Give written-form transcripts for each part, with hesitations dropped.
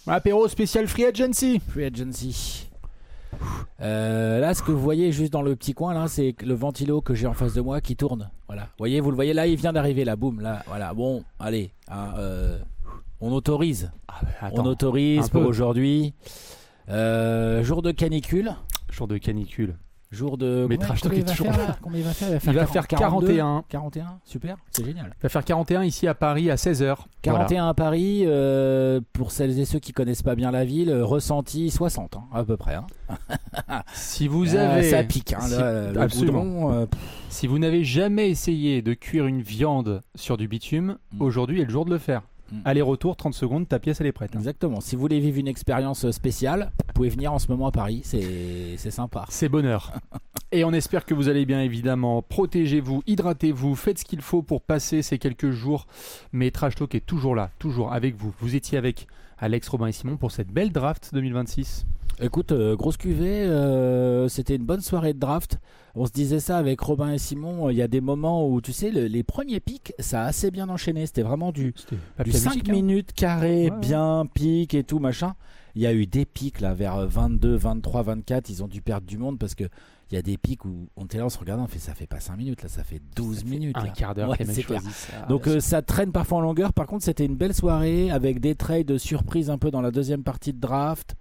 Apéro spécial Free Agency. Free Agency. Là, ce que vous voyez juste dans le petit coin, là, c'est le ventilo que j'ai en face de moi qui tourne. Voilà. Vous le voyez là, il vient d'arriver, là, boum, là. Voilà. Bon, allez, on autorise. On autorise pour aujourd'hui. Jour de canicule. Jour de canicule. Jour de. Mais Trash Talk est toujours là. Combien il va faire? Il va faire 41. 41, super, c'est génial. Il va faire 41 ici à Paris à 16h. 41 voilà. à Paris, pour celles et ceux qui connaissent pas bien la ville, ressenti 60, à peu près. Si vous avez. Ça pique, là, absolument. Goudron, si vous n'avez jamais essayé de cuire une viande sur du bitume, aujourd'hui est le jour de le faire. Aller-retour, 30 secondes, ta pièce elle est prête. Exactement. Si vous voulez vivre une expérience spéciale, vous pouvez venir en ce moment à Paris, c'est sympa. C'est bonheur. Et on espère que vous allez bien évidemment. Protégez-vous, hydratez-vous, faites ce qu'il faut pour passer ces quelques jours. Mais Trash Talk est toujours là, toujours avec vous. Vous étiez avec Alex, Robin et Simon pour cette belle draft 2026. Écoute, grosse cuvée, c'était une bonne soirée de draft. On se disait ça avec Robin et Simon. Il y a des moments où, tu sais, les premiers pics, ça a assez bien enchaîné. C'était vraiment du 5 minutes carré, bien pic et tout, machin. Il y a eu des pics là, vers 22, 23, 24. Ils ont dû perdre du monde parce que il y a des pics où on était là, on se regardait, on fait ça fait pas 5 minutes, là, ça fait 12 minutes. Un quart d'heure, c'est clair. Donc ça traîne parfois en longueur. Par contre, c'était une belle soirée avec des trades surprises un peu dans la deuxième partie de draft.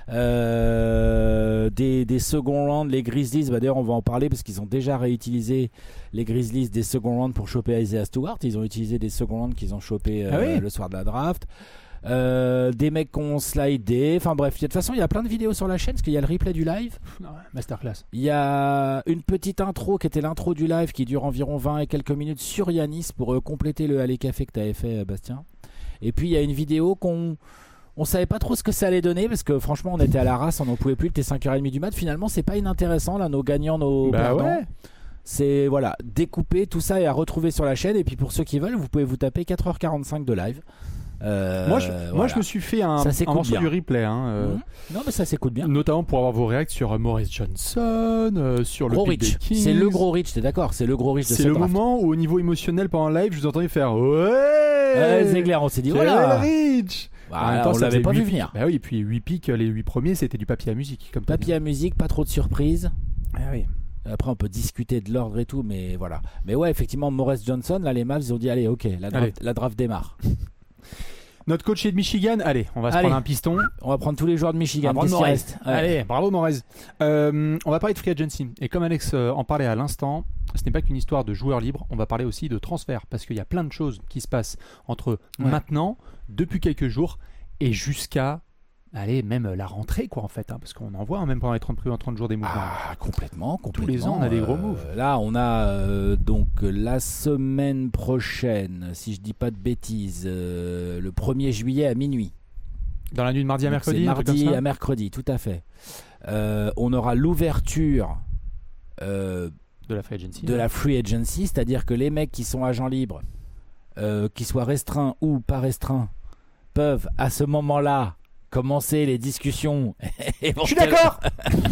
Des second rounds, les Grizzlies, d'ailleurs on va en parler parce qu'ils ont déjà réutilisé les Grizzlies des second rounds pour choper Isaiah Stewart. Ils ont utilisé des second rounds qu'ils ont chopé le soir de la draft. Des mecs qui ont slidé, enfin bref, de toute façon il y a plein de vidéos sur la chaîne parce qu'il y a le replay du live. Masterclass. Il y a une petite intro qui était l'intro du live qui dure environ 20 et quelques minutes sur Yanis pour compléter le Allez Café que tu avais fait, Bastien. Et puis il y a une vidéo on savait pas trop ce que ça allait donner parce que franchement on était à la race, on n'en pouvait plus, il était 5h30 du mat. Finalement c'est pas inintéressant là, nos gagnants, nos perdants. Ouais. C'est voilà, découper tout ça et à retrouver sur la chaîne. Et puis pour ceux qui veulent, vous pouvez vous taper 4h45 de live. Moi je me suis fait un morceau du replay Non mais ça s'écoute bien, notamment pour avoir vos réacts sur Morris Johnson, sur gros le Pick des Kings. C'est le gros Rich, t'es d'accord? C'est le gros Rich de cette draft. C'est le draft. moment où au niveau émotionnel pendant le live je vous entendais faire ouais c'est clair, on s'est dit voilà Rich. On l'avait pas vu venir. Bah oui, et puis 8 pics, les 8 premiers c'était du papier à musique comme papier à musique, pas trop de surprises. Oui. Après on peut discuter de l'ordre et tout, mais voilà. Mais ouais, effectivement, Morris Johnson, là les Mavs ils ont dit allez, ok, la draft démarre. Notre coach est de Michigan, allez, on va se prendre un piston. On va prendre tous les joueurs de Michigan. Allez, bravo Morez. On va parler de Free Agency. Et comme Alex en parlait à l'instant, ce n'est pas qu'une histoire de joueurs libres, on va parler aussi de transfert. Parce qu'il y a plein de choses qui se passent entre maintenant, depuis quelques jours, et jusqu'à même la rentrée, quoi, en fait. Parce qu'on en voit, même pendant les 30 jours des mouvements. Complètement. Tous les ans, on a des gros moves. Là, on a donc la semaine prochaine, si je dis pas de bêtises, le 1er juillet à minuit. Dans la nuit de mardi à mercredi. C'est mardi à mercredi, tout à fait. On aura l'ouverture de la Free Agency. La Free Agency, c'est-à-dire que les mecs qui sont agents libres, qu'ils soient restreints ou pas restreints, peuvent à ce moment-là commencer les discussions. Je suis d'accord.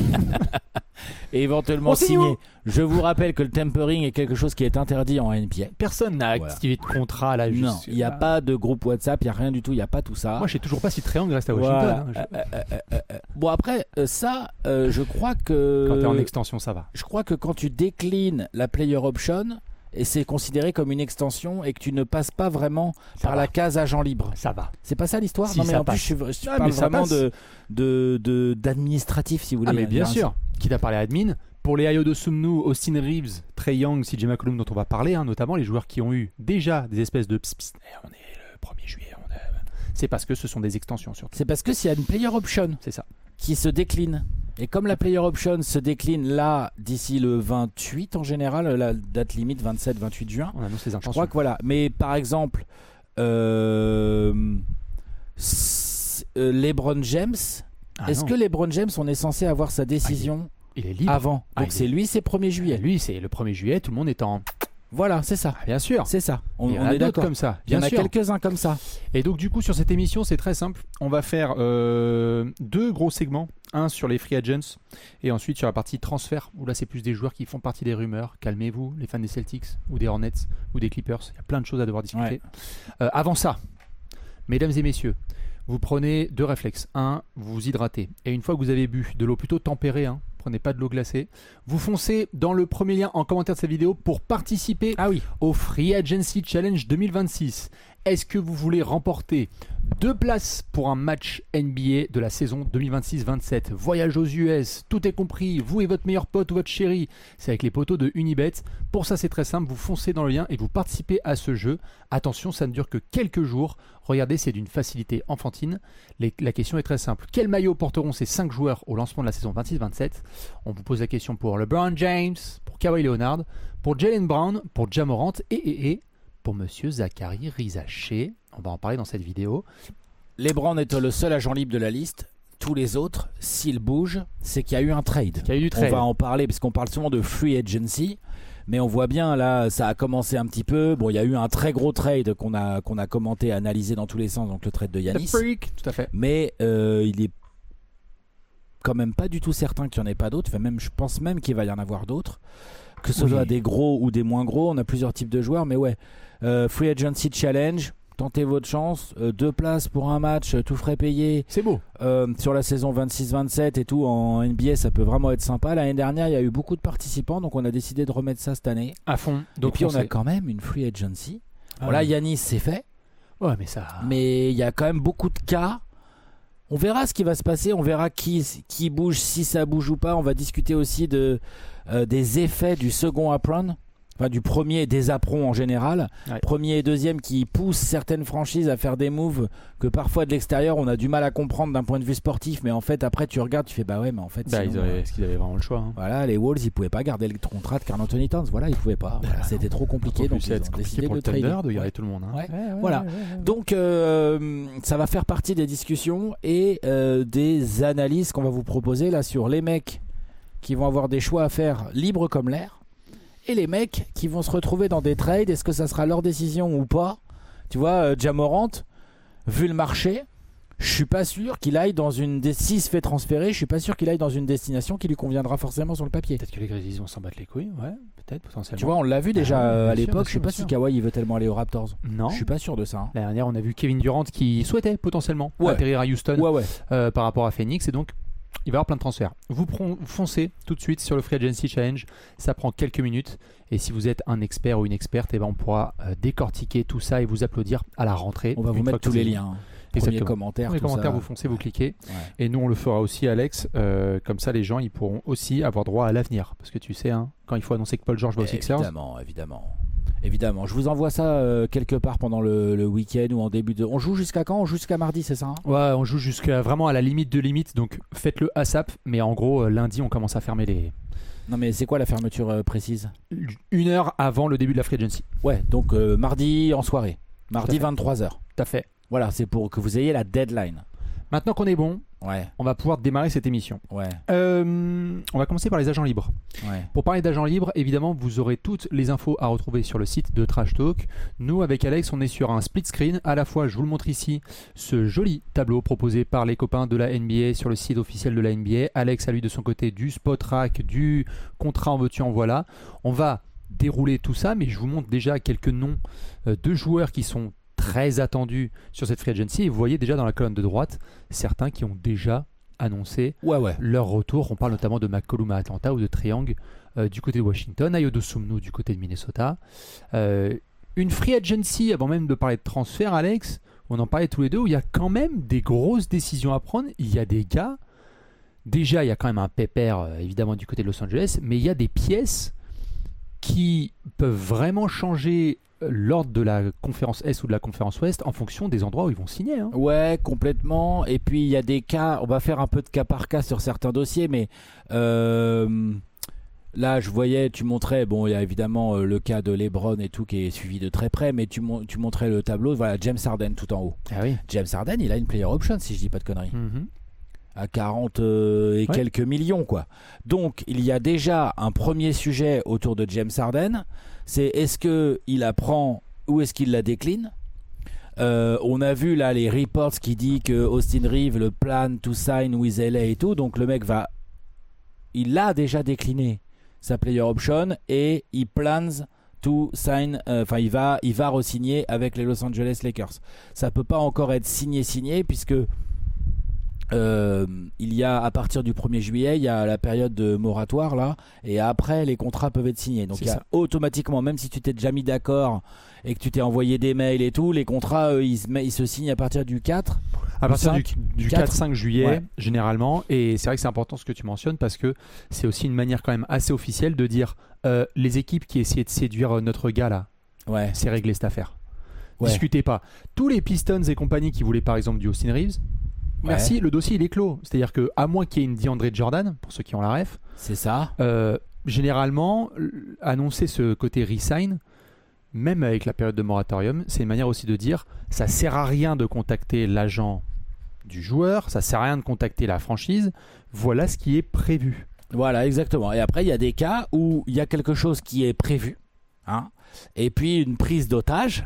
Et éventuellement signer. Je vous rappelle que le tempering est quelque chose qui est interdit en NBA. Personne n'a activé de contrat là. Non, il n'y a pas de groupe WhatsApp, il n'y a rien du tout, il n'y a pas tout ça. Moi je sais toujours pas si Triangle reste à Washington. Bon après, ça, je crois que... Quand tu es en extension, ça va. Je crois que quand tu déclines la player option, et c'est considéré comme une extension et que tu ne passes pas vraiment par la case agent libre. Ça va. C'est pas ça l'histoire? Si, non mais ça en passe. plus je parle vraiment d'administratif si vous voulez. Ah mais bien sûr. Qui t'a parlé admin. Pour les Ayo Sumnu, Austin Reeves, Trae Young, CJ McCollum dont on va parler, notamment les joueurs qui ont eu déjà des espèces de on est le 1er juillet. C'est parce que ce sont des extensions surtout. C'est parce que s'il y a une player option, c'est ça, qui se décline. Et comme la player option se décline là d'ici le 28 en général, la date limite 27-28 juin. On annonce les intentions. Je crois que voilà. Mais par exemple, LeBron James. Est-ce que LeBron James, on est censé avoir sa décision il est libre avant? Donc c'est lui, c'est 1er juillet. Lui, c'est le 1er juillet. Tout le monde est en. Voilà, c'est ça. Bien sûr. C'est ça. On est d'accord comme ça. Il y en a quelques-uns comme ça. Et donc du coup sur cette émission c'est très simple. On va faire 2 gros segments. Un sur les free agents et ensuite sur la partie transfert où là c'est plus des joueurs qui font partie des rumeurs. Calmez-vous les fans des Celtics ou des Hornets ou des Clippers. Il y a plein de choses à devoir discuter. Avant ça, mesdames et messieurs, vous prenez 2 réflexes. Un, vous vous hydratez. Et une fois que vous avez bu de l'eau plutôt tempérée, prenez pas de l'eau glacée, vous foncez dans le premier lien en commentaire de cette vidéo pour participer au Free Agency Challenge 2026. Est-ce que vous voulez remporter 2 places pour un match NBA de la saison 2026-27? Voyage aux US, tout est compris, vous et votre meilleur pote ou votre chéri. C'est avec les potos de Unibet. Pour ça, c'est très simple, vous foncez dans le lien et vous participez à ce jeu. Attention, ça ne dure que quelques jours. Regardez, c'est d'une facilité enfantine. La question est très simple. Quel maillot porteront ces 5 joueurs au lancement de la saison 26-27? On vous pose la question pour LeBron James, pour Kawhi Leonard, pour Jaylen Brown, pour Ja Morant et pour Monsieur Zachary Rizaché. On va en parler dans cette vidéo. LeBron est le seul agent libre de la liste. Tous les autres, s'ils bougent, c'est qu'il y a eu un trade. On va en parler parce qu'on parle souvent de free agency. Mais on voit bien, là, ça a commencé un petit peu. Bon, il y a eu un très gros trade qu'on a commenté, analysé dans tous les sens, donc le trade de Giannis. The Freak, tout à fait. Mais il est quand même pas du tout certain qu'il n'y en ait pas d'autres. Enfin, je pense même qu'il va y en avoir d'autres. Que ce soit des gros ou des moins gros. On a plusieurs types de joueurs. Mais ouais, Free Agency Challenge, tentez votre chance. 2 places pour un match, tout frais payé. C'est beau. Sur la saison 26-27 et tout, en NBA, ça peut vraiment être sympa. L'année dernière, il y a eu beaucoup de participants, donc on a décidé de remettre ça cette année. À fond. Donc et puis on a quand même une Free Agency. Voilà, Giannis, c'est fait. Ouais, mais il y a quand même beaucoup de cas. On verra ce qui va se passer, on verra qui bouge, si ça bouge ou pas. On va discuter aussi des effets du second apron. Enfin, du premier, des aprons en général. Ouais. Premier et deuxième qui poussent certaines franchises à faire des moves que parfois de l'extérieur on a du mal à comprendre d'un point de vue sportif, mais en fait après tu regardes, tu fais bah ouais, mais en fait est-ce qu'ils avaient vraiment le choix Voilà, les Wolves ils pouvaient pas garder le contrat de Karl Anthony Towns, voilà, ils pouvaient pas. Voilà, c'était trop compliqué, donc ils ont décidé pour de trader, de virer tout le monde. Voilà. Donc ça va faire partie des discussions et des analyses qu'on va vous proposer là sur les mecs qui vont avoir des choix à faire libres comme l'air. Et les mecs qui vont se retrouver dans des trades, est-ce que ça sera leur décision ou pas? Tu vois, Ja Morant, vu le marché, je suis pas sûr qu'il aille dans une... S'il se fait transférer, je suis pas sûr qu'il aille dans une destination qui lui conviendra forcément sur le papier. Peut-être que les Grizzlies vont s'en battre les couilles, ouais, peut-être, potentiellement. Tu vois, on l'a vu déjà à l'époque, je sais pas si Kawhi il veut tellement aller aux Raptors. Non. Je suis pas sûr de ça. L'année dernière, on a vu Kevin Durant qui souhaitait potentiellement atterrir à Houston par rapport à Phoenix, et donc il va y avoir plein de transferts. Vous foncez tout de suite sur le Free Agency Challenge. Ça prend quelques minutes. Et si vous êtes un expert ou une experte, on pourra décortiquer tout ça et vous applaudir à la rentrée. On va vous mettre tous les liens. Premier commentaire. Premier commentaire, vous foncez, vous cliquez. Ouais. Et nous, on le fera aussi, Alex. Comme ça, les gens ils pourront aussi avoir droit à l'avenir. Parce que tu sais, quand il faut annoncer que Paul George va aux Sixers. Évidemment. Je vous envoie ça quelque part pendant le week-end ou en début de... On joue jusqu'à quand? On joue jusqu'à mardi, c'est ça Ouais, on joue jusqu'à vraiment à la limite de limite. Donc faites-le ASAP. Mais en gros, lundi, on commence à fermer les... Non mais c'est quoi la fermeture précise? 1 heure avant le début de la Free Agency. Ouais, donc mardi en soirée. Mardi 23h. Tout à fait. Voilà, c'est pour que vous ayez la deadline. Maintenant qu'on est bon, on va pouvoir démarrer cette émission. Ouais. On va commencer par les agents libres. Ouais. Pour parler d'agents libres, évidemment, vous aurez toutes les infos à retrouver sur le site de Trash Talk. Nous, avec Alex, on est sur un split screen. À la fois, je vous le montre ici, ce joli tableau proposé par les copains de la NBA sur le site officiel de la NBA. Alex a lui de son côté du spot rack, du contrat en veux-tu en voilà. On va dérouler tout ça, mais je vous montre déjà quelques noms de joueurs qui sont très attendus sur cette free agency, et vous voyez déjà dans la colonne de droite certains qui ont déjà annoncé leur retour. On parle notamment de McCollum à Atlanta ou de Triangle du côté de Washington, Ayodo Sumnu du côté de Minnesota. Une free agency, avant même de parler de transfert, Alex, on en parlait tous les deux, où il y a quand même des grosses décisions à prendre. Il y a des gars, déjà il y a quand même un pépère évidemment du côté de Los Angeles, mais il y a des pièces qui peuvent vraiment changer l'ordre de la conférence Est ou de la conférence Ouest en fonction des endroits où ils vont signer. Ouais, complètement. Et puis il y a des cas, on va faire un peu de cas par cas sur certains dossiers, mais là je voyais, tu montrais, bon il y a évidemment le cas de LeBron et tout qui est suivi de très près, mais tu montrais le tableau, voilà, James Harden tout en haut. Ah oui. James Harden, il a une player option si je dis pas de conneries. À 40 quelques millions quoi. Donc il y a déjà un premier sujet autour de James Harden, c'est est-ce qu'il apprend ou est-ce qu'il la décline. On a vu là les reports qui disent que Austin Reeves le plan to sign with LA et tout, donc le mec il a déjà décliné sa player option et il plans to sign, il va re-signer avec les Los Angeles Lakers. Ça peut pas encore être signé puisque il y a à partir du 1er juillet, il y a la période de moratoire là, et après les contrats peuvent être signés. Donc il y a automatiquement, même si tu t'es déjà mis d'accord et que tu t'es envoyé des mails et tout, les contrats ils se signent à partir du 4. À partir du 4-5 juillet, généralement. Et c'est vrai que c'est important ce que tu mentionnes parce que c'est aussi une manière quand même assez officielle de dire les équipes qui essayaient de séduire notre gars là, c'est réglé cette affaire. Discutez pas. Tous les Pistons et compagnie qui voulaient par exemple du Austin Reeves, merci, le dossier il est clos. C'est-à-dire que à moins qu'il y ait une DeAndre Jordan, pour ceux qui ont la ref, c'est ça. Généralement, annoncer ce côté re-sign, même avec la période de moratorium, c'est une manière aussi de dire ça sert à rien de contacter l'agent du joueur, ça sert à rien de contacter la franchise, voilà ce qui est prévu. Voilà, exactement. Et après, il y a des cas où il y a quelque chose qui est prévu, et puis une prise d'otage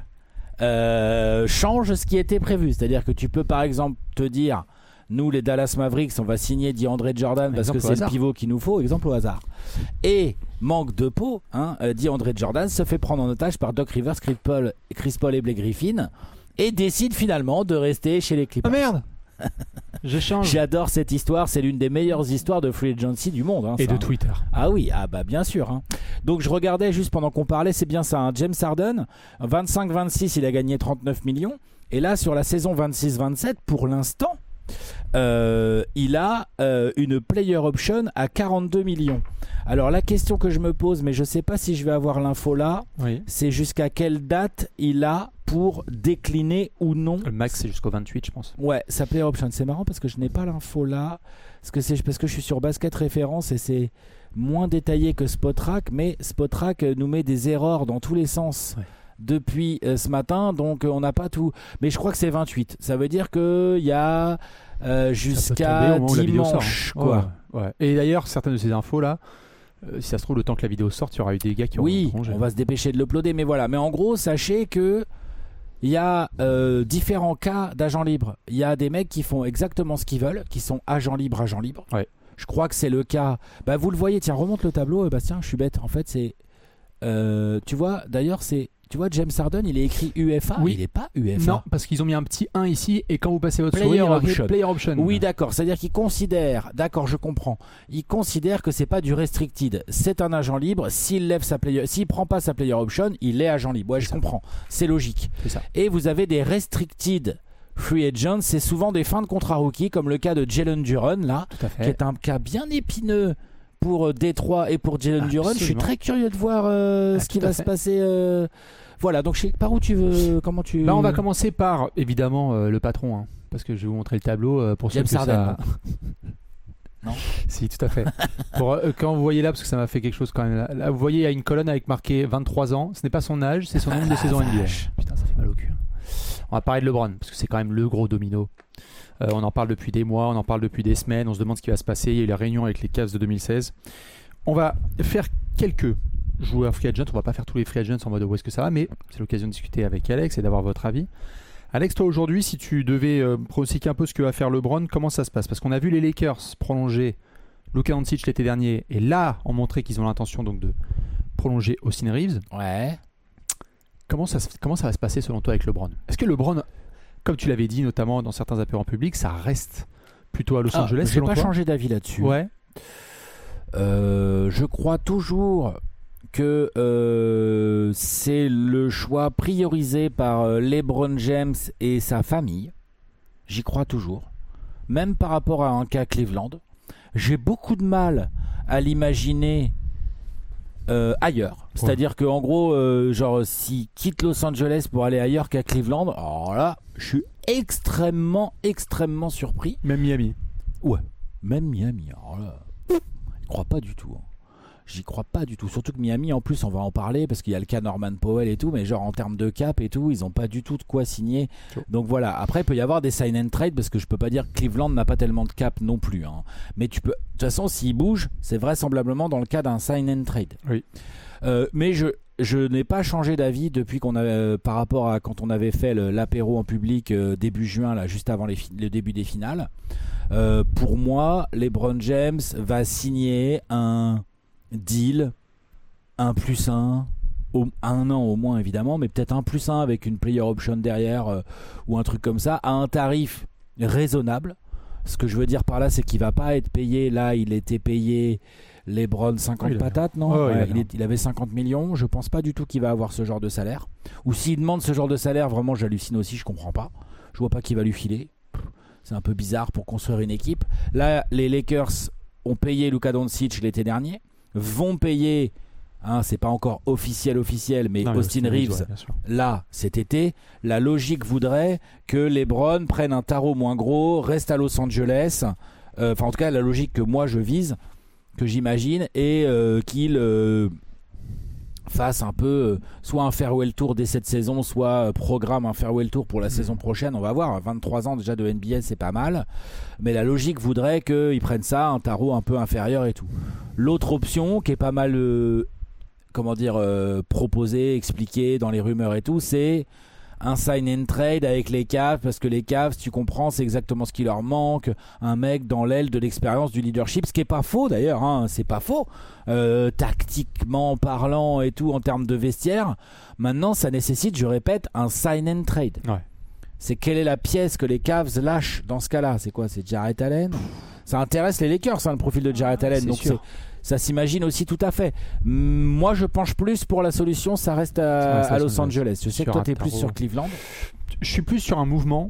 change ce qui était prévu. C'est-à-dire que tu peux par exemple te dire, nous les Dallas Mavericks, on va signer DeAndre Jordan parce que c'est le pivot qu'il nous faut, exemple au hasard. Et manque de peau, DeAndre Jordan se fait prendre en otage par Doc Rivers, Chris Paul et Blake Griffin et décide finalement de rester chez les Clippers. Oh merde. J'échange. J'adore cette histoire, c'est l'une des meilleures histoires de free agency du monde. Et de Twitter. Ah oui, bien sûr. Donc je regardais juste pendant qu'on parlait, c'est bien ça. James Harden, 25-26, il a gagné 39 millions. Et là, sur la saison 26-27, pour l'instant, il a une player option à 42 millions. Alors la question que je me pose, mais je ne sais pas si je vais avoir l'info là, c'est jusqu'à quelle date il a pour décliner ou non. Le max c'est jusqu'au 28 je pense. Ouais, sa player option. C'est marrant parce que je n'ai pas l'info là. Parce que je suis sur Basket Référence et c'est moins détaillé que Spotrac, mais Spotrac nous met des erreurs dans tous les sens. Depuis ce matin, donc on n'a pas tout. Mais je crois que c'est 28. Ça veut dire qu'il y a jusqu'à dimanche. Quoi. Ouais. Et d'ailleurs, certaines de ces infos là, si ça se trouve, le temps que la vidéo sorte, il y aura eu des gars qui auront on va se dépêcher de l'uploader. Mais voilà. Mais en gros, sachez que il y a différents cas d'agents libres. Il y a des mecs qui font exactement ce qu'ils veulent, qui sont agents libres. Ouais. Je crois que c'est le cas. Vous le voyez, tiens, remonte le tableau, Bastien, je suis bête. En fait, c'est. Tu vois, d'ailleurs, c'est. Tu vois, James Harden, il est écrit UFA. Oui. Il n'est pas UFA. Non, parce qu'ils ont mis un petit 1 ici et quand vous passez votre souris, il y a Player Option. Oui, d'accord. C'est-à-dire qu'ils considèrent, d'accord, je comprends. Ils considèrent que c'est pas du restricted. C'est un agent libre. S'il prend pas sa Player Option, il est agent libre. Ouais, je comprends. C'est logique. C'est ça. Et vous avez des restricted free agents. C'est souvent des fins de contrat rookie, comme le cas de Jalen Duren là, qui est un cas bien épineux pour Détroit et pour Jalen Duren. Je suis très curieux de voir ce qui va se passer. Voilà, donc par où tu veux, comment tu... on va commencer par, évidemment, le patron, parce que je vais vous montrer le tableau pour James Harden. Non. Si, tout à fait. Quand vous voyez là, parce que ça m'a fait quelque chose quand même. Là, vous voyez, il y a une colonne avec marqué 23 ans. Ce n'est pas son âge, c'est son nombre de saisons NBA. Putain, ça fait mal au cul. On va parler de LeBron, parce que c'est quand même le gros domino. On en parle depuis des mois, on en parle depuis des semaines. On se demande ce qui va se passer. Il y a eu la réunion avec les Cavs de 2016. On va faire quelques joueurs free agent, on va pas faire tous les free agents en mode où est-ce que ça va, mais c'est l'occasion de discuter avec Alex et d'avoir votre avis. Alex, toi aujourd'hui, si tu devais pronostiquer un peu ce que va faire LeBron, comment ça se passe? Parce qu'on a vu les Lakers prolonger Luka Doncic l'été dernier, et là, on montrait qu'ils ont l'intention donc de prolonger Austin Reeves. Ouais. Comment ça va se passer selon toi avec LeBron? Est-ce que LeBron, comme tu l'avais dit notamment dans certains apéros publics, ça reste plutôt à Los Angeles? Je n'ai pas changé d'avis là-dessus. Ouais. Je crois toujours que c'est le choix priorisé par LeBron James et sa famille. J'y crois toujours. Même par rapport à un cas Cleveland. J'ai beaucoup de mal à l'imaginer ailleurs. C'est-à-dire qu'en gros, s'il quitte Los Angeles pour aller ailleurs qu'à Cleveland, alors là, je suis extrêmement surpris. Même Miami. Ouais, même Miami. Alors là, je crois pas du tout. J'y crois pas du tout. Surtout que Miami, en plus, on va en parler parce qu'il y a le cas Norman Powell et tout, mais genre en termes de cap et tout, ils n'ont pas du tout de quoi signer. Sure. Donc voilà. Après, il peut y avoir des sign and trade parce que je peux pas dire que Cleveland n'a pas tellement de cap non plus. Mais tu peux. De toute façon, s'il bouge, c'est vraisemblablement dans le cas d'un sign and trade. Oui. Mais je n'ai pas changé d'avis depuis qu'on a par rapport à quand on avait fait l'apéro en public début juin, là, juste avant le début des finales. Pour moi, LeBron James va signer un deal 1+1 un an au moins évidemment, mais peut-être 1+1 avec une player option derrière ou un truc comme ça, à un tarif raisonnable. Ce que je veux dire par là, c'est qu'il va pas être payé. Là, il était payé LeBron 50 patates, non? Il avait 50 millions. Je pense pas du tout qu'il va avoir ce genre de salaire. Ou s'il demande ce genre de salaire, vraiment, j'hallucine aussi. Je comprends pas. Je vois pas qui va lui filer. C'est un peu bizarre pour construire une équipe. Là, les Lakers ont payé Luka Doncic l'été dernier. Vont payer. C'est pas encore officiel, mais Austin Reeves, là, cet été, la logique voudrait que LeBron prenne un tarot moins gros, reste à Los Angeles, en tout cas, la logique que moi je vise, que j'imagine, et qu'il fasse un peu, soit un farewell tour dès cette saison, soit programme un farewell tour pour la saison prochaine, on va voir, 23 ans déjà de NBA, c'est pas mal, mais la logique voudrait qu'il prenne ça, un tarot un peu inférieur et tout. L'autre option, qui est pas mal... proposé, expliqué dans les rumeurs et tout, c'est un sign and trade avec les Cavs, parce que les Cavs, tu comprends, c'est exactement ce qui leur manque, un mec dans l'aile de l'expérience, du leadership, ce qui est pas faux d'ailleurs, c'est pas faux, tactiquement parlant et tout en termes de vestiaire. Maintenant, ça nécessite, je répète, un sign and trade. C'est quelle est la pièce que les Cavs lâchent dans ce cas-là? C'est quoi? C'est Jarrett Allen? Ça intéresse les Lakers, le profil de Jarrett Allen, donc ça s'imagine aussi tout à fait. Moi, je penche plus pour la solution, ça reste à Los Angeles. Je sais que toi, tu es plus sur Cleveland. Je suis plus sur un mouvement,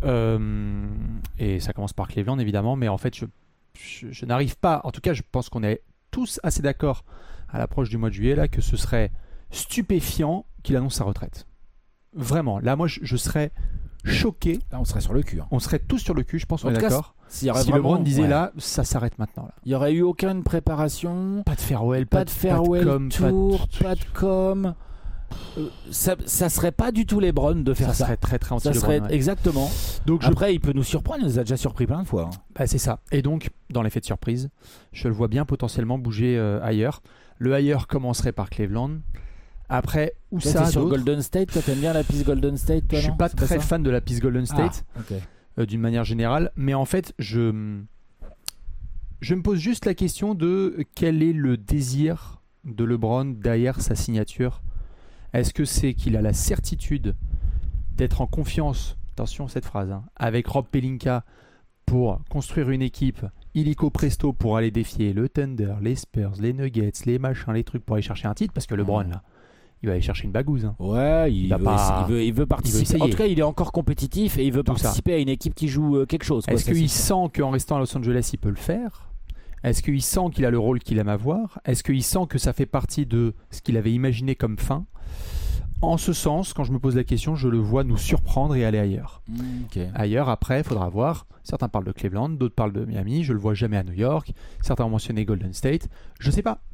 et ça commence par Cleveland, évidemment, mais en fait, je n'arrive pas... En tout cas, je pense qu'on est tous assez d'accord à l'approche du mois de juillet, là, que ce serait stupéfiant qu'il annonce sa retraite. Vraiment. Là, moi, je serais choqué. Là, on serait sur le cul. On serait tous sur le cul, je pense qu'on est d'accord. Si vraiment, LeBron disait là, ça s'arrête maintenant. Là. Il n'y aurait eu aucune préparation. Pas de farewell, pas de farewell tour, pas de com. Ça serait pas du tout LeBron de faire ça. Ça serait très très anti-LeBron. Ça serait exactement. Donc après, il peut nous surprendre. Il nous a déjà surpris plein de fois. C'est ça. Et donc, dans l'effet de surprise, je le vois bien potentiellement bouger ailleurs. Le ailleurs commencerait par Cleveland. Après, où toi, ça sur Golden State, toi t'aimes bien la piste Golden State, toi? Je suis pas très fan de la piste Golden State, d'une manière générale, mais en fait, je me pose juste la question de quel est le désir de LeBron derrière sa signature. Est-ce que c'est qu'il a la certitude d'être en confiance, attention cette phrase, avec Rob Pelinka pour construire une équipe illico presto pour aller défier le Thunder, les Spurs, les Nuggets, les machins, les trucs pour aller chercher un titre, parce que LeBron là, il va aller chercher une bagouze. Ouais, il veut participer. En tout cas, il est encore compétitif et il veut participer à une équipe qui joue quelque chose. Est-ce qu'il sent qu'en restant à Los Angeles, il peut le faire? Est-ce qu'il sent qu'il a le rôle qu'il aime avoir? Est-ce qu'il sent que ça fait partie de ce qu'il avait imaginé comme fin? En ce sens, quand je me pose la question, je le vois nous surprendre et aller ailleurs. Ailleurs, après, il faudra voir. Certains parlent de Cleveland, d'autres parlent de Miami. Je le vois jamais à New York. Certains ont mentionné Golden State. Je sais pas.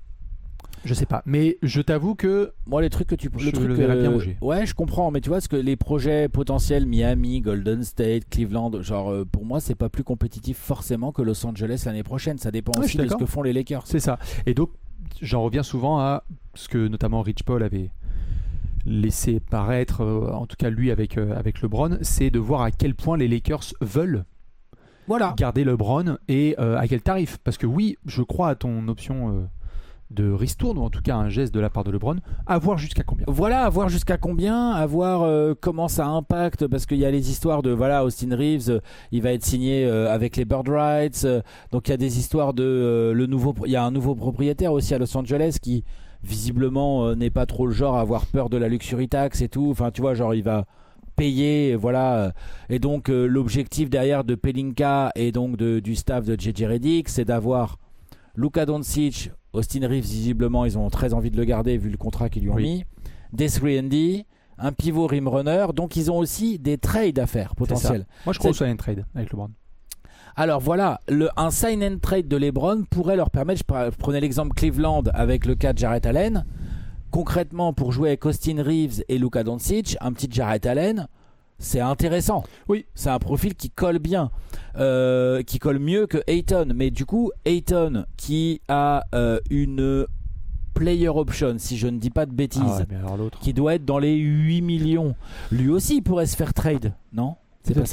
Mais je t'avoue que moi, les trucs que tu je le verrais bien bouger. Ouais, je comprends. Mais tu vois, ce que les projets potentiels Miami, Golden State, Cleveland, genre pour moi, c'est pas plus compétitif forcément que Los Angeles l'année prochaine. Ça dépend aussi de ce que font les Lakers. C'est ça. Et donc, j'en reviens souvent à ce que notamment Rich Paul avait laissé paraître, en tout cas lui avec LeBron, c'est de voir à quel point les Lakers veulent garder LeBron et à quel tarif. Parce que oui, je crois à ton option de ristourne, ou en tout cas un geste de la part de LeBron, à voir jusqu'à combien. Voilà, à voir jusqu'à combien, à voir comment ça impacte, parce qu'il y a les histoires de, Austin Reeves, il va être signé avec les Bird Rights, donc il y a des histoires de il y a un nouveau propriétaire aussi à Los Angeles qui visiblement n'est pas trop le genre à avoir peur de la luxury tax et tout, enfin tu vois, genre il va payer, voilà, et donc l'objectif derrière de Pelinka et donc du staff de JJ Redick, c'est d'avoir Luka Doncic, Austin Reeves, visiblement ils ont très envie de le garder vu le contrat qu'ils lui ont mis, des 3&D, un pivot rim runner, donc ils ont aussi des trades à faire potentiels. Moi je crois au sign and trade avec LeBron. Alors voilà, un sign and trade de LeBron pourrait leur permettre, je prenais l'exemple Cleveland avec le cas de Jarrett Allen, concrètement pour jouer avec Austin Reeves et Luka Doncic, un petit Jarrett Allen, c'est intéressant. Oui, c'est un profil qui colle bien, qui colle mieux que Ayton. Mais du coup, Ayton qui a une player option, si je ne dis pas de bêtises, qui doit être dans les 8 millions. Lui aussi, il pourrait se faire trade, non? Peut-être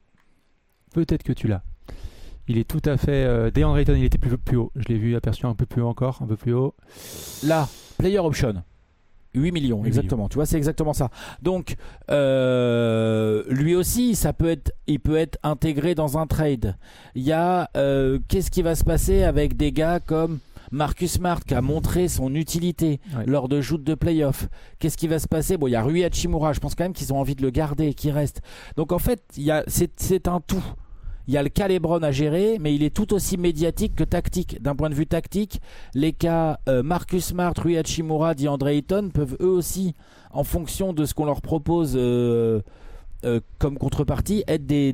que tu l'as. Il est tout à fait... DeAndre Ayton, il était plus haut. Je l'ai vu aperçu un peu plus haut encore, un peu plus haut. Là, player option. 8 millions, exactement. Tu vois, c'est exactement ça. Donc, lui aussi, il peut être intégré dans un trade. Il y a, qu'est-ce qui va se passer avec des gars comme Marcus Smart qui a montré son utilité lors de joutes de playoff. Qu'est-ce qui va se passer? Bon, il y a Rui Hachimura. Je pense quand même qu'ils ont envie de le garder, qu'il reste. Donc, en fait, c'est un tout. Il y a le cas LeBron à gérer, mais il est tout aussi médiatique que tactique. D'un point de vue tactique, les cas Marcus Smart, Rui Hachimura, DeAndre Ayton peuvent eux aussi, en fonction de ce qu'on leur propose comme contrepartie, être des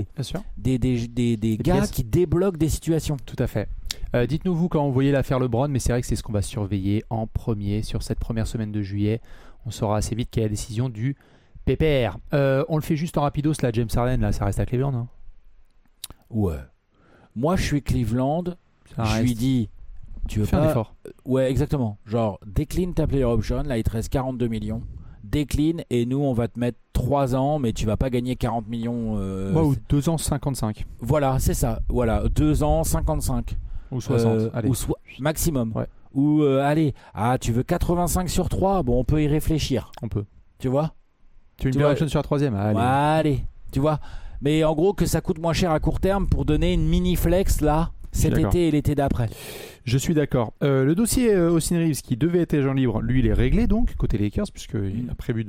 gars qui débloquent des situations. Tout à fait. Dites-nous vous quand vous voyez l'affaire LeBron, mais c'est vrai que c'est ce qu'on va surveiller en premier sur cette première semaine de juillet. On saura assez vite quelle est la décision du PPR. On le fait juste en rapidos, là, James Harden, là, ça reste à Cleveland, hein. Ouais. Moi, je suis Cleveland. Je lui dis, tu veux fais pas... un effort. Ouais, exactement. Genre, décline ta player option. Là, il te reste 42 millions. Décline et nous, on va te mettre 3 ans, mais tu vas pas gagner 40 millions. Ou 2 ans, 55. Voilà, c'est ça. Voilà, 2 ans, 55. Ou 60. Allez. Maximum. Ouais. Ou, allez, tu veux 85 sur 3? Bon, on peut y réfléchir. On peut. Tu vois? Tu veux une player option sur la troisième? Allez. Allez. Tu vois? Mais en gros, que ça coûte moins cher à court terme pour donner une mini flex là, cet été et l'été d'après. Je suis d'accord. Le dossier Austin Reeves qui devait être agent libre, lui, il est réglé donc, côté Lakers, puisqu'il a prévu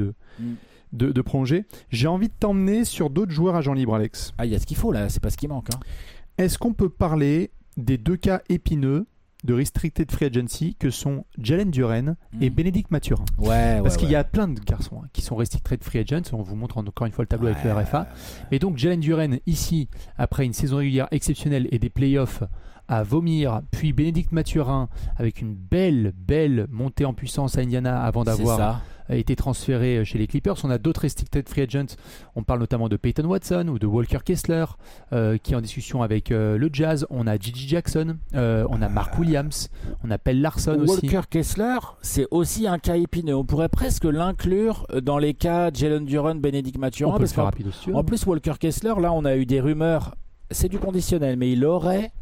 de prolonger. J'ai envie de t'emmener sur d'autres joueurs agents libres, Alex. Ah, il y a ce qu'il faut là, c'est pas ce qui manque. Hein. Est-ce qu'on peut parler des 2 cas épineux de restricted free agency que sont Jalen Duren et Bénédicte Mathurin? Parce qu'il y a plein de garçons qui sont restricted free agents. On vous montre encore une fois le tableau avec le RFA. Et donc Jalen Duren ici, après une saison régulière exceptionnelle et des playoffs à vomir, puis Bénédicte Mathurin avec une belle montée en puissance à Indiana avant d'avoir été transféré chez les Clippers. On a d'autres restricted free agents. On parle notamment de Peyton Watson ou de Walker Kessler qui est en discussion avec le Jazz. On a Gigi Jackson, on a Mark Williams, on a Pelle Larson aussi. Walker Kessler, c'est aussi un cas épineux. On pourrait presque l'inclure dans les cas Jalen Duren, Bénédicte Mathurin. On peut le faire rapide aussi. En plus, Walker Kessler, là, on a eu des rumeurs. C'est du conditionnel, mais il aurait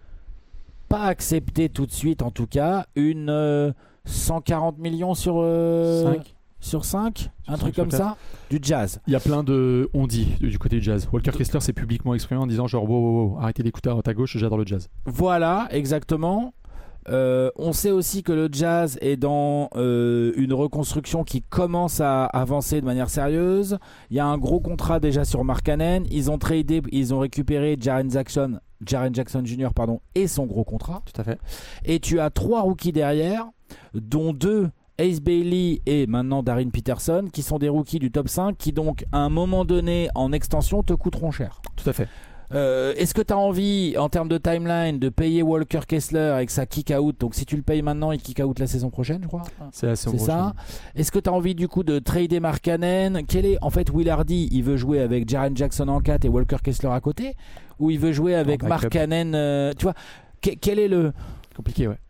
pas accepté tout de suite, en tout cas, une 140 millions sur 5. Sur 5, un truc comme ça, du Jazz. Il y a plein de on-dit du côté du Jazz. Walker Kessler s'est publiquement exprimé en disant genre wow, arrêtez d'écouter à droite à gauche, j'adore le Jazz. Voilà, exactement. On sait aussi que le Jazz est dans une reconstruction qui commence à avancer de manière sérieuse. Il y a un gros contrat déjà sur Mark Cannon. Ils ont récupéré Jaren Jackson Jr. Et son gros contrat. Tout à fait. Et tu as 3 rookies derrière, dont 2 Ace Bailey et maintenant Darren Peterson, qui sont des rookies du top 5, qui donc à un moment donné en extension te coûteront cher. Tout à fait. Est-ce que tu as envie, en termes de timeline, de payer Walker Kessler avec sa kick-out? Donc si tu le payes maintenant, il kick-out la saison prochaine, je crois. C'est ça. Est-ce que tu as envie du coup de trader Mark Cannon? En fait, Will Hardy, il veut jouer avec Jaren Jackson en 4 et Walker Kessler à côté? Ou il veut jouer avec Mark Cannon tu vois, quel est le... Compliqué, ouais.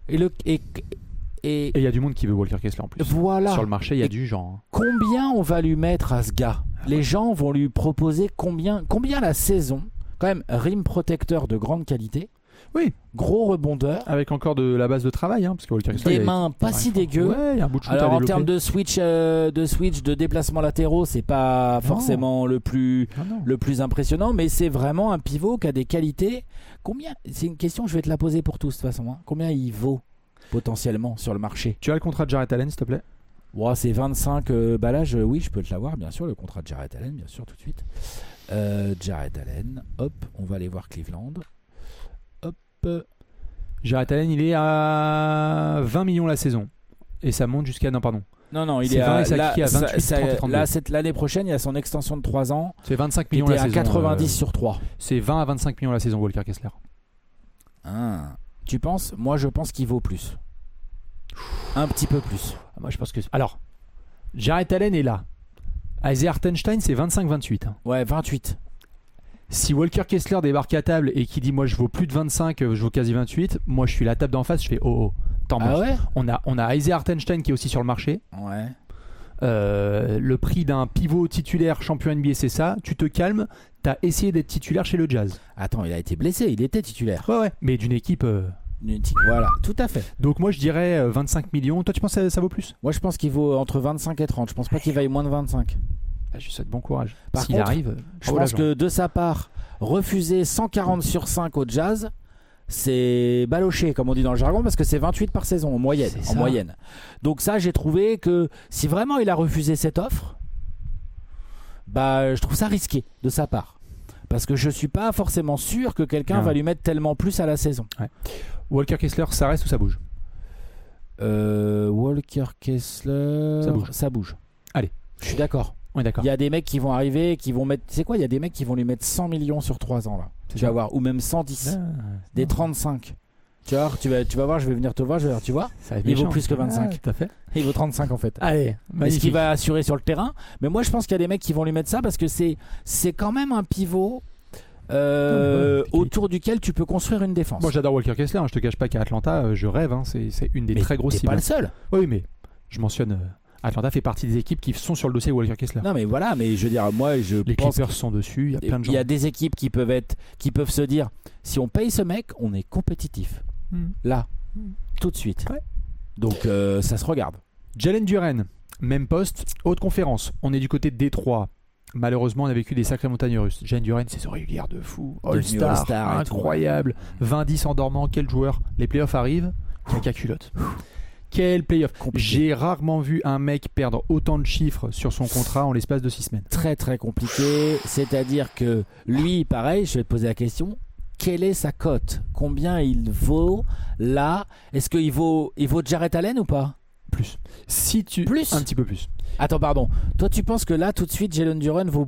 Et il y a du monde qui veut Walker Kessler en plus. Voilà. Sur le marché, il y a du genre. Combien on va lui mettre à ce gars? Les gens vont lui proposer combien la saison? Quand même, rim protecteur de grande qualité. Oui. Gros rebondeur. Avec encore de la base de travail, parce que Walker Kessler. Des mains pas si dégueu. Ouais, il y a un bout de shoot alors à en termes de switch, de déplacement latéraux, c'est pas forcément le plus impressionnant, mais c'est vraiment un pivot qui a des qualités. Combien? C'est une question, je vais te la poser pour tous de toute façon. Hein. Combien il vaut potentiellement sur le marché? Tu as le contrat de Jarrett Allen, s'il te plaît? C'est 25 ballages. Oui, je peux te l'avoir, bien sûr. Le contrat de Jarrett Allen, bien sûr, tout de suite. Jarrett Allen, hop, on va aller voir Cleveland. Hop. Jarrett Allen, il est à 20 millions la saison. Et ça monte jusqu'à... Non, pardon. Non, il c'est est à 28, là, l'année prochaine, il y a son extension de 3 ans. C'est 25 millions la saison. Il est à 90 sur 3. C'est 20 à 25 millions la saison, Walker Kessler. Tu penses? Moi, je pense qu'il vaut plus. Un petit peu plus. Moi, je pense que... Alors, Jarrett Allen est là. Isaiah Hartenstein, c'est 25-28. Ouais, 28. Si Walker Kessler débarque à table et qui dit moi je vaux plus de 25, je vaux quasi 28, moi je suis la table d'en face, je fais ouais. On a Isaiah Hartenstein qui est aussi sur le marché. Ouais. Le prix d'un pivot titulaire champion NBA, c'est ça. Tu te calmes, t'as essayé d'être titulaire chez le Jazz. Attends, il a été blessé, il était titulaire. Ouais, mais d'une équipe Voilà, tout à fait. Donc moi je dirais 25 millions. Toi tu penses que ça vaut plus? Moi je pense qu'il vaut entre 25 et 30. Je pense pas qu'il vaille moins de 25. Je lui souhaite bon courage. Par S'il contre, arrive, je pense que de sa part, refuser 140 sur 5 au Jazz, c'est baloché comme on dit dans le jargon, parce que c'est 28 par saison en moyenne. Donc ça, j'ai trouvé que si vraiment il a refusé cette offre, je trouve ça risqué de sa part, parce que je suis pas forcément sûr que quelqu'un va lui mettre tellement plus à la saison. Ouais. Walker Kessler, ça reste ou ça bouge? Walker Kessler, ça bouge. Allez, je suis d'accord. On est d'accord. Il y a des mecs qui vont arriver, qui vont mettre. Tu sais quoi? Il y a des mecs qui vont lui mettre 100 millions sur 3 ans là. Tu vas voir, ou même 110, des 35. Tu vas voir, je vais venir te voir, tu vois, il vaut plus que 25. Tout à fait. Il vaut 35 en fait. Allez, est-ce qu'il va assurer sur le terrain? Mais moi je pense qu'il y a des mecs qui vont lui mettre ça parce que c'est quand même un pivot autour duquel tu peux construire une défense. Moi j'adore Walker Kessler, je te cache pas qu'à Atlanta, je rêve, c'est une des très grosses cibles. T'es pas le seul. Oui, mais je mentionne. Atlanta fait partie des équipes qui sont sur le dossier Walker Kessler. Non mais voilà, mais je veux dire, moi je les pense Clippers sont dessus, il y a plein de gens. Il y a des équipes qui peuvent se dire, si on paye ce mec, on est compétitif. Là, tout de suite. Ouais. Donc ça se regarde. Jalen Duren, même poste, haute conférence. On est du côté de Détroit. Malheureusement, on a vécu des sacrés montagnes russes. Jalen Duren, c'est régulière de fou. All-Star, incroyable. 20-10 en dormant, quel joueur. Les playoffs arrivent, il n'y a qu'à culotte. Quel playoff. J'ai rarement vu un mec perdre autant de chiffres sur son contrat en l'espace de 6 semaines. Très très compliqué. C'est-à-dire que lui, pareil, je vais te poser la question. Quelle est sa cote? Combien il vaut là? Est-ce qu'il vaut Jarrett Allen ou pas? Plus. Plus? Un petit peu plus. Attends, pardon. Toi, tu penses que là, tout de suite, Jalen Duren vaut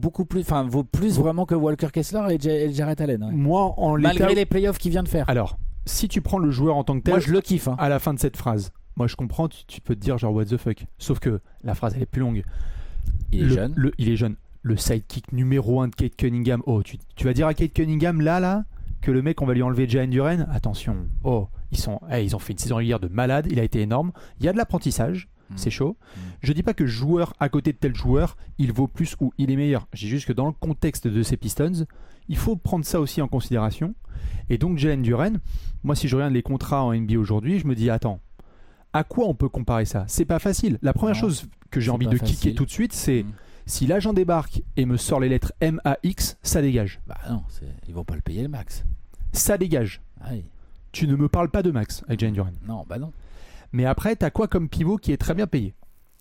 plus vraiment que Walker Kessler et Jarrett Allen, ouais. Moi, malgré les playoffs qu'il vient de faire. Alors, si tu prends le joueur en tant que tel, moi, je le kiffe. À la fin de cette phrase, moi, je comprends. Tu peux te dire genre what the fuck. Sauf que la phrase, elle est plus longue. Il est jeune. Le sidekick numéro 1 de Kate Cunningham. Oh, tu vas dire à Kate Cunningham là que le mec on va lui enlever Jalen Duren. Attention. Oh, ils ont fait une saison régulière de malade. Il a été énorme. Il y a de l'apprentissage. C'est chaud. Je dis pas que joueur à côté de tel joueur, il vaut plus ou il est meilleur. Je dis juste que dans le contexte de ces Pistons, il faut prendre ça aussi en considération. Et donc Jalen Duren, moi si je regarde les contrats en NBA aujourd'hui, je me dis attends, à quoi on peut comparer ça? C'est pas facile. La première chose que j'ai envie de kicker tout de suite, c'est si l'agent débarque et me sort les lettres MAX, ça dégage. Bah non, ils vont pas le payer le max. Ça dégage. Aïe. Tu ne me parles pas de max avec Jalen Duren. Non, bah non. Mais après, t'as quoi comme pivot qui est très bien payé?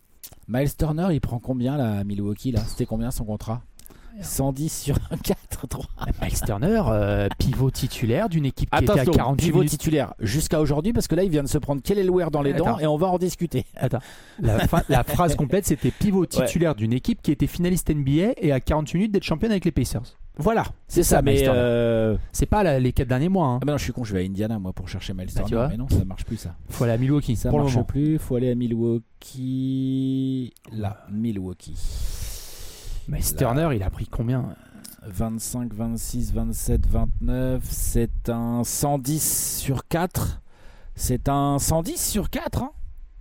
Miles Turner, il prend combien là à Milwaukee là? C'était combien son contrat? 110 sur 4, 3. Miles Turner, pivot titulaire d'une équipe qui était à 48 pivot minutes. titulaire jusqu'à aujourd'hui, parce que là il vient de se prendre Kelly Ware dans les dents et on va en discuter. Attends, la phrase complète c'était pivot titulaire d'une équipe qui était finaliste NBA et à 48 minutes d'être championne avec les Pacers. Voilà, c'est ça, mais c'est pas les 4 derniers mois. Hein. Ah ben non, je suis con, je vais à Indiana moi pour chercher Miles Turner, mais non, ça marche plus ça. Faut aller à Milwaukee. Ça marche plus, faut aller à Milwaukee. Là, Milwaukee. Miles Turner, il a pris combien? 25, 26, 27, 29. C'est un 110 sur 4. C'est un 110 sur 4. Hein.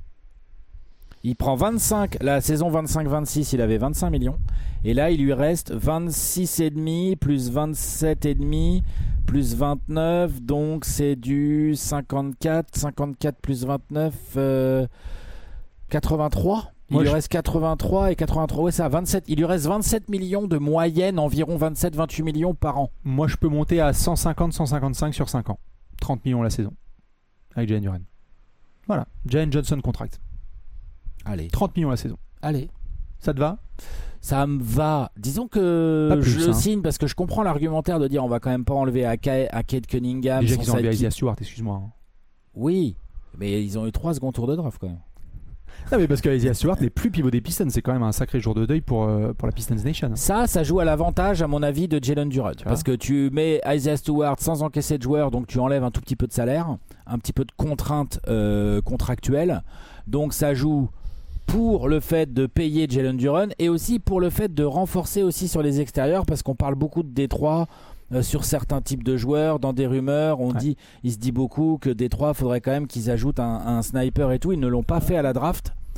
Il prend 25. La saison 25-26, il avait 25 millions. Et là, il lui reste 26,5 plus 27,5 plus 29. Donc, c'est du 54. 54 plus 29, 83. Il lui reste 83 et 83, ouais ça, 27. Il lui reste 27 millions de moyenne, environ 27-28 millions par an. Moi je peux monter à 150-155 sur 5 ans. 30 millions la saison. Avec Jalen Duren. Voilà, Jalen Johnson contract. Allez. 30 millions la saison. Allez. Ça te va? Ça me va. Disons que je le signe parce que je comprends l'argumentaire de dire on va quand même pas enlever à Kate Cunningham. Déjà qu'ils ont enlevé Isaiah Stewart, excuse-moi. Hein. Oui, mais ils ont eu 3 seconds tours de draft quand même. Non mais parce que Isaiah Stewart n'est plus pivot des Pistons, c'est quand même un sacré jour de deuil pour la Pistons Nation. Ça joue à l'avantage à mon avis de Jalen Duren, parce que tu mets Isaiah Stewart sans encaisser de joueurs, donc tu enlèves un tout petit peu de salaire, un petit peu de contraintes contractuelles, donc ça joue pour le fait de payer Jalen Duren et aussi pour le fait de renforcer aussi sur les extérieurs, parce qu'on parle beaucoup de Détroit. Sur certains types de joueurs, dans des rumeurs, il se dit beaucoup que Détroit, faudrait quand même qu'ils ajoutent un sniper et tout. Ils ne l'ont pas fait à la draft.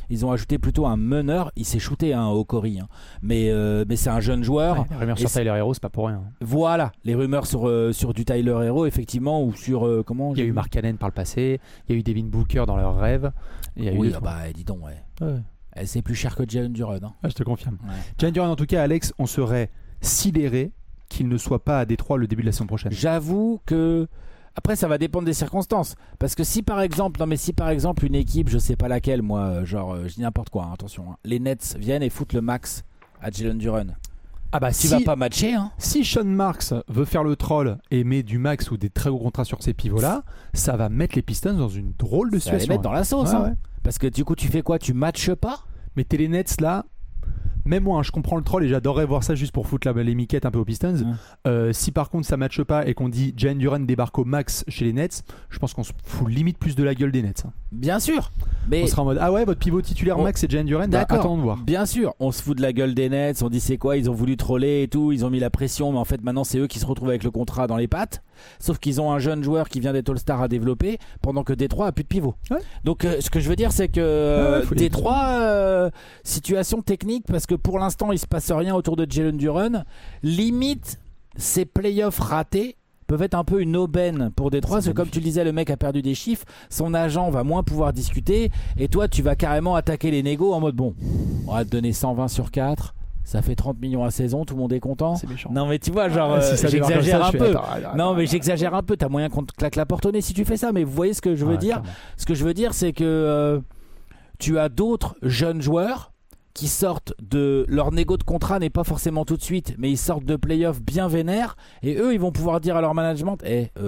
Ils ont ajouté plutôt un meneur. Il s'est shooté au Corey, hein. Mais c'est un jeune joueur. Les rumeurs sur Tyler Hero, c'est pas pour rien. Voilà, les rumeurs sur du Tyler Hero, effectivement, ou sur comment. Il y a eu Mark Cannon par le passé. Il y a eu Devin Booker dans leurs rêves. Oui, dis donc, ouais. C'est plus cher que Jalen Duren. Hein. Je te confirme. Ouais. Jalen Duren, en tout cas, Alex, on serait sidéré qu'il ne soit pas à Détroit le début de la saison prochaine. J'avoue que après ça va dépendre des circonstances, parce que si par exemple une équipe, je sais pas laquelle, moi, je dis n'importe quoi, hein, attention, hein, les Nets viennent et foutent le max à Jalen Duren. Ah bah tu vas pas matcher, hein. Si Sean Marks veut faire le troll et met du max ou des très gros contrats sur ces pivots-là, ça va mettre les Pistons dans une drôle de situation. Ça va les mettre dans la sauce, ouais. Parce que du coup tu fais quoi, tu matches pas. Mais t'es les Nets là. Même moi, je comprends le troll et j'adorerais voir ça juste pour foutre les miquettes un peu aux Pistons. Si par contre ça matche pas et qu'on dit Jalen Duren débarque au max chez les Nets, je pense qu'on se fout limite plus de la gueule des Nets. Bien sûr. Mais on sera en mode ah ouais, votre pivot titulaire max c'est Jalen Duren. D'accord. Attendons de voir. Bien sûr, on se fout de la gueule des Nets. On dit c'est quoi, ils ont voulu troller et tout, ils ont mis la pression, mais en fait maintenant c'est eux qui se retrouvent avec le contrat dans les pattes. Sauf qu'ils ont un jeune joueur qui vient d'être All-Star à développer pendant que Détroit a plus de pivot. Ouais. Donc ce que je veux dire c'est que Détroit, situation technique, parce que pour l'instant il se passe rien autour de Jalen Duren. Limite, ces playoffs ratés peuvent être un peu une aubaine pour Détroit, parce que comme tu le disais, le mec a perdu des chiffres, son agent va moins pouvoir discuter, et toi tu vas carrément attaquer les négos en mode bon, on va te donner 120 sur 4. Ça fait 30 millions à saison, tout le monde est content. C'est méchant. Non mais tu vois, genre j'exagère un peu. Non mais j'exagère un peu, t'as moyen qu'on te claque la porte au nez si tu fais ça, mais vous voyez ce que je veux dire. Clairement. Ce que je veux dire, c'est que tu as d'autres jeunes joueurs qui sortent de leur négo de contrat, n'est pas forcément tout de suite, mais ils sortent de playoffs bien vénères, et eux ils vont pouvoir dire à leur management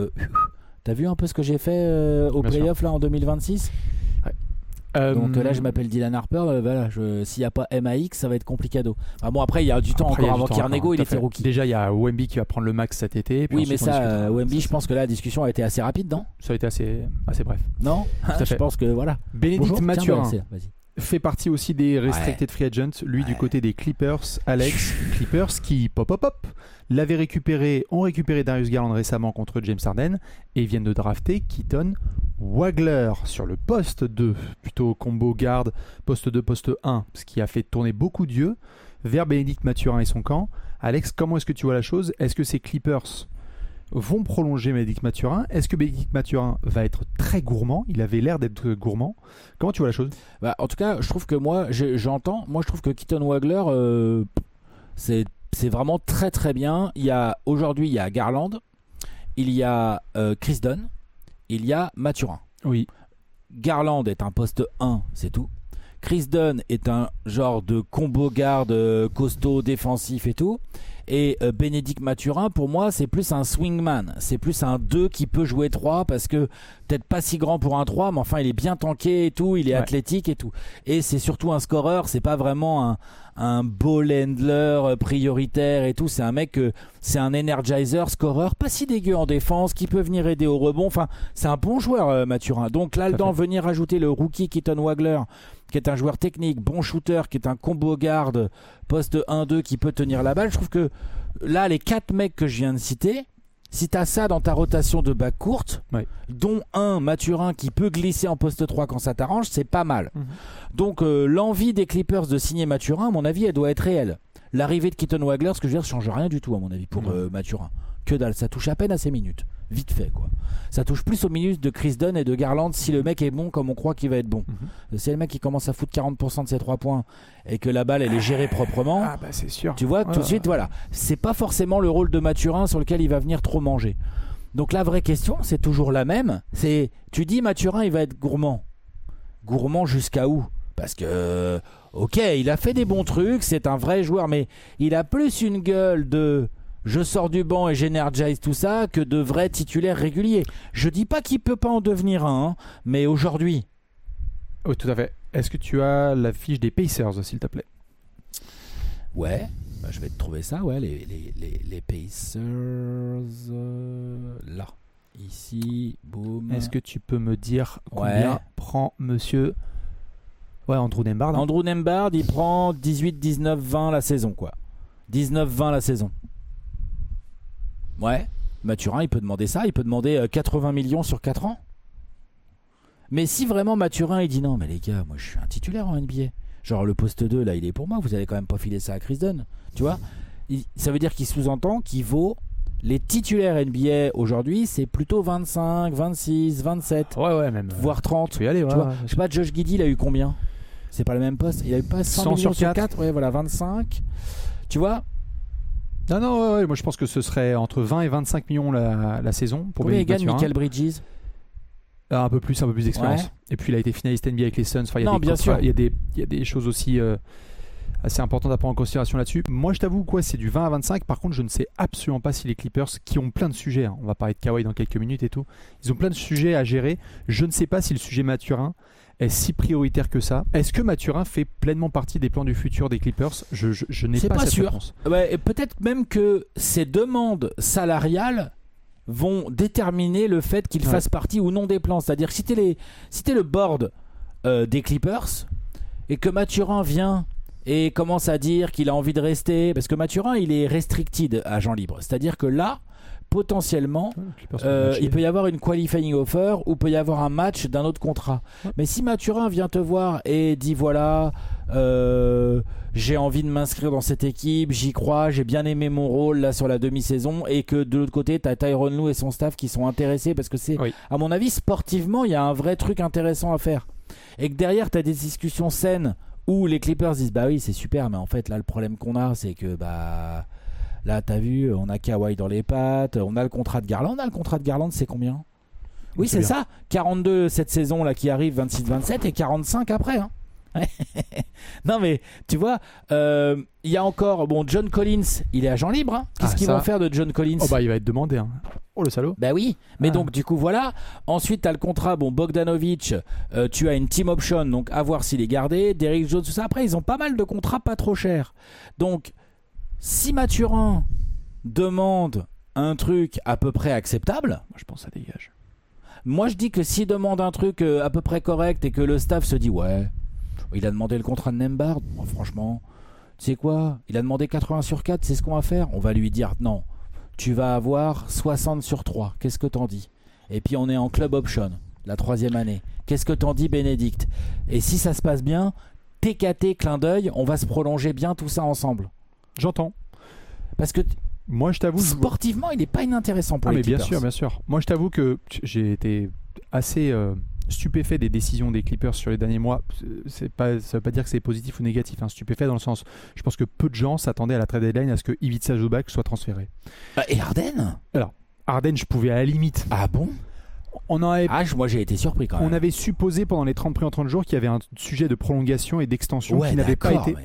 t'as vu un peu ce que j'ai fait au playoff là en 2026. Donc là je m'appelle Dylan Harper, voilà, s'il n'y a pas MAX ça va être complicado. Bon après il y a du temps encore avant qu'il renégo, il était rookie. Déjà il y a Wemby qui va prendre le max cet été. Oui mais ça Wemby je pense que là la discussion a été assez rapide, non? Ça a été assez bref. Non. Je pense que voilà. Bénédicte Mathurin fait partie aussi des restricted free agents, lui du côté des Clippers. Alex, Clippers qui l'avaient récupéré, ont récupéré Darius Garland récemment contre James Harden et viennent de drafter Keaton Wagler sur le poste 2, plutôt combo garde, poste 2, poste 1, ce qui a fait tourner beaucoup d'yeux vers Bénédicte Mathurin et son camp. Alex, comment est-ce que tu vois la chose? Est-ce que ces Clippers vont prolonger Bénédicte Mathurin? Est-ce que Bénédicte Mathurin va être très gourmand? Il avait l'air d'être gourmand. Comment tu vois la chose? En tout cas, je trouve que je trouve que Keaton Wagler, c'est vraiment très très bien. Aujourd'hui, il y a Garland, il y a Chris Dunn, il y a Mathurin. Oui. Garland est un poste 1, c'est tout. Chris Dunn est un genre de combo garde costaud, défensif et tout. Et Bénédicte Mathurin, pour moi, c'est plus un swingman. C'est plus un 2 qui peut jouer 3 parce que peut-être pas si grand pour un 3, mais enfin, il est bien tanké et tout, il est athlétique et tout. Et c'est surtout un scoreur, c'est pas vraiment un ball handler prioritaire et tout. C'est un mec, c'est un energizer scoreur, pas si dégueu en défense, qui peut venir aider au rebond. Enfin, c'est un bon joueur, Mathurin. Donc là, venir ajouter le rookie Keaton Wagler, qui est un joueur technique, bon shooter, qui est un combo garde, poste 1-2 qui peut tenir la balle. Je trouve que là, les 4 mecs que je viens de citer, si tu as ça dans ta rotation de back courte, dont un Mathurin qui peut glisser en poste 3 quand ça t'arrange, c'est pas mal. Donc l'envie des Clippers de signer Mathurin, à mon avis, elle doit être réelle. L'arrivée de Keaton Wagler, ce que je veux dire, ça change rien du tout à mon avis pour Mathurin. Que dalle, ça touche à peine à ses minutes. Vite fait quoi. Ça touche plus aux minutes de Chris Dunn et de Garland si le mec est bon comme on croit qu'il va être bon. Si le mec qui commence à foutre 40% de ses 3 points et que la balle elle est gérée proprement, c'est sûr. Tu vois, tout de suite voilà. C'est pas forcément le rôle de Mathurin sur lequel il va venir trop manger. Donc la vraie question c'est toujours la même. Tu dis Mathurin il va être gourmand. Gourmand jusqu'à où? Parce que ok, il a fait des bons trucs, c'est un vrai joueur, mais il a plus une gueule de je sors du banc et j'énergise tout ça que de vrais titulaires réguliers. Je dis pas qu'il peut pas en devenir un, mais aujourd'hui. Oui, tout à fait. Est-ce que tu as la fiche des Pacers, s'il te plaît? Ouais, je vais te trouver ça, les Pacers, là, ici, boum. Est-ce que tu peux me dire combien prend monsieur Andrew Nembhard? Andrew Nembhard, il prend 18, 19, 20 la saison, quoi. 19, 20 la saison. Ouais, Mathurin, il peut demander ça, il peut demander 80 millions sur 4 ans. Mais si vraiment Mathurin il dit non, mais les gars, moi je suis un titulaire en NBA. Genre le poste 2 là, il est pour moi. Vous allez quand même pas filer ça à Chris Dunn, tu vois. Ça veut dire qu'il sous-entend qu'il vaut. Les titulaires NBA aujourd'hui, c'est plutôt 25, 26, 27, Ouais, même. voire 30. Tu peux y aller, Tu ouais. vois. Je sais pas, Josh Giddey, il a eu combien? C'est pas le même poste. Il a eu pas 100 millions sur 4. Ouais, voilà, 25. Tu vois. Non, ouais, moi je pense que ce serait entre 20 et 25 millions la saison pour combien il Bennedict gagne Mathurin. Michael Bridges? Un peu plus d'expérience. Ouais. Et puis il a été finaliste NBA avec les Suns. Enfin, il y a Non, des bien sûr. il y a des choses aussi assez importantes à prendre en considération là-dessus. Moi je t'avoue quoi, c'est du 20 à 25. Par contre, je ne sais absolument pas si les Clippers, qui ont plein de sujets, hein, on va parler de Kawhi dans quelques minutes et tout, ils ont plein de sujets à gérer. Je ne sais pas si le sujet Mathurin est si prioritaire que ça. Est-ce que Mathurin fait pleinement partie des plans du futur des Clippers? Je n'ai C'est pas pas cette sûr. réponse. Ouais, et peut-être même que ces demandes salariales vont déterminer le fait qu'il fasse partie ou non des plans. C'est-à-dire que si t'es le board des Clippers et que Mathurin vient et commence à dire qu'il a envie de rester, parce que Mathurin il est restricted agent libre. C'est-à-dire que là, potentiellement, il peut y avoir une qualifying offer ou peut y avoir un match d'un autre contrat. Mais si Mathurin vient te voir et dit voilà, j'ai envie de m'inscrire dans cette équipe, j'y crois, j'ai bien aimé mon rôle là sur la demi-saison, et que de l'autre côté t'as Tyronn Lue et son staff qui sont intéressés parce que c'est, à mon avis, sportivement il y a un vrai truc intéressant à faire, et que derrière t'as des discussions saines où les Clippers disent bah oui c'est super, mais en fait là le problème qu'on a c'est que là, t'as vu, on a Kawhi dans les pattes, on a le contrat de Garland. On a le contrat de Garland, c'est combien? Oui, c'est ça. 42 cette saison là qui arrive, 26-27 et 45 après. Hein. Non mais tu vois, il y a encore John Collins, il est agent libre. Hein. Qu'est-ce qu'ils vont faire de John Collins? Il va être demandé. Hein. Oh le salaud. Bah oui, mais donc du coup voilà. Ensuite t'as le contrat, Bogdanovic, tu as une team option, donc à voir s'il est gardé. Derrick Jones, tout ça. Après ils ont pas mal de contrats pas trop chers. Donc si Mathurin demande un truc à peu près acceptable, moi je pense que ça dégage. Moi je dis que s'il demande un truc à peu près correct et que le staff se dit ouais, il a demandé le contrat de Nembhard, bon, franchement, tu sais quoi, il a demandé 80 sur 4, c'est ce qu'on va faire. On va lui dire non, tu vas avoir 60 sur 3, qu'est-ce que t'en dis? Et puis on est en club option, la 3e année. Qu'est-ce que t'en dis, Bénédicte? Et si ça se passe bien, TKT, clin d'œil, on va se prolonger bien tout ça ensemble. J'entends. Parce que moi, je t'avoue, sportivement, il n'est pas inintéressant pour les Clippers. Bien sûr. Moi, je t'avoue que j'ai été assez stupéfait des décisions des Clippers sur les derniers mois. Ça veut pas dire que c'est positif ou négatif. Hein. Stupéfait dans le sens, je pense que peu de gens s'attendaient à la trade deadline à ce que Ivica Zubac soit transféré. Et Harden? Alors, Harden, je pouvais à la limite. Ah bon? Moi j'ai été surpris quand même. On avait supposé pendant les 30 premiers 30 jours qu'il y avait un sujet de prolongation et d'extension qui n'avait pas été.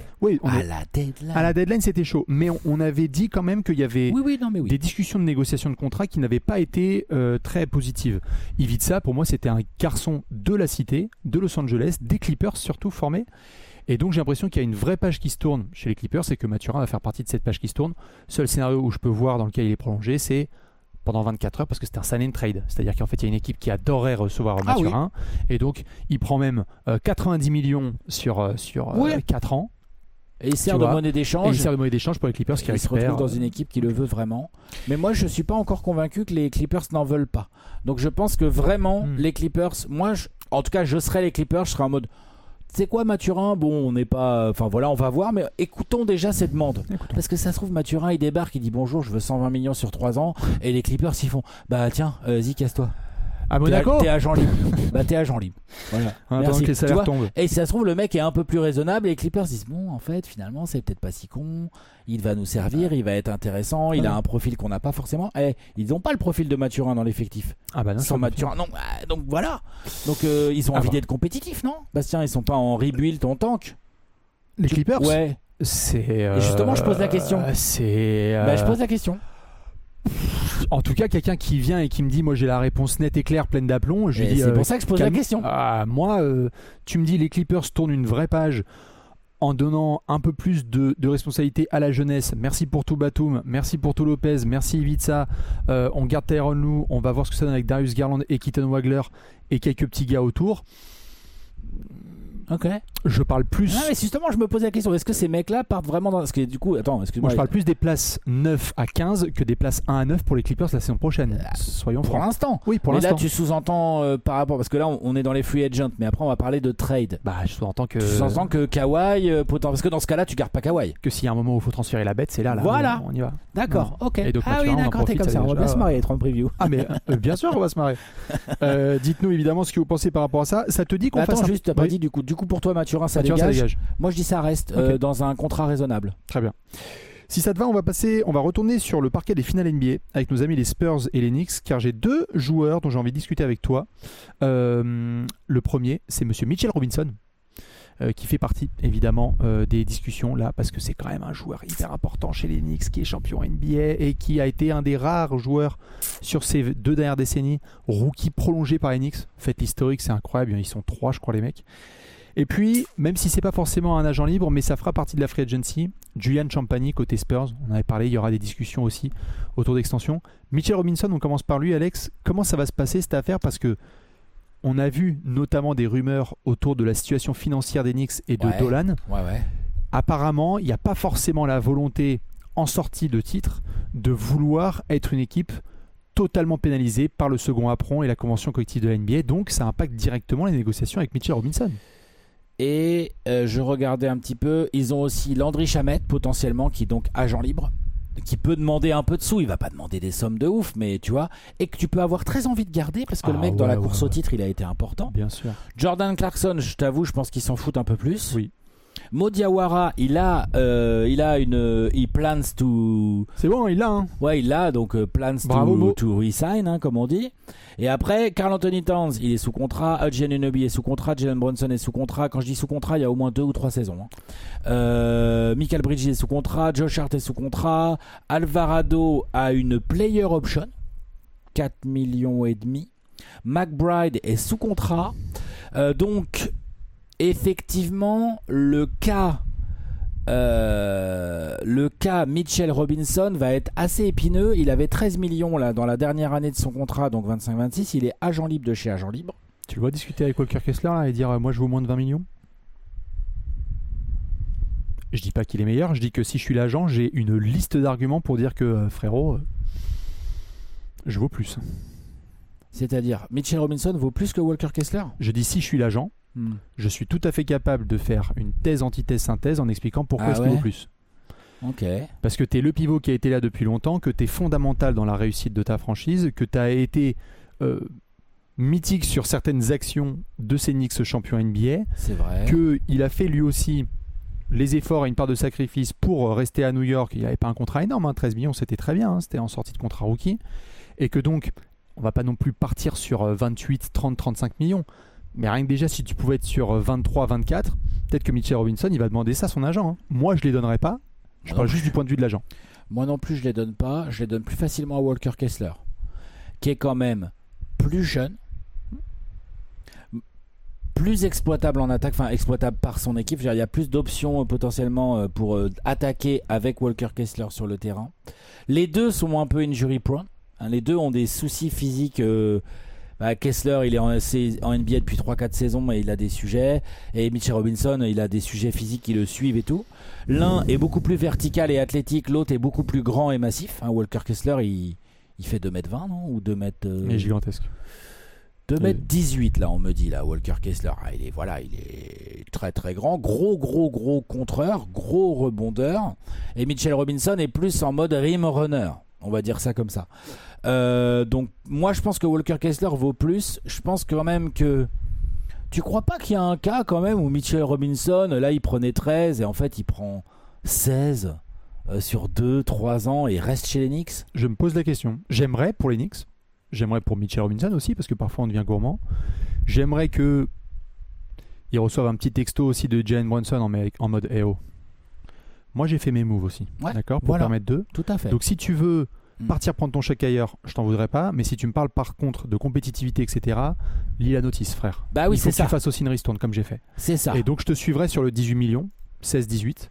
À la deadline c'était chaud, mais on avait dit quand même qu'il y avait des discussions de négociation de contrat qui n'avaient pas été très positives. Ivica, pour moi, c'était un garçon de la cité, de Los Angeles, des Clippers surtout formés. Et donc j'ai l'impression qu'il y a une vraie page qui se tourne chez les Clippers, c'est que Mathurin va faire partie de cette page qui se tourne. Seul scénario où je peux voir dans lequel il est prolongé, c'est pendant 24 heures parce que c'est un sign and trade. C'est-à-dire qu'en fait, il y a une équipe qui adorerait recevoir Mathurin. Et donc, il prend même 90 millions sur 4 ans. Et il sert de monnaie d'échange. Et il sert de monnaie d'échange pour les Clippers qui récupèrent. Il se retrouve dans une équipe qui le veut vraiment. Mais moi, je ne suis pas encore convaincu que les Clippers n'en veulent pas. Donc, je pense que vraiment, les Clippers... en tout cas, je serais les Clippers, je serais en mode... Tu sais quoi, Mathurin, on n'est pas... Enfin voilà, on va voir, mais écoutons déjà cette demande. Parce que ça se trouve, Mathurin, il débarque, il dit bonjour, je veux 120 millions sur 3 ans. Et les Clippers, ils font, bah tiens, vas-y, casse-toi. À Monaco, t'es agent libre. T'es agent libre. Voilà. Attends que les salaires tombent. Et si ça se trouve, le mec est un peu plus raisonnable et les Clippers disent bon, en fait, finalement, c'est peut-être pas si con. Il va nous servir, il va être intéressant. Il a un profil qu'on n'a pas forcément. Ils n'ont pas le profil de Mathurin dans l'effectif. Sans Mathurin, non. Donc voilà. Donc ils ont envie d'être compétitifs, non, Bastien? Ils sont pas en rebuild, en tank. Les Clippers. Ouais. Et justement, je pose la question. Je pose la question. En tout cas, quelqu'un qui vient et qui me dit moi j'ai la réponse nette et claire, pleine d'aplomb, je lui dis c'est pour ça que je pose la question. Moi, tu me dis les Clippers tournent une vraie page en donnant un peu plus de responsabilité à la jeunesse. Merci pour tout Batum, merci pour tout Lopez, merci Ivica. On garde Tyronn Lue, on va voir ce que ça donne avec Darius Garland et Keaton Wagler et quelques petits gars autour. Ok. Je parle plus. Ah, mais justement, je me posais la question, est-ce que ces mecs-là partent vraiment dans. Parce que du coup, attends, excuse-moi. Moi, je parle plus des places 9 à 15 que des places 1 à 9 pour les Clippers la saison prochaine. Soyons Pour francs. l'instant. Oui, pour mais l'instant. là, tu sous-entends par rapport. Parce que là, on est dans les free agents, mais après, on va parler de trade. Bah, je sous-entends que. Tu sous-entends que Kawhi. Parce que dans ce cas-là, tu gardes pas Kawhi. Que s'il y a un moment où il faut transférer la bête, c'est là. Voilà. On y va. D'accord, ok. Et donc, ah oui, naturellement, on en d'accord, t'es profite, comme ça. ça On va y est, bien déjà. se marier, être en preview. Ah, mais bien sûr, on va se marrer. Dites-nous évidemment ce que vous pensez par rapport à ça. Ça te dit qu'on fasse. Attends, juste, t'as pas Oui. dit du coup pour toi, Mathurin, ça Mathurin, ça dégage. dégage. Moi, je dis ça reste Ok. dans un contrat raisonnable. Très bien. Si ça te va, on va retourner sur le parquet des finales NBA avec nos amis les Spurs et les Knicks, car j'ai deux joueurs dont j'ai envie de discuter avec toi. Le premier, c'est monsieur Mitchell Robinson, qui fait partie évidemment des discussions là, parce que c'est quand même un joueur hyper important chez les Knicks, qui est champion NBA et qui a été un des rares joueurs sur ces 2 dernières décennies, rookie prolongé par les Knicks. Faites l'historique, c'est incroyable, ils sont 3 je crois les mecs. Et puis, même si c'est pas forcément un agent libre, mais ça fera partie de la free agency, Julian Champagny côté Spurs, on en avait parlé, il y aura des discussions aussi autour d'extension. Mitchell Robinson, on commence par lui, Alex. Comment ça va se passer cette affaire? Parce que on a vu notamment des rumeurs autour de la situation financière des Knicks et de Ouais. Dolan. Ouais. Apparemment, il n'y a pas forcément la volonté, en sortie de titre, de vouloir être une équipe totalement pénalisée par le second apron et la convention collective de la NBA. Donc, ça impacte directement les négociations avec Mitchell Robinson. Et je regardais un petit peu, ils ont aussi Landry Shamet potentiellement, qui est donc agent libre, qui peut demander un peu de sous, il va pas demander des sommes de ouf, mais tu vois, et que tu peux avoir très envie de garder parce que le mec dans la course au titre, il a été important. Bien sûr. Jordan Clarkson, je t'avoue, je pense qu'il s'en fout un peu plus. Oui. Mo Diawara, il plans to. C'est bon, il l'a. Hein. Ouais, il l'a, donc plans Bravo, Mo. to resign, hein, comme on dit. Et après, Karl Anthony Towns, il est sous contrat. Hudson Anunoby est sous contrat. Jalen Brunson est sous contrat. Quand je dis sous contrat, il y a au moins 2 ou 3 saisons. Hein. Michael Bridges est sous contrat. Josh Hart est sous contrat. Alvarado a une player option, 4 millions et demi. McBride est sous contrat. Donc, effectivement, le cas Mitchell Robinson va être assez épineux. Il avait 13 millions là, dans la dernière année de son contrat, donc 25-26. Il est agent libre de chez agent libre. Tu vois discuter avec Walker Kessler là, et dire moi je vaux moins de 20 millions. Je dis pas qu'il est meilleur, je dis que si je suis l'agent, j'ai une liste d'arguments pour dire que frérot, je vaux plus. C'est-à-dire, Mitchell Robinson vaut plus que Walker Kessler. Je dis si je suis l'agent, je suis tout à fait capable de faire une thèse, antithèse, synthèse en expliquant pourquoi est-ce qu'il vaut plus. Ok. Parce que tu es le pivot qui a été là depuis longtemps, que tu es fondamental dans la réussite de ta franchise, que tu as été mythique sur certaines actions de ces Knicks champions NBA, C'est vrai. qu'il a fait lui aussi les efforts et une part de sacrifice pour rester à New York. Il n'avait pas un contrat énorme, hein, 13 millions c'était très bien, hein, c'était en sortie de contrat rookie. Et que donc, on va pas non plus partir sur 28, 30, 35 millions. Mais rien que déjà, si tu pouvais être sur 23, 24, peut-être que Mitchell Robinson, il va demander ça à son agent. Hein. Moi, je les donnerais pas. Je parle juste du point de vue de l'agent. Moi non plus, je les donne pas. Je les donne plus facilement à Walker Kessler, qui est quand même plus jeune, plus exploitable en attaque, enfin exploitable par son équipe. Il y a plus d'options potentiellement pour attaquer avec Walker Kessler sur le terrain. Les deux sont un peu injury prone. Hein, les deux ont des soucis physiques. Kessler, il est en NBA depuis 3-4 saisons et il a des sujets. Et Mitchell Robinson, il a des sujets physiques qui le suivent et tout. L'un est beaucoup plus vertical et athlétique, l'autre est beaucoup plus grand et massif. Hein, Walker Kessler, il fait 2m20, non? Ou 2m... Il est gigantesque. 2m18 là, on me dit là, Walker Kessler. Il est très très grand, gros contreur, gros rebondeur. Et Mitchell Robinson est plus en mode rim runner, on va dire ça comme ça. Donc moi je pense que Walker Kessler vaut plus. Je pense quand même que tu crois pas qu'il y a un cas quand même où Mitchell Robinson là il prenait 13 et en fait il prend 16 sur 2-3 ans et reste chez les Knicks? Je me pose la question. J'aimerais pour les Knicks, j'aimerais pour Mitchell Robinson aussi, parce que parfois on devient gourmand. J'aimerais que ils reçoivent un petit texto aussi de Jalen Brunson en mode oh, moi j'ai fait mes moves aussi, Ouais, d'accord, pour voilà. permettre d'eux. Tout à fait. Donc si tu veux partir prendre ton chèque ailleurs, je t'en voudrais pas. Mais si tu me parles par contre de compétitivité, etc., lis la notice, frère. Bah oui, il faut c'est que ça. tu fasses aussi une ristourne comme j'ai fait. C'est ça. Et donc je te suivrai sur le 18 millions, 16-18,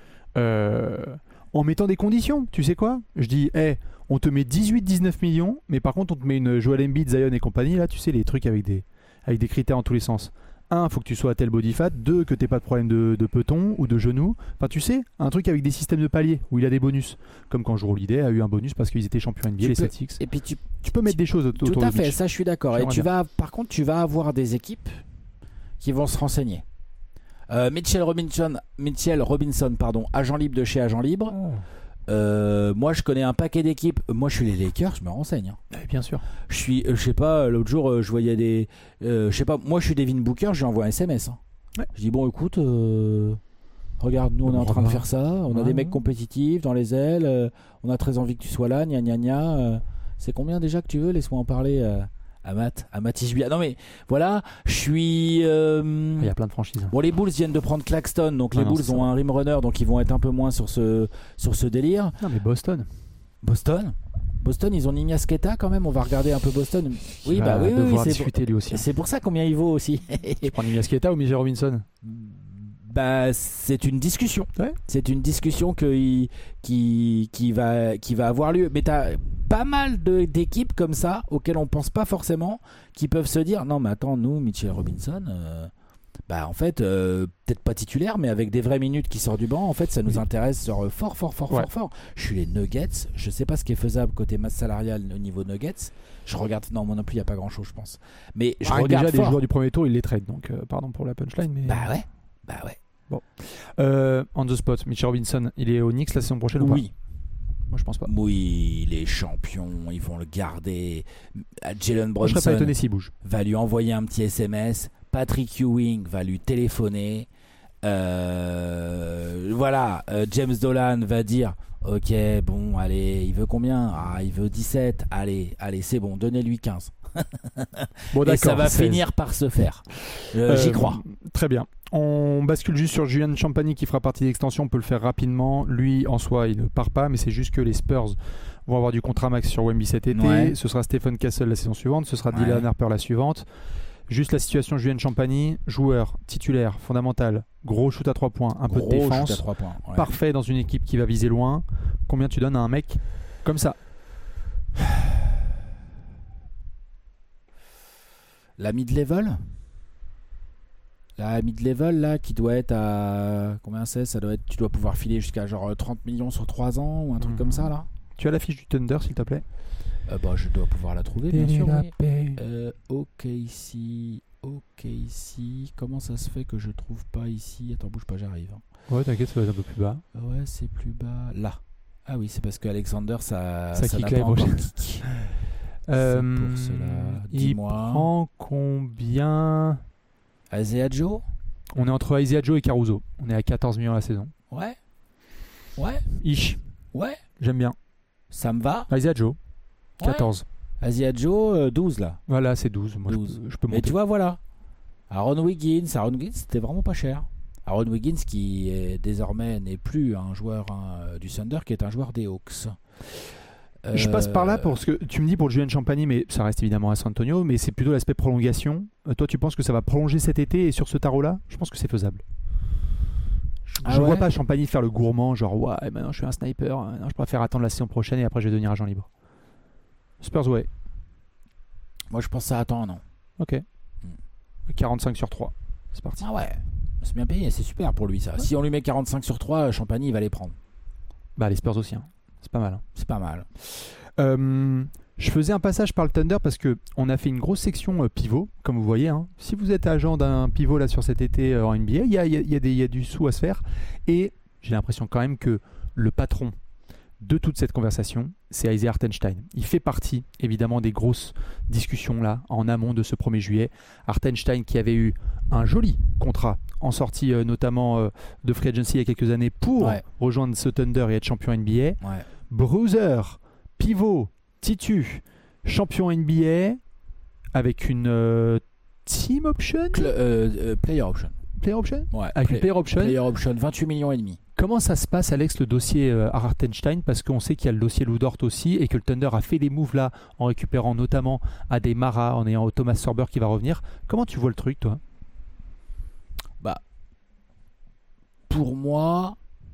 en mettant des conditions. Tu sais quoi? Je dis, on te met 18-19 millions, mais par contre on te met une Joel Embiid, Zion et compagnie. Là, tu sais, les trucs avec des critères en tous les sens. un, faut que tu sois à tel body fat, deux, que t'aies pas de problème de peton ou de genou. Enfin, tu sais, un truc avec des systèmes de paliers où il a des bonus. Comme quand Drew Holiday a eu un bonus parce qu'ils étaient champions NBA, les Celtics. Et puis tu peux mettre des choses autour tout à du fait, pitch. ça je suis d'accord. Et par contre, tu vas avoir des équipes qui vont se renseigner. Mitchell Robinson, agent libre de chez Agent Libre. Moi je connais un paquet d'équipes. Moi je suis les Lakers, je me renseigne. Bien sûr. Je sais pas, l'autre jour je voyais des. Je sais pas, moi je suis Devin Booker, je lui envoie un SMS. Ouais. Je dis bon écoute, regarde, nous on est en train de faire ça, on a des mecs compétitifs dans les ailes, on a très envie que tu sois là, gna gna gna. C'est combien déjà que tu veux? Laisse-moi en parler à Mathis Julia. Non mais voilà, je suis. Il y a plein de franchises. Bon, les Bulls viennent de prendre Claxton, donc les Bulls ont un rim runner, donc ils vont être un peu moins sur ce délire. Non mais Boston, ils ont Nimi Asketa quand même. On va regarder un peu Boston. Oui, bah oui, discuter lui aussi. C'est pour ça combien il vaut aussi. Tu prends Nimi Asketa ou Mitchell Robinson? Bah, c'est une discussion. Ouais. C'est une discussion qui va avoir lieu. Mais t'as pas mal d'équipes comme ça auxquelles on pense pas forcément, qui peuvent se dire non mais attends, nous Mitchell Robinson, bah en fait peut-être pas titulaire, mais avec des vraies minutes qui sortent du banc, en fait ça nous intéresse sur fort. Je suis les Nuggets, je sais pas ce qui est faisable côté masse salariale au niveau Nuggets. Je regarde, non moi non plus il y a pas grand chose je pense, mais je regarde déjà fort. des joueurs du premier tour ils les traitent, donc pardon pour la punchline, mais bah ouais. Bon, on the spot, Mitchell Robinson, il est au Knicks la saison prochaine ou pas? Oui. Moi je pense pas. Oui, les champions, ils vont le garder. Jalen Brunson, je serais pas étonné s'il bouge. Va lui envoyer un petit SMS. Patrick Ewing va lui téléphoner. Voilà, James Dolan va dire ok, bon, allez, il veut combien? Il veut 17. Allez, c'est bon, donnez-lui 15. Bon, et ça va finir par se faire. J'y crois. Très bien. On bascule juste sur Julian Champagny qui fera partie de l'extension. On peut le faire rapidement. Lui, en soi, il ne part pas, mais c'est juste que les Spurs vont avoir du contrat max sur Wemby cet été. Ouais. Ce sera Stephen Castle la saison suivante. Ce sera Dylan Harper la suivante. Juste la situation de Julian Champagny, joueur titulaire, fondamental, gros shoot à 3 points, un peu de défense, parfait dans une équipe qui va viser loin. Combien tu donnes à un mec comme ça? La mid-level là qui doit être à combien c'est? Ça doit être, tu dois pouvoir filer jusqu'à genre 30 millions sur 3 ans ou un truc comme ça là. Tu as la fiche du Thunder s'il te plaît? Je dois pouvoir la trouver bien sûr. Ok ici. Comment ça se fait que je trouve pas ici? Attends, bouge pas, j'arrive. Ouais, t'inquiète, ça va être un peu plus bas. Ouais, c'est plus bas. Là. Ah oui, c'est parce que Alexander ça kick n'a pas encore kick. C'est pour cela. Dis-moi. Il prend combien? Isaiah Joe? On est entre Isaiah Joe et Caruso. On est à 14 millions la saison. Ouais. Ish. Ouais. J'aime bien. Ça me va. Isaiah Joe. 14. Ouais. Isaiah Joe, 12 là. Voilà, c'est 12. Moi, 12. Je peux monter. Mais tu vois, voilà. Aaron Wiggins, c'était vraiment pas cher. Aaron Wiggins qui désormais n'est plus un joueur du Thunder, qui est un joueur des Hawks. Je passe par là pour ce que tu me dis pour Julian Champagny, mais ça reste évidemment à San Antonio, mais c'est plutôt l'aspect prolongation. Toi, tu penses que ça va prolonger cet été et sur ce tarot-là? Je pense que c'est faisable. Je vois pas Champagny faire le gourmand, genre ouais, maintenant je suis un sniper, non, je préfère attendre la saison prochaine et après je vais devenir agent libre. Spurs, ouais. Moi, je pense que ça attend un an. Ok. 45 sur 3. C'est parti. Ah ouais, c'est bien payé, c'est super pour lui ça. Ouais. Si on lui met 45 sur 3, Champagny il va les prendre. Bah, les Spurs aussi, hein. C'est pas mal. Hein. C'est pas mal. Je faisais un passage par le Thunder parce qu'on a fait une grosse section pivot, comme vous voyez. Hein. Si vous êtes agent d'un pivot là sur cet été en NBA, il y a du sous à se faire. Et j'ai l'impression quand même que le patron de toute cette conversation, c'est Isaiah Hartenstein. Il fait partie évidemment des grosses discussions là en amont de ce 1er juillet. Hartenstein qui avait eu un joli contrat en sortie notamment de Free Agency il y a quelques années pour rejoindre ce Thunder et être champion NBA. Ouais. Bruiser, pivot, titu, champion NBA avec une team option, player option. Player option, ouais, avec une player option. Player option, 28 millions et demi. Comment ça se passe, Alex, le dossier Hartenstein? Parce qu'on sait qu'il y a le dossier Lou Dort aussi et que le Thunder a fait des moves là en récupérant notamment Ademara, en ayant Thomas Sorber qui va revenir. Comment tu vois le truc, toi? Bah, pour moi,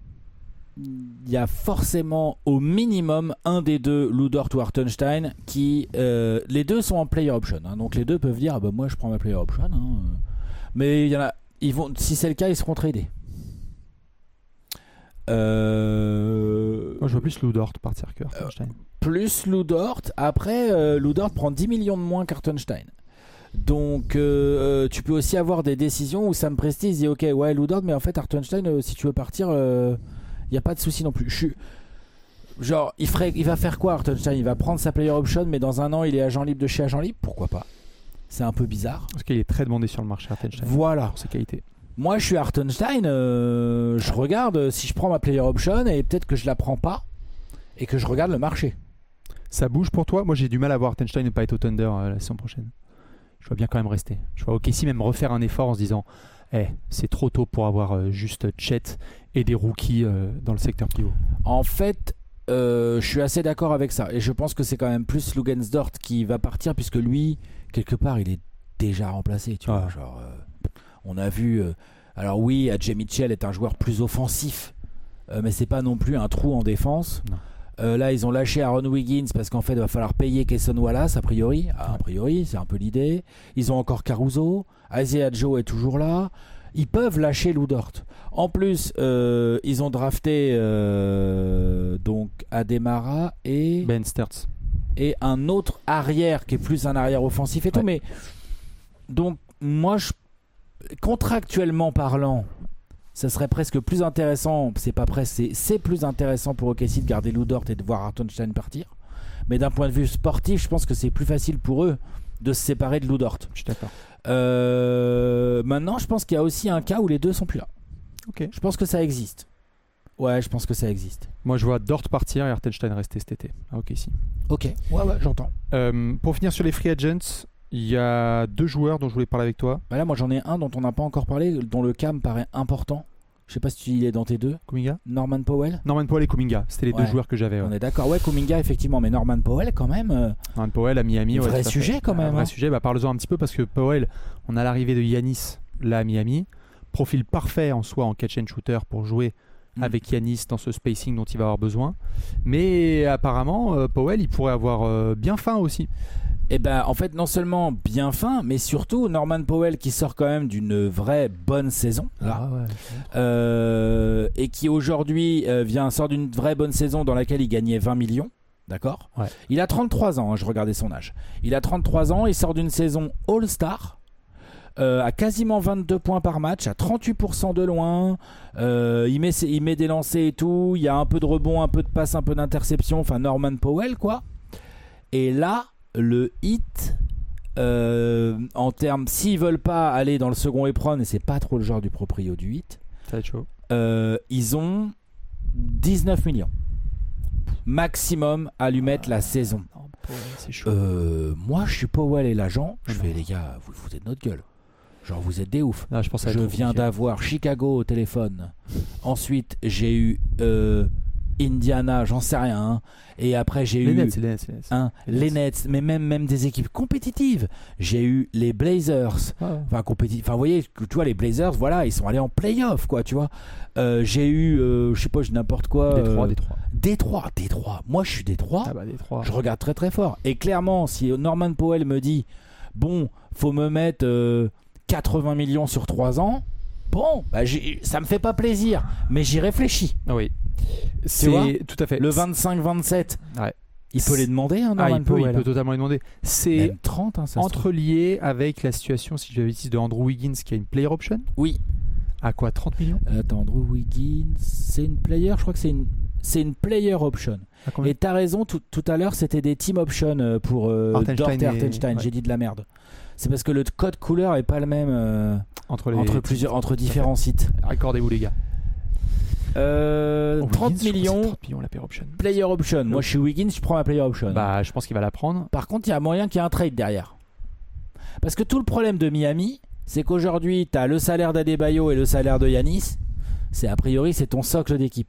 il y a forcément au minimum un des deux, Lou Dort ou Hartenstein, qui les deux sont en player option. Hein, donc les deux peuvent dire moi je prends ma player option. Hein. Mais il y en a, si c'est le cas, ils seront tradés. Moi, je vois plus Lou Dort partir que Hartenstein. Plus Lou Dort. Après, Lou Dort prend 10 millions de moins qu'Hartenstein. Donc, tu peux aussi avoir des décisions où Sam Presti dit ok, ouais, Lou Dort, mais en fait, Hartenstein, si tu veux partir, il n'y a pas de souci non plus. Genre, il va faire quoi, Hartenstein? Il va prendre sa player option, mais dans un an, il est agent libre de chez agent libre? Pourquoi pas? C'est un peu bizarre. Parce qu'il est très demandé sur le marché, Hartenstein. Voilà. Pour ses qualités. Moi, je suis Hartenstein. Je regarde si je prends ma player option et peut-être que je la prends pas et que je regarde le marché. Ça bouge pour toi? Moi, j'ai du mal à voir Hartenstein ne pas être au Thunder la saison prochaine. Je vois bien quand même rester. Je vois OKC même refaire un effort en se disant c'est trop tôt pour avoir juste Chet et des rookies dans le secteur pivot. En fait, je suis assez d'accord avec ça. Et je pense que c'est quand même plus Lugensdort qui va partir, puisque lui, quelque part, il est déjà remplacé. Tu vois, genre, on a vu... alors oui, Adjei Mitchell est un joueur plus offensif, mais c'est pas non plus un trou en défense. Non. Là, ils ont lâché Aaron Wiggins parce qu'en fait, il va falloir payer Cason Wallace, a priori. A priori, c'est un peu l'idée. Ils ont encore Caruso. Isaiah Joe est toujours là. Ils peuvent lâcher Lou Dort. En plus, ils ont drafté donc Ademara et Ben Sturts. Et un autre arrière qui est plus un arrière offensif et tout. Mais donc, moi, contractuellement parlant, ça serait presque plus intéressant, c'est plus intéressant pour OKC de garder Lou Dort et de voir Hartenstein partir. Mais d'un point de vue sportif, je pense que c'est plus facile pour eux de se séparer de Lou Dort. Je suis d'accord. Maintenant, je pense qu'il y a aussi un cas où les deux sont plus là. Ok. Je pense que ça existe. Ouais, je pense que ça existe. Moi, je vois Dort partir et Hartenstein rester cet été. OKC. Ok. Ouais, j'entends. Pour finir sur les free agents, il y a 2 joueurs dont je voulais parler avec toi. Bah là, moi, j'en ai un dont on n'a pas encore parlé, dont le cas me paraît important. Je sais pas si il est dans tes deux. Kuminga. Norman Powell. Norman Powell et Kuminga, c'était les 2 joueurs que j'avais. On est d'accord. Ouais, Kuminga effectivement, mais Norman Powell quand même. Norman Powell à Miami. Vrai sujet quand même. Vrai sujet. Parle-en un petit peu parce que Powell, on a l'arrivée de Giannis là à Miami, profil parfait en soi en catch and shooter pour jouer avec Giannis dans ce spacing dont il va avoir besoin. Mais apparemment, Powell, il pourrait avoir bien faim aussi. Et en fait, non seulement bien fin, mais surtout Norman Powell qui sort quand même d'une vraie bonne saison là, et qui aujourd'hui sort d'une vraie bonne saison dans laquelle il gagnait 20 millions. D'accord. Il a 33 ans, je regardais son âge. Il a 33 ans, il sort d'une saison All-Star. À quasiment 22 points par match, à 38% de loin, il met des lancers et tout, il y a un peu de rebond, un peu de passe, un peu d'interception, enfin Norman Powell quoi. Et là, le Heat, en termes, s'ils veulent pas aller dans le second éperon, et c'est pas trop le genre du proprio du Heat, ça va être chaud. Ils ont 19 millions maximum à lui mettre la saison. Non, Powell, c'est chaud. Moi je suis Powell et l'agent, je fais les gars, vous foutez de notre gueule. Genre vous êtes des oufs. Non, je viens d'avoir Chicago au téléphone. Ensuite j'ai eu Indiana, j'en sais rien. Hein. Et après j'ai eu les Nets, mais même des équipes compétitives. J'ai eu les Blazers. Enfin vous voyez, tu vois les Blazers, voilà, ils sont allés en playoff quoi, tu vois. J'ai eu je sais pas, n'importe quoi. Détroit. Moi je suis Détroit. Détroit. Je regarde très très fort. Et clairement, si Norman Powell me dit bon, faut me mettre 80 millions sur 3 ans, bon, ça me fait pas plaisir, mais j'y réfléchis. Oui. C'est tout à fait. Le 25-27, il peut les demander, hein, Norman Powell. Il peut totalement les demander. C'est même 30, hein, ça entrelié avec la situation, si je l'avais dit, de Andrew Wiggins qui a une player option. Oui. À quoi, 30 millions? Attends, Andrew Wiggins, c'est une player, je crois que c'est une player option. Et t'as raison, tout à l'heure c'était des team options pour Dort et Hartenstein. J'ai dit de la merde. C'est parce que le code couleur est pas le même entre différents sites. Accordez-vous les gars. 30 millions. 30 millions la player option. Player option. Moi je suis Wiggins, je prends ma player option. Je pense qu'il va la prendre. Par contre, il y a moyen qu'il y ait un trade derrière. Parce que tout le problème de Miami, c'est qu'aujourd'hui, tu as le salaire d'Adebayo et le salaire de Giannis. A priori, c'est ton socle d'équipe.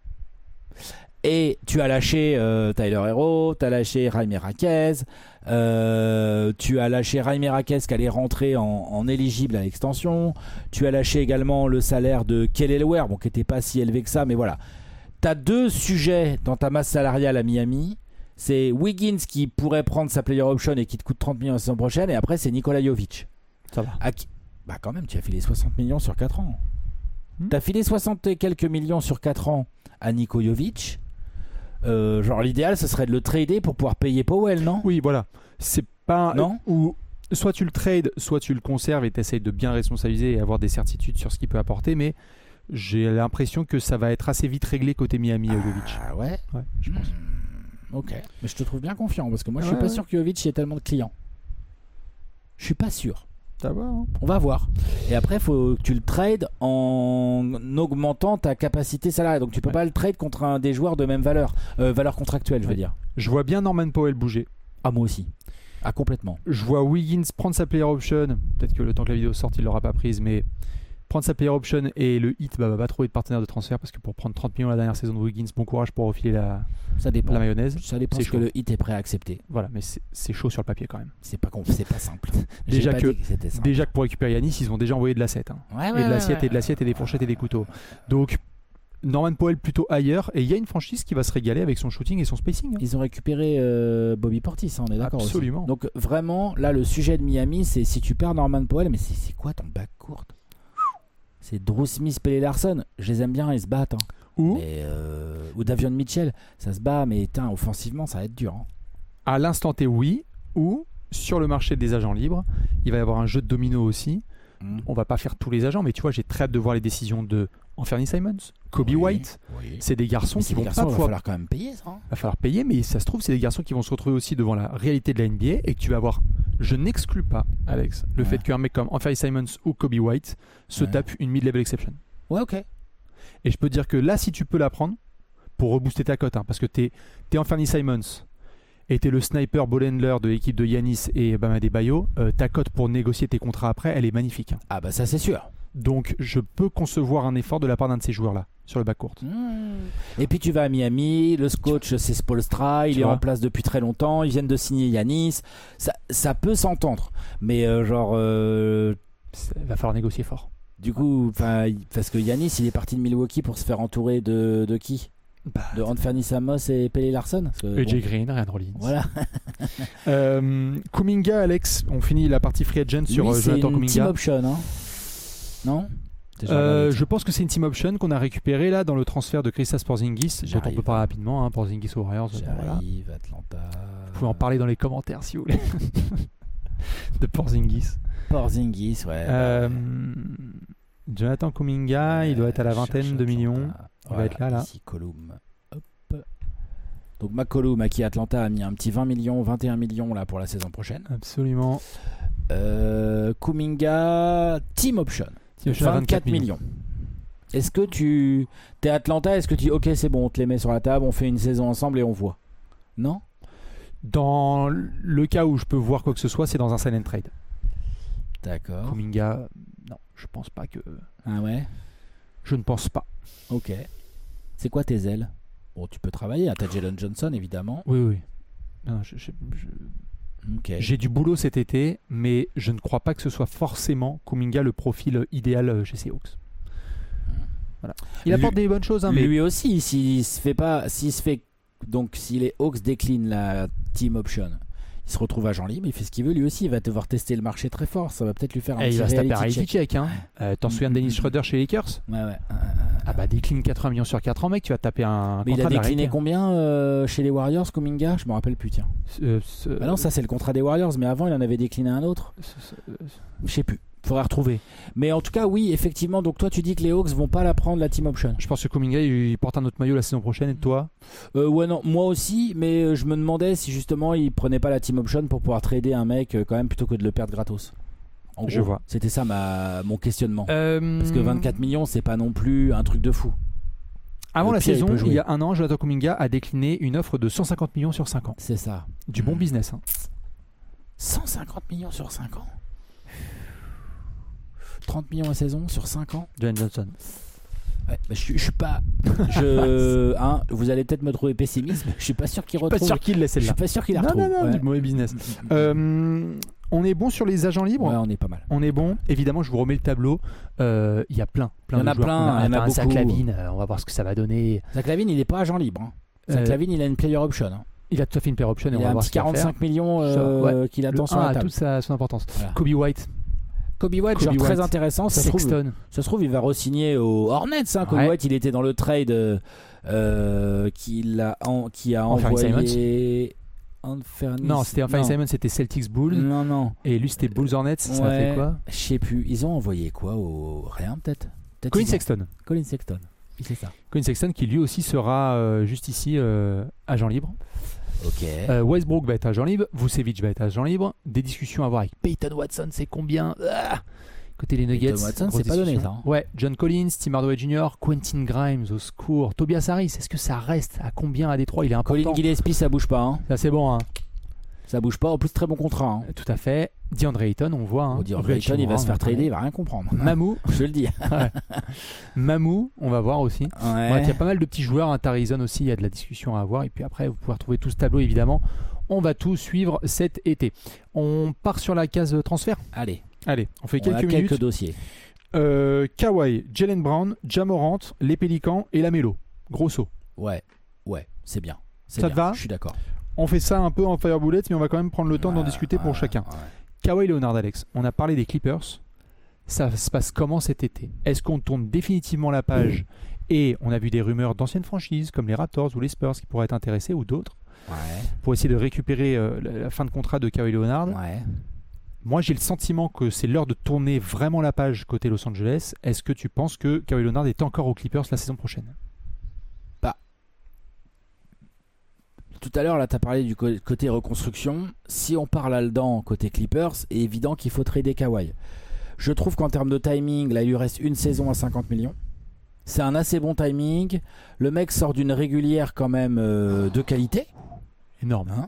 Et tu as lâché Tyler Herro, tu as lâché Jaime Raquez, tu as lâché Jaime Raquez qui allait rentrer en éligible à l'extension, tu as lâché également le salaire de Kelly Lower, qui n'était pas si élevé que ça, mais voilà. Tu as 2 sujets dans ta masse salariale à Miami. C'est Wiggins qui pourrait prendre sa player option et qui te coûte 30 millions la saison prochaine, et après c'est Nikola Jovic. Ça va. Bah quand même, tu as filé 60 millions sur 4 ans. T'as filé 60 et quelques millions sur 4 ans à Niko Jovic. Genre l'idéal, ce serait de le trader pour pouvoir payer Powell, non? Oui, voilà. C'est pas... Non. Ou soit tu le trades, soit tu le conserves et tu essayes de bien responsabiliser et avoir des certitudes sur ce qu'il peut apporter, mais j'ai l'impression que ça va être assez vite réglé côté Miami, Jovic. Ah ouais? Ouais, je pense. Ok. Mais je te trouve bien confiant, parce que moi je suis pas sûr que Jovic ait tellement de clients. Je suis pas sûr. Ça va, hein. On va voir. Et après, il faut que tu le trades en augmentant ta capacité salariale. Donc tu peux pas le trade contre un des joueurs de même valeur. Valeur contractuelle, je veux dire. Je vois bien Norman Powell bouger. Ah, moi aussi. Ah, complètement. Je vois Wiggins prendre sa player option. Peut-être que le temps que la vidéo sorte, il l'aura pas prise, mais prendre sa player option et le Heat va pas trouver de partenaire de transfert parce que pour prendre 30 millions la dernière saison de Wiggins, bon courage pour refiler la mayonnaise. Ça dépend ce que le Heat est prêt à accepter. Voilà, mais c'est chaud sur le papier quand même. C'est pas simple. Déjà pas dit c'était simple. que pour récupérer Giannis, ils ont déjà envoyé de l'assiette. Hein. Ouais, et de l'assiette et des fourchettes et des couteaux. Donc Norman Powell plutôt ailleurs, et il y a une franchise qui va se régaler avec son shooting et son spacing. Hein. Ils ont récupéré Bobby Portis, on est d'accord. Absolument. Aussi. Donc vraiment, là, le sujet de Miami, c'est si tu perds Norman Powell, mais c'est quoi ton backcourt? C'est Drew Smith, Pelé Larson. Je les aime bien, ils se battent. Hein. Ou Davion Mitchell, ça se bat, mais offensivement, ça va être dur. Hein. À l'instant T, oui. Ou sur le marché des agents libres, il va y avoir un jeu de domino aussi. On va pas faire tous les agents, mais tu vois, j'ai très hâte de voir les décisions de Anthony Simons, Kobe White. Oui. C'est des garçons qui vont pas pouvoir. Il va falloir quand même payer ça. Hein. Il va falloir payer, mais ça se trouve, c'est des garçons qui vont se retrouver aussi devant la réalité de la NBA et que tu vas avoir. Je n'exclus pas, Alex, le fait qu'un mec comme Anthony Simons ou Kobe White se tape une mid-level exception. Ouais, ok. Et je peux te dire que là, si tu peux la prendre pour rebooster ta cote, hein, parce que t'es Anthony Simons et t'es le sniper ball handler de l'équipe de Giannis et Bam Adebayo, ta cote pour négocier tes contrats après, elle est magnifique. Hein. Ah bah ça c'est sûr. Donc je peux concevoir un effort de la part d'un de ces joueurs-là sur le backcourt. Et puis tu vas à Miami, le coach c'est Spoelstra, il est en place depuis très longtemps, ils viennent de signer Giannis, ça peut s'entendre, mais il va falloir négocier fort. Du coup, parce que Giannis il est parti de Milwaukee pour se faire entourer de qui? De Anthony Samos et Pelé Larson. AJ Green, Ryan Rollins. Voilà. Kuminga, Alex, on finit la partie free agent sur Jonathan Kuminga. C'est une team option, hein? Non? Je pense que c'est une team option qu'on a récupérée là dans le transfert de Kristaps Porzingis. Dont on peut parler rapidement, hein, Porzingis aux Warriors. J'arrive, Atlanta. Vous pouvez en parler dans les commentaires si vous voulez. De Porzingis. Porzingis, ouais. Jonathan Kuminga, il doit être à la vingtaine de millions. Il va être là. Ici, Colum. Hop. Donc McCollum, à qui Atlanta a mis un petit 20 millions, 21 millions là pour la saison prochaine. Absolument. Kuminga, team option. 24 millions. Est-ce que tu t'es Atlanta, est-ce que tu dis ok c'est bon, on te les met sur la table, on fait une saison ensemble et on voit? Non? Dans le cas où je peux voir quoi que ce soit, c'est dans un sign and trade. D'accord. Kuminga, non, je pense pas que. Ah ouais? Je ne pense pas. Ok. C'est quoi tes ailes? Bon, tu peux travailler. T'as Jalen Johnson, évidemment. Oui. Non, okay. J'ai du boulot cet été, mais je ne crois pas que ce soit forcément Kuminga le profil idéal chez ces Hawks. Voilà. Il apporte des bonnes choses, hein, mais lui aussi, s'il les Hawks déclinent la team option, il se retrouve agent libre, il fait ce qu'il veut, lui aussi, il va devoir tester le marché très fort, ça va peut-être lui faire un petit il va se taper un reality check. Hein. Ouais. T'en souviens de Dennis Schroeder chez les Lakers? Ouais. Ah bah décline 80 millions sur 4 ans, mec, tu vas taper un mais contrat. Il a décliné combien chez les Warriors, Kuminga? Je me rappelle plus, tiens. Bah non, ça c'est le contrat des Warriors, mais avant il en avait décliné un autre. Je sais plus. Faudrait retrouver. Mais en tout cas, oui, effectivement. Donc toi, tu dis que les Hawks vont pas la prendre la team option. Je pense que Kuminga il porte un autre maillot la saison prochaine. Et toi? Ouais, non, moi aussi. Mais je me demandais si justement il prenait pas la team option pour pouvoir trader un mec quand même plutôt que de le perdre gratos. En gros, je vois. C'était ça mon questionnement. Parce que 24 millions, c'est pas non plus un truc de fou. Avant la saison, il y a un an, Jonathan Kuminga a décliné une offre de 150 millions sur 5 ans. C'est ça. Du bon business. Hein. 150 millions sur 5 ans. 30 millions à saison sur 5 ans. Jalen Johnson. Ouais, bah je suis pas. Vous allez peut-être me trouver pessimiste, mais je suis pas sûr qu'il retrouve. Je suis pas sûr qu'il laisse celle-là. Je suis pas sûr qu'il la retrouve. Non, du mauvais business. On est bon sur les agents libres. Ouais, on est pas mal. On est bon. Évidemment, je vous remets le tableau. Il y a plein de joueurs. Il y en a beaucoup. Zach LaVine, on va voir ce que ça va donner. Zach LaVine, il est pas agent libre. Hein. Zach LaVine, il a une player option. Hein. Il a tout à fait une player option. Il et on a va un voir petit 45 millions qu'il attend sur la table. Toute son importance. Voilà. Kobe White. Kobe White, Kobe genre très White, intéressant. Ça se Sexton. trouve, il va re-signer aux Hornets. Hein. Kobe Ouais. White, il était dans le trade qui a Anthony envoyé. Anthony- Non, c'était Anthony non. Simons, c'était Celtics Bulls. Non. Et lui, c'était Bulls Hornets. Ça a Ouais. fait quoi? Je sais plus. Ils ont envoyé quoi rien peut-être. Colin ils ont- Sexton. Colin Sexton. Oui, c'est ça. Colin Sexton qui lui aussi sera juste ici agent libre. Ok. Westbrook va être agent libre. Vucevic va être agent libre. Des discussions à avoir avec Peyton Watson, c'est combien? Côté les Nuggets. Peyton Watson, grosse c'est pas donné, discussion. ça, hein. Ouais, John Collins, Tim Hardaway Jr., Quentin Grimes au secours. Tobias Harris, est-ce que ça reste à combien à Détroit? Il est important. Colin Gillespie, ça bouge pas. Hein. Ça c'est bon, hein. Ça bouge pas. En plus, très bon contrat. Hein. Tout à fait. DeAndre Ayton, on voit. Hein. On dit André Ayton, il va se faire trader, il va rien comprendre. Mamou, Je le dis. Mamou, on va voir aussi. Ouais. Bref, il y a pas mal de petits joueurs. Hein. Tarizon aussi, il y a de la discussion à avoir. Et puis après, vous pouvez retrouver tout ce tableau, évidemment. On va tout suivre cet été. On part sur la case transfert. Allez, Allez, on fait on a quelques minutes. quelques dossiers. Kawhi, Jalen Brown, Ja Morant, les Pélicans et la Mélo. Grosso. Ouais, c'est bien. C'est Ça bien. te va? Je suis d'accord. On fait ça un peu en fire bullet, mais on va quand même prendre le temps d'en discuter pour chacun. Ouais. Kawhi Leonard, Alex, on a parlé des Clippers. Ça se passe comment cet été? Est-ce qu'on tourne définitivement la page et on a vu des rumeurs d'anciennes franchises comme les Raptors ou les Spurs qui pourraient être intéressés ou d'autres Ouais. pour essayer de récupérer la fin de contrat de Kawhi Leonard? Ouais. Moi, j'ai le sentiment que c'est l'heure de tourner vraiment la page côté Los Angeles. Est-ce que tu penses que Kawhi Leonard est encore aux Clippers la saison prochaine? Tout à l'heure, là, tu as parlé du côté reconstruction. Si on parle là-dedans côté Clippers, c'est évident qu'il faut trader Kawhi. Je trouve qu'en termes de timing, là, il lui reste une saison à 50 millions. C'est un assez bon timing. Le mec sort d'une régulière quand même de qualité. Énorme. Hein.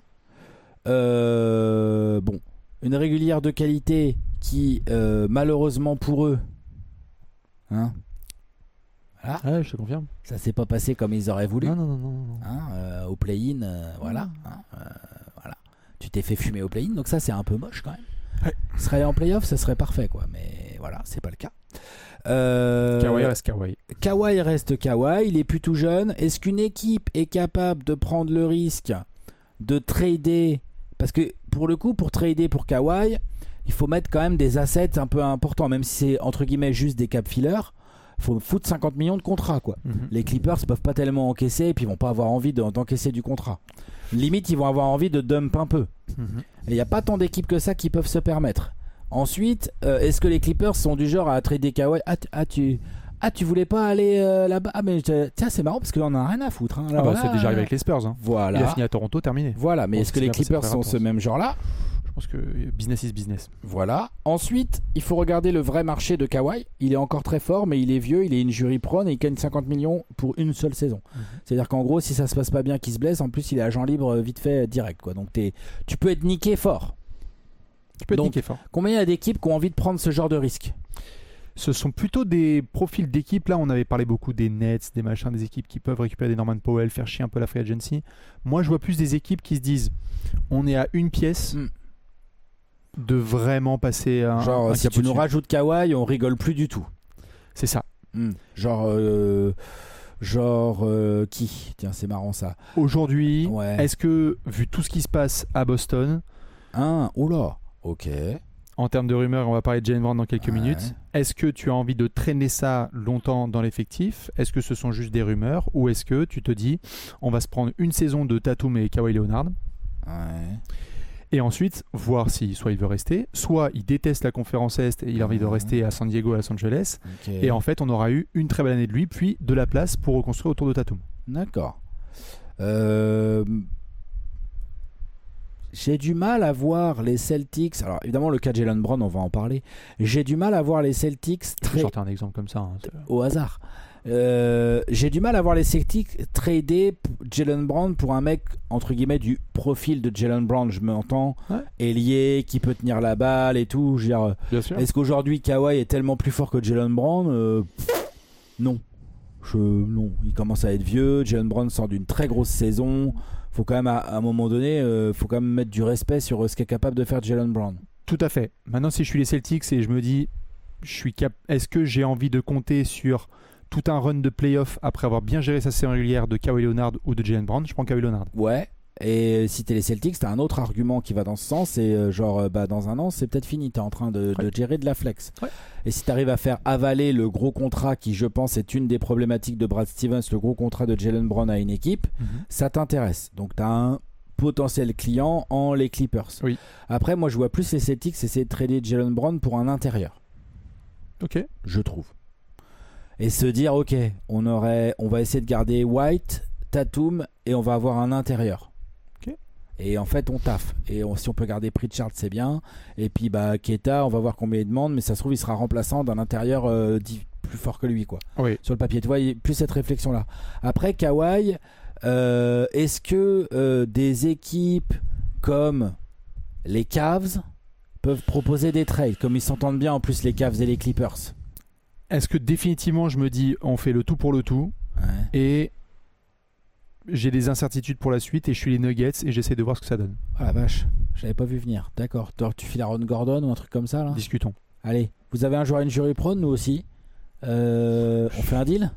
Bon, une régulière de qualité qui, malheureusement pour eux, hein, voilà, Ouais, je te confirme. ça s'est pas passé comme ils auraient voulu. Non. Hein, au play-in, voilà. Voilà. Tu t'es fait fumer au play-in, donc ça c'est un peu moche quand même. Ouais. Serait en play-off, ça serait parfait quoi, mais voilà, c'est pas le cas. Kawhi reste Kawhi. Kawhi reste Kawhi, il est plus tout jeune. Est-ce qu'une équipe est capable de prendre le risque de trader? Parce que pour le coup, pour trader pour Kawhi, il faut mettre quand même des assets un peu importants, même si c'est entre guillemets juste des cap fillers. Il faut foutre 50 millions de contrats quoi. Les Clippers peuvent pas tellement encaisser et puis ils vont pas avoir envie d'encaisser du contrat. Limite, ils vont avoir envie de dump un peu. Et il n'y a pas tant d'équipes que ça qui peuvent se permettre. Ensuite, est-ce que les Clippers sont du genre à trader Kawhi? Tu voulais pas aller là-bas? Ah mais tiens, c'est marrant parce qu'on en a rien à foutre. Hein. Ah bah, c'est déjà arrivé avec les Spurs. Hein. Voilà. Il a fini à Toronto, terminé. Voilà, mais Bon, est-ce que c'est les bien passé Clippers pour les sont Raptors. ce même genre-là? Je pense que business is business. Voilà. Ensuite, il faut regarder le vrai marché de Kawhi. Il est encore très fort, mais il est vieux, il est injury prone et il gagne 50 millions pour une seule saison. C'est-à-dire qu'en gros, si ça se passe pas bien, qu'il se blesse, en plus il est agent libre vite fait direct. Quoi. Donc tu peux être niqué fort. Tu peux être Donc, niqué fort. Combien il y a d'équipes qui ont envie de prendre ce genre de risque? Ce sont plutôt des profils d'équipes. Là, on avait parlé beaucoup des Nets, des machins, des équipes qui peuvent récupérer des Norman Powell, faire chier un peu la free agency. Moi, je vois plus des équipes qui se disent on est à une pièce de vraiment passer un. Genre, un si cap tu nous au-dessus. rajoutes Kawhi, on rigole plus du tout. C'est ça. Genre, qui? Tiens, c'est marrant ça. Aujourd'hui, Ouais. est-ce que, vu tout ce qui se passe à Boston, Oula, ok. en termes de rumeurs, on va parler de Jalen Brown dans quelques Ouais. minutes, est-ce que tu as envie de traîner ça longtemps dans l'effectif? Est-ce que ce sont juste des rumeurs? Ou est-ce que tu te dis, on va se prendre une saison de Tatum et Kawhi Leonard Ouais. et ensuite voir si soit il veut rester, soit il déteste la conférence Est et il a envie de rester à San Diego, à Los Angeles, Ok. et en fait on aura eu une très belle année de lui, puis de la place pour reconstruire autour de Tatum. D'accord. J'ai du mal à voir les Celtics. Alors évidemment le cas de Jalen Brown, on va en parler. J'ai du mal à voir les Celtics Je vais sortir un exemple comme ça. Hein. au hasard. J'ai du mal à voir les Celtics trader Jalen Brown pour un mec entre guillemets du profil de Jalen Brown. Je m'entends, Ouais. ailier qui peut tenir la balle et tout. Je veux dire, Bien sûr. est-ce qu'aujourd'hui Kawhi est tellement plus fort que Jalen Brown? Non. Non. Il commence à être vieux. Jalen Brown sort d'une très grosse saison. Faut quand même à un moment donné, faut quand même mettre du respect sur ce qu'est capable de faire Jalen Brown. Tout à fait. Maintenant, si je suis les Celtics et je me dis, est-ce que j'ai envie de compter sur tout un run de playoff après avoir bien géré sa saison régulière de Kawhi Leonard ou de Jalen Brown? Je prends Kawhi Leonard. Ouais. Et si t'es les Celtics, t'as un autre argument qui va dans ce sens. Et dans un an, c'est peut-être fini. T'es en train de gérer de la flex. Ouais. Et si t'arrives à faire avaler le gros contrat qui, je pense, est une des problématiques de Brad Stevens, le gros contrat de Jaylen Brown à une équipe, ça t'intéresse. Donc t'as un potentiel client en les Clippers. Oui. Après, moi, je vois plus les Celtics essayer de trader Jaylen Brown pour un intérieur. Ok. Je trouve. Et se dire, ok, on va essayer de garder White, Tatum, et on va avoir un intérieur. Ok. Et en fait, on taffe. Et si on peut garder Pritchard, c'est bien. Et puis, Keita, on va voir combien il demande, mais ça se trouve, il sera remplaçant d'un intérieur plus fort que lui, quoi. Oui. Sur le papier. Tu vois, il y a plus cette réflexion-là. Après, Kawhi, est-ce que des équipes comme les Cavs peuvent proposer des trades, comme ils s'entendent bien en plus les Cavs et les Clippers? Est-ce que définitivement je me dis on fait le tout pour le tout et j'ai des incertitudes pour la suite et je suis les Nuggets et j'essaie de voir ce que ça donne. Oh la vache, j'avais pas vu venir. D'accord, tu files Aaron Gordon ou un truc comme ça là? Discutons. Allez, vous avez un joueur injury prone, nous aussi. On fait un deal?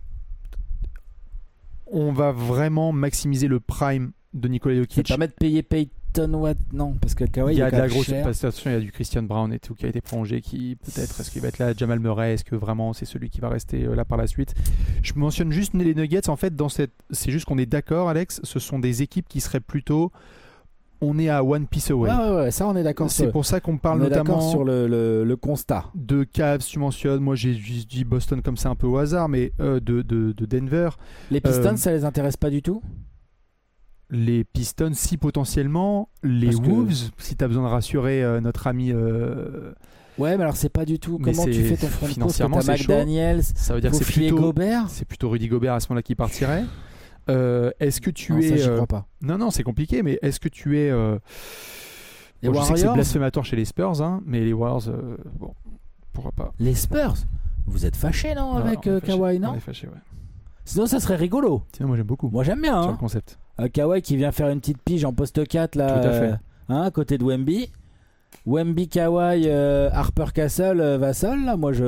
On va vraiment maximiser le prime de Nikola Jokic. Ça permet de payer Peyton Watt? Non, parce que Kawhi il y a de la grosse cher. attention, il y a du Christian Brown et tout qui a été prolongé, qui peut-être est-ce qu'il va être là, Jamal Murray, est-ce que vraiment c'est celui qui va rester là par la suite? Je mentionne juste les Nuggets en fait c'est juste qu'on est d'accord Alex, ce sont des équipes qui seraient plutôt on est à one piece away. Ouais, ça on est d'accord. C'est pour ça qu'on parle notamment sur le constat. De Cavs, tu mentionnes, moi j'ai juste dit Boston comme ça un peu au hasard, mais de Denver. Les Pistons, ça les intéresse pas du tout? Les Pistons, si potentiellement. Les Wolves, si tu as besoin de rassurer notre ami. Ouais, mais alors c'est pas du tout. Comment tu fais ton front de course? Financièrement, t'as McDaniels, ça veut dire que c'est plutôt Rudy Gobert à ce moment-là qui partirait. Est-ce que tu non, es. Ça, j'y crois pas. Non, c'est compliqué, mais est-ce que tu es. Les Warriors, je sais que c'est blasphématoire chez les Spurs, hein, mais les Warriors, pourquoi pas. Les Spurs? Vous êtes fâchés, non, avec Kawhi, non? On est fâchés, ouais. Sinon, ça serait rigolo. Sinon, moi j'aime beaucoup. Moi j'aime bien. Sur le concept. Kawhi qui vient faire une petite pige en poste 4 là. Tout à fait. À côté de Wemby. Wemby, Kawhi, Harper Castle, Vassell, là, moi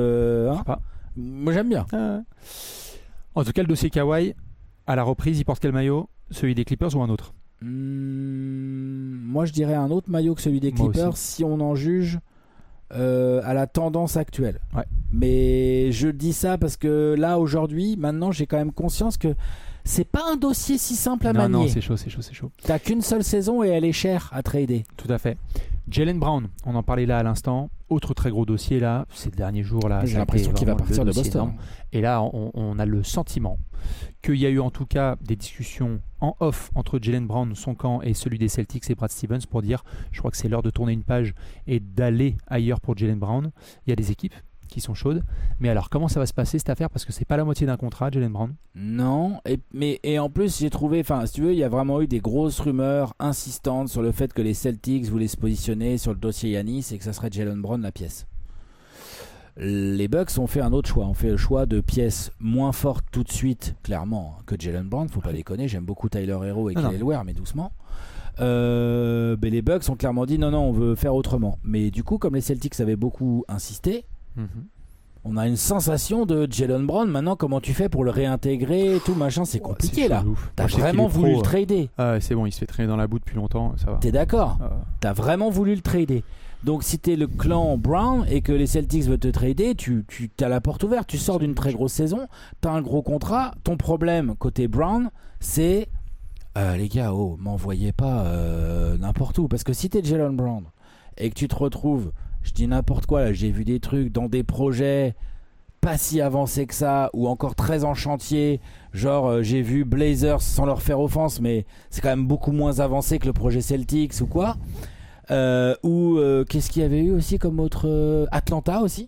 moi j'aime bien. En tout cas, le dossier Kawhi, à la reprise, il porte quel maillot? Celui des Clippers ou un autre? Moi je dirais un autre maillot que celui des Clippers si on en juge à la tendance actuelle. Ouais. Mais je dis ça parce que là aujourd'hui, maintenant j'ai quand même conscience que c'est pas un dossier si simple à manier. Non, c'est chaud. T'as qu'une seule saison et elle est chère à trader. Tout à fait. Jaylen Brown, on en parlait là à l'instant. Autre très gros dossier là, ces derniers jours là. J'ai l'impression qu'il va partir de Boston. Et là, on a le sentiment qu'il y a eu en tout cas des discussions en off entre Jaylen Brown, son camp, et celui des Celtics et Brad Stevens pour dire, je crois que c'est l'heure de tourner une page et d'aller ailleurs pour Jaylen Brown. Il y a des équipes qui sont chaudes. Mais alors, comment ça va se passer cette affaire? Parce que c'est pas la moitié d'un contrat, Jaylen Brown. Non, et en plus, j'ai trouvé, enfin, si tu veux, il y a vraiment eu des grosses rumeurs insistantes sur le fait que les Celtics voulaient se positionner sur le dossier Giannis et que ça serait Jaylen Brown la pièce. Les Bucks ont fait un autre choix. On fait le choix de pièces moins fortes tout de suite, clairement, que Jaylen Brown. Faut pas déconner. J'aime beaucoup Tyler Hero et Kelly Ware, mais doucement. Mais les Bucks ont clairement dit non, on veut faire autrement. Mais du coup, comme les Celtics avaient beaucoup insisté, on a une sensation de Jaylen Brown. Maintenant, comment tu fais pour le réintégrer? Tout machin, c'est compliqué là. T'as vraiment voulu le trader. C'est bon, il se fait traîner dans la boue depuis longtemps. Ça va. T'es d'accord? T'as vraiment voulu le trader. Donc si t'es le clan Brown et que les Celtics veulent te trader, tu as la porte ouverte, tu sors d'une très grosse saison, t'as un gros contrat. Ton problème côté Brown, c'est les gars, m'envoyez pas n'importe où, parce que si t'es Jaylen Brown et que tu te retrouves, je dis n'importe quoi là, j'ai vu des trucs dans des projets pas si avancés que ça, ou encore très en chantier, genre j'ai vu Blazers, sans leur faire offense, mais c'est quand même beaucoup moins avancé que le projet Celtics ou quoi. Ou qu'est-ce qu'il y avait eu aussi comme autre Atlanta aussi.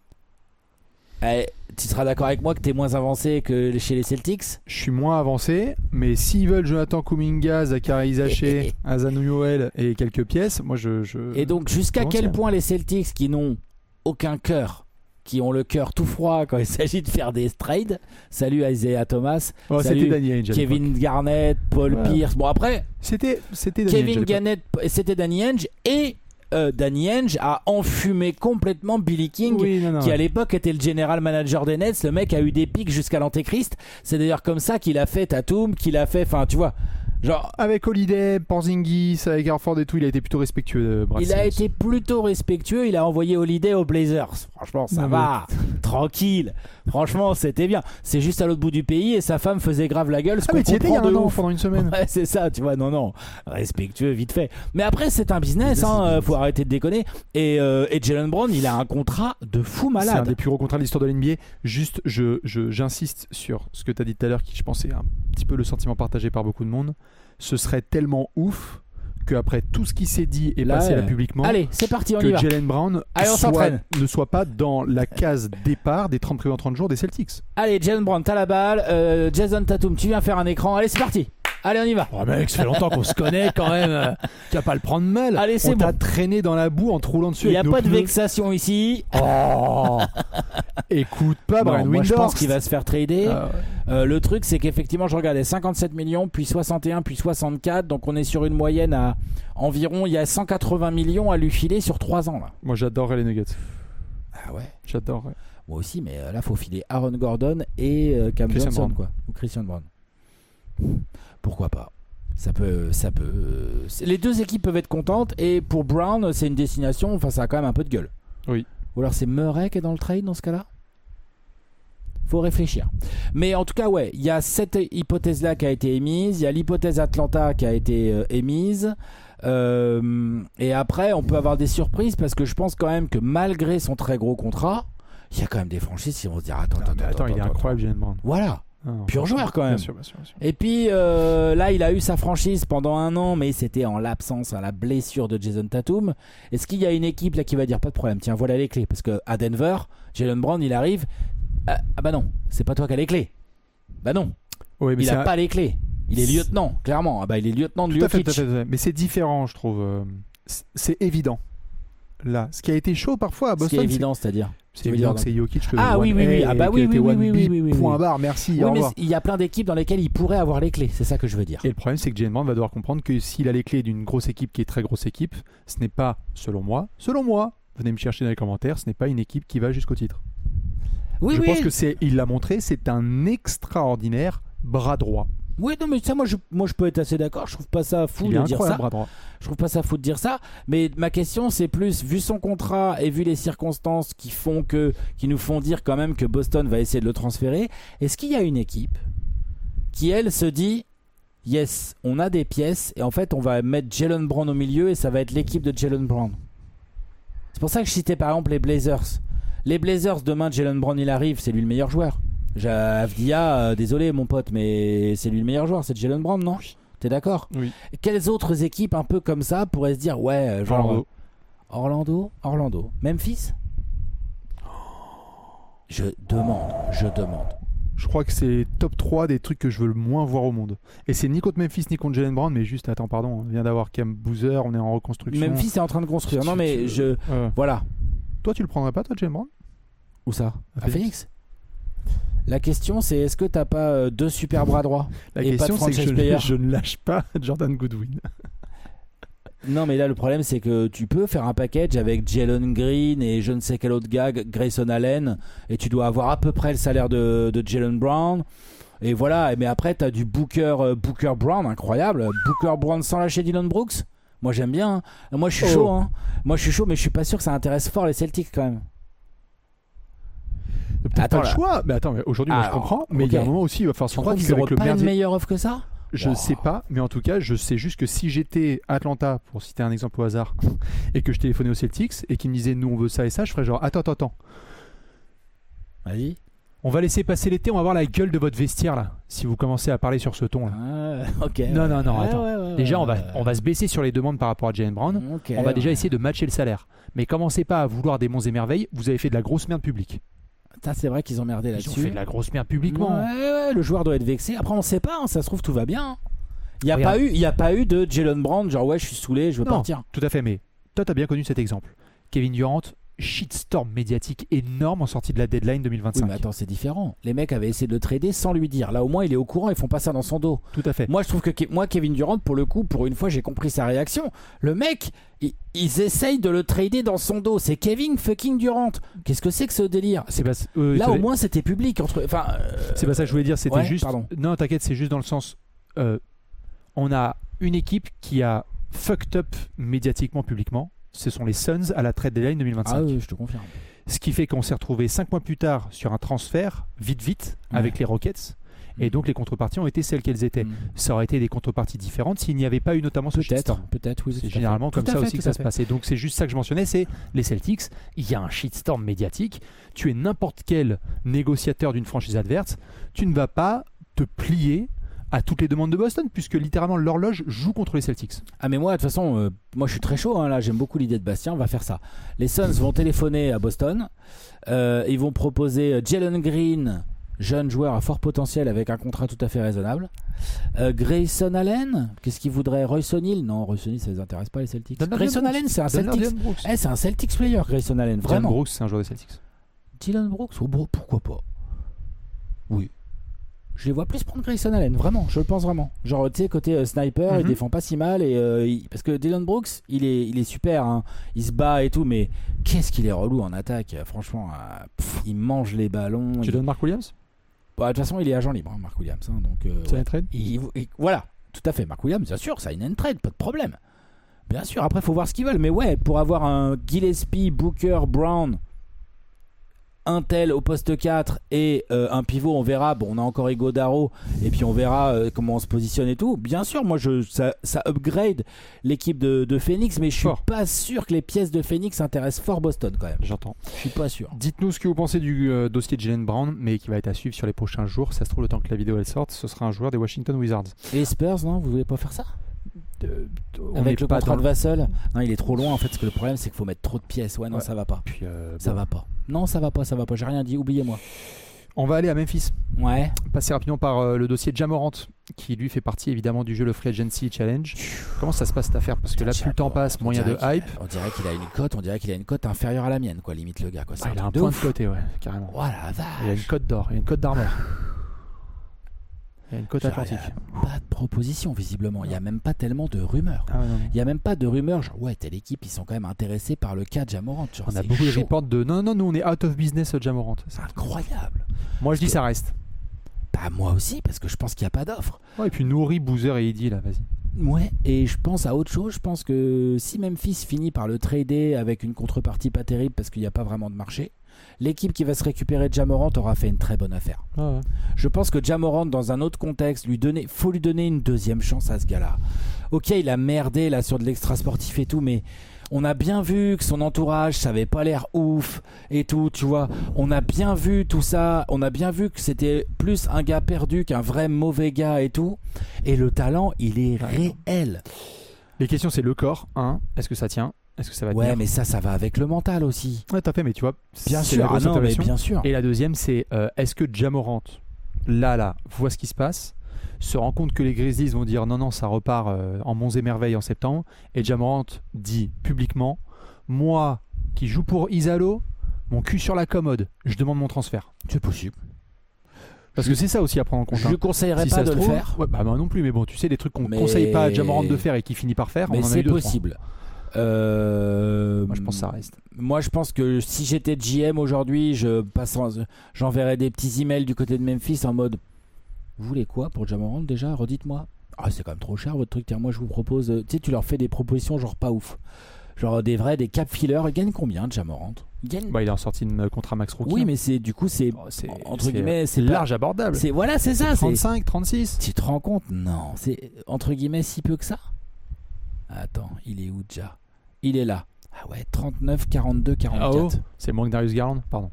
Tu seras d'accord avec moi que t'es moins avancé que chez les Celtics? Je suis moins avancé, mais s'ils veulent Jonathan Kuminga, Zachary Zaché, Azanu Yoel et quelques pièces, moi je... Et donc jusqu'à quel point les Celtics qui n'ont aucun cœur, qui ont le cœur tout froid quand il s'agit de faire des trades. Salut Isaiah Thomas. Salut Kevin Garnett, Paul Pierce. Bon après, c'était Kevin Garnett, c'était Danny Ainge, et Danny Ainge a enfumé complètement Billy King, qui à l'époque était le general manager des Nets. Le mec a eu des pics jusqu'à l'antéchrist. C'est d'ailleurs comme ça qu'il a fait Tatum, qu'il a fait, enfin tu vois, Genre, Avec Holiday, Porzingis, avec Harford et tout, il a été plutôt respectueux. Brad il a Stevens. été plutôt respectueux. Il a envoyé Holiday aux Blazers. Franchement, ça Non, va. Tranquille. Franchement, c'était bien. C'est juste à l'autre bout du pays et sa femme faisait grave la gueule. Ce Ah, qu'on mais tu y étais il y a comprend de un an ouf. pendant une semaine. Ouais, c'est ça, tu vois. Non. Respectueux, vite fait. Mais après, c'est un business. Faut arrêter de déconner. Et Jaylen Brown, il a un contrat de fou C'est un malade. des plus gros contrats de l'histoire de l'NBA. Juste, j'insiste sur ce que tu as dit tout à l'heure, qui je pense est un petit peu le sentiment partagé par beaucoup de monde. Ce serait tellement ouf qu'après tout ce qui s'est dit et Là, passé là publiquement, Allez, c'est parti, on y que va. Jaylen Brown Allez, on s'entraîne. ne soit pas dans la case départ des 30 prévus en 30 jours des Celtics. Allez, Jaylen Brown, t'as la balle. Jason Tatum, tu viens faire un écran. Allez, c'est parti. Allez, on y va. Oh mec, ça fait longtemps qu'on se connaît quand même. Tu vas pas le prendre mal. Allez, c'est On t'a bon. traîné dans la boue en te roulant dessus. Il n'y a avec nos pas de pneus. vexation ici. Oh Écoute pas, Non, Brian moi, je Windhorst. pense qu'il va se faire trader. Ah ouais. Le truc, c'est qu'effectivement, je regardais 57 millions, puis 61, puis 64. Donc, on est sur une moyenne à environ, il y a 180 millions à lui filer sur 3 ans. Là. Moi j'adorerais les Nuggets. Ah ouais. J'adorerais. Moi aussi, mais là, faut filer Aaron Gordon et Cam Christian Johnson, Brown. quoi. Ou Christian Brown. Pourquoi pas? Ça peut. Les deux équipes peuvent être contentes. Et pour Brown, c'est une destination. Enfin, ça a quand même un peu de gueule. Oui. Ou alors c'est Murray qui est dans le trade dans ce cas-là. Faut réfléchir. Mais en tout cas, ouais, il y a cette hypothèse-là qui a été émise. Il y a l'hypothèse Atlanta qui a été émise. Et après, on peut avoir des surprises parce que je pense quand même que malgré son très gros contrat, il y a quand même des franchises qui vont se dire attends, Il est incroyable, Jaylen Brown. Voilà. Non, Pur franchement, joueur, quand même. Bien sûr, bien sûr. Et puis là, il a eu sa franchise pendant 1 an, mais c'était en l'absence, à la blessure de Jason Tatum. Est-ce qu'il y a une équipe là qui va dire pas de problème, tiens, voilà les clés? Parce que à Denver, Jaylen Brown, il arrive. Ah bah non, c'est pas toi qui as les clés. Bah non, Ouais, mais il c'est a pas les clés. Il est lieutenant, clairement. Ah bah il est lieutenant de Tout à fait, Jokic. tout à fait, tout à fait. Mais c'est différent, je trouve. C'est évident. Là, ce qui a été chaud parfois à Ce qui Boston, est évident, c'est-à-dire. c'est évident que c'est Jokic. Ah oui, oui, oui. Ah bah oui, oui, oui, oui, oui, oui. Point barre, merci. Oui, au mais revoir. il y a plein d'équipes dans lesquelles il pourrait avoir les clés. C'est ça que je veux dire. Et le problème, c'est que Jaylen Brown va devoir comprendre que s'il a les clés d'une grosse équipe qui est très grosse équipe, ce n'est pas, selon moi, venez me chercher dans les commentaires, ce n'est pas une équipe qui va jusqu'au titre. Oui, je oui. pense que il l'a montré, c'est un extraordinaire bras droit. Oui, non, mais ça, moi, je peux être assez d'accord. Je trouve pas ça fou Il est de dire incroyable ça. bras droit. Je trouve pas ça fou de dire ça. Mais ma question, c'est plus, vu son contrat et vu les circonstances qui nous font dire quand même que Boston va essayer de le transférer, est-ce qu'il y a une équipe qui, elle, se dit yes, on a des pièces et en fait, on va mettre Jaylen Brown au milieu et ça va être l'équipe de Jaylen Brown. C'est pour ça que je citais par exemple les Blazers. Les Blazers, demain, Jaylen Brown, il arrive, c'est lui le meilleur joueur. Avdia, désolé mon pote, mais c'est lui le meilleur joueur, c'est Jaylen Brown, non? T'es d'accord? Oui. Quelles autres équipes un peu comme ça pourraient se dire ouais, genre Orlando, Memphis? Je demande. Je crois que c'est top 3 des trucs que je veux le moins voir au monde. Et c'est ni contre Memphis ni contre Jaylen Brown, mais juste, attends, pardon, on vient d'avoir Cam Boozer, on est en reconstruction. Memphis est en train de construire. Non mais Ouais. voilà. Toi, tu le prendrais pas, toi, Jaylen Brown? Où ça? À À Phoenix. La question c'est est-ce que t'as pas 2 super bras droits? La Et pas question, de c'est que franchise player. je ne lâche pas Jordan Goodwin. Non mais là le problème c'est que tu peux faire un package avec Jalen Green et je ne sais quel autre gars, Grayson Allen, et tu dois avoir à peu près le salaire de Jaylen Brown. Et voilà, mais après t'as du Booker Brown, incroyable. Booker Brown sans lâcher Dylan Brooks. Moi j'aime bien. Hein. Moi je suis chaud. Hein. Moi je suis chaud, mais je suis pas sûr que ça intéresse fort les Celtics quand même. Peut-être Attends, pas le là. choix. Mais attends, mais aujourd'hui, moi, je Alors, comprends. Mais il y a un moment aussi, il va falloir se Tu rendre crois compte qu'ils qu'avec auront le pas une merdier. meilleure offre que ça? Je Wow. sais pas, mais en tout cas, je sais juste que si j'étais Atlanta, pour citer un exemple au hasard, et que je téléphonais aux Celtics et qu'ils me disaient nous on veut ça et ça, je ferais genre attends. Vas-y. On va laisser passer l'été, on va voir la gueule de votre vestiaire là, si vous commencez à parler sur ce ton là. Ah, ok. Non, Ouais, attends. ouais, Déjà, ouais. on va se baisser sur les demandes par rapport à Jaylen Brown. Ok, On va déjà ouais. essayer de matcher le salaire. Mais commencez pas à vouloir des monts et merveilles, vous avez fait de la grosse merde publique. Ça, c'est vrai qu'ils ont merdé Ils ont là-dessus. fait de la grosse merde publiquement. Ouais, le joueur doit être vexé. Après, on sait pas, hein, ça se trouve, tout va bien. Il n'y Regarde. a pas eu de Jaylen Brown, genre ouais, je suis saoulé, je veux Non, partir. tout à fait, mais toi, t'as bien connu cet exemple. Kevin Durant, shitstorm médiatique énorme en sortie de la deadline 2025. Oui, mais attends, c'est différent. Les mecs avaient essayé de le trader sans lui dire. Là, au moins, il est au courant, ils font pas ça dans son dos. Tout à fait. Moi, je trouve que Kevin Durant, pour le coup, pour une fois, j'ai compris sa réaction. Le mec, ils essayent de le trader dans son dos. C'est Kevin fucking Durant. Qu'est-ce que c'est que ce délire? C'est pas, Là, au moins, c'était public. C'est c'est pas ça que je voulais dire. C'était Ouais, juste. pardon. Non, t'inquiète, c'est juste dans le sens. on a une équipe qui a fucked up médiatiquement, publiquement. Ce sont les Suns à la trade deadline 2025. Ah oui, je te confirme. Ce qui fait qu'on s'est retrouvé 5 mois plus tard sur un transfert, vite, avec les Rockets. Et donc les contreparties ont été celles qu'elles étaient. Ça aurait été des contreparties différentes s'il n'y avait pas eu notamment ce shitstorm. Peut-être, oui. C'est généralement comme ça aussi que ça se passait. Donc c'est juste ça que je mentionnais, c'est les Celtics. Il y a un shitstorm médiatique. Tu es n'importe quel négociateur d'une franchise adverse. Tu ne vas pas te plier à toutes les demandes de Boston, puisque littéralement l'horloge joue contre les Celtics. Ah mais moi de toute façon, moi je suis très chaud, là j'aime beaucoup l'idée de Bastien, on va faire ça. Les Suns vont téléphoner à Boston, ils vont proposer Jalen Green, jeune joueur à fort potentiel avec un contrat tout à fait raisonnable. Grayson Allen, qu'est-ce qu'il voudrait? Royce O'Neal? Non, Royce O'Neal ça les intéresse pas les Celtics. Grayson Allen c'est un Celtics. C'est un Celtics player, Grayson Allen, vraiment. Dylan Brooks c'est un joueur des Celtics. Dylan Brooks, pourquoi pas? Oui. Je les vois plus prendre Grayson Allen, vraiment, je le pense vraiment. Genre, tu sais, côté sniper, il défend pas si mal. Parce que Dylan Brooks, il est super, hein. Il se bat et tout, mais qu'est-ce qu'il est relou en attaque. Franchement, il mange les ballons. Tu donnes Mark Williams? De toute façon, il est agent libre, hein, Mark Williams. Hein, donc, c'est un trade voilà, tout à fait. Mark Williams, bien sûr, ça a une trade, pas de problème. Bien sûr, après, il faut voir ce qu'ils veulent. Mais ouais, pour avoir un Gillespie, Booker, Brown, un tel au poste 4 et un pivot, on verra. Bon, on a encore Iguodala et puis on verra comment on se positionne et tout. Bien sûr, moi ça upgrade l'équipe de Phoenix, mais je suis pas sûr que les pièces de Phoenix intéressent fort Boston quand même. J'entends. Je suis pas sûr. Dites-nous ce que vous pensez du dossier de Jaylen Brown, mais qui va être à suivre sur les prochains jours. Ça se trouve, le temps que la vidéo elle sorte, ce sera un joueur des Washington Wizards. Et les Spurs, non, vous voulez pas faire ça? Avec le contrat de Vassell, non, il est trop loin en fait. Parce que le problème, c'est qu'il faut mettre trop de pièces. Ouais, non, ça va pas. Puis, ça va pas. Non, ça va pas. J'ai rien dit. Oubliez-moi. On va aller à Memphis. Ouais. Passer rapidement par le dossier de Ja Morant, qui lui fait partie évidemment du jeu le Free Agency Challenge. Comment ça se passe cette affaire? Parce que là, plus le temps passe, moins il y a de hype. On dirait qu'il a une cote inférieure à la mienne, quoi. Limite le gars, quoi. Il a un point de côté, ouais, carrément. Voilà, vache. Il a une cote d'or, il a une cote d'armor. Il y a une côte atlantique. Il n'y a pas de proposition visiblement. Il n'y a même pas tellement de rumeurs. Il n'y a même pas de rumeurs. Genre, ouais, telle équipe, ils sont quand même intéressés par le cas de Ja Morant. On a beaucoup de reports de non, nous on est out of business Ja Morant. C'est incroyable. Moi je dis ça reste. Bah, moi aussi, parce que je pense qu'il n'y a pas d'offre. Ouais, et puis Nouri, Boozer et Eddy, là, vas-y. Ouais, et je pense à autre chose. Je pense que si Memphis finit par le trader avec une contrepartie pas terrible parce qu'il n'y a pas vraiment de marché, l'équipe qui va se récupérer de Ja Morant aura fait une très bonne affaire. Ah ouais. Je pense que Ja Morant, dans un autre contexte, faut lui donner une deuxième chance à ce gars-là. Ok, il a merdé là sur de l'extra sportif et tout, mais on a bien vu que son entourage, ça avait pas l'air ouf et tout, tu vois. On a bien vu tout ça. On a bien vu que c'était plus un gars perdu qu'un vrai mauvais gars et tout. Et le talent, il est réel. Les questions, c'est le corps. Est-ce que ça tient? Est-ce que ça va tenir? Ouais, mais ça va avec le mental aussi. Ouais, t'as fait, mais tu vois, bien sûr. Mais bien sûr. Et la deuxième, c'est est-ce que Ja Morant, là, voit ce qui se passe, se rend compte que les Grizzlies vont dire non, ça repart en monts et merveilles en septembre, et Ja Morant dit publiquement, moi qui joue pour Isalo, mon cul sur la commode, je demande mon transfert. C'est possible. Parce que c'est ça aussi à prendre en compte. Je ne conseillerais pas de le faire. Ouais, bah moi non plus, mais bon, tu sais, des trucs qu'on ne conseille pas à Ja Morant de faire et qui finit par faire, mais on en a c'est eu deux, possible. Moi je pense que ça reste. Moi je pense que si j'étais GM aujourd'hui, j'enverrais des petits emails du côté de Memphis en mode vous voulez quoi pour Ja Morant déjà, redites-moi. Ah, c'est quand même trop cher votre truc. Tiens, moi je vous propose, tu sais, tu leur fais des propositions genre pas ouf, genre des cap fillers. Il gagne combien Ja Morant? Bah, il a sorti une contrat max rookie. Oui, mais c'est entre guillemets, c'est large abordable. C'est ça. 35, 36. Tu te rends compte? Non, c'est entre guillemets si peu que ça. Attends, il est où déjà? Il est là. Ah ouais, 39, 42, 44. C'est moins que Darius Garland, pardon.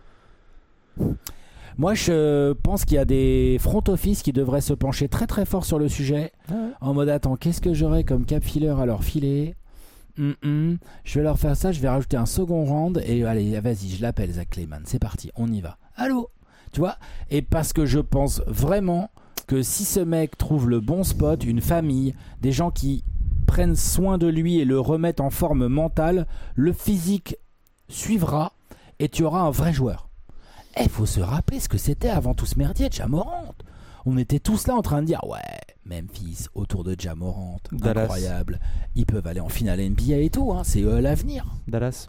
Moi, je pense qu'il y a des front office qui devraient se pencher très très fort sur le sujet. En mode, attends, qu'est-ce que j'aurais comme cap filler à leur filer? Je vais leur faire ça, je vais rajouter un second round. Et allez, vas-y, je l'appelle Zach Kleiman. C'est parti, on y va. Allô? Tu vois? Et parce que je pense vraiment que si ce mec trouve le bon spot, une famille, des gens qui prennent soin de lui et le remettent en forme mentale, le physique suivra et tu auras un vrai joueur. Il faut se rappeler ce que c'était avant tout ce merdier de Ja Morant. On était tous là en train de dire ouais, Memphis autour de Ja Morant, incroyable, ils peuvent aller en finale NBA et tout, c'est eux l'avenir. Dallas,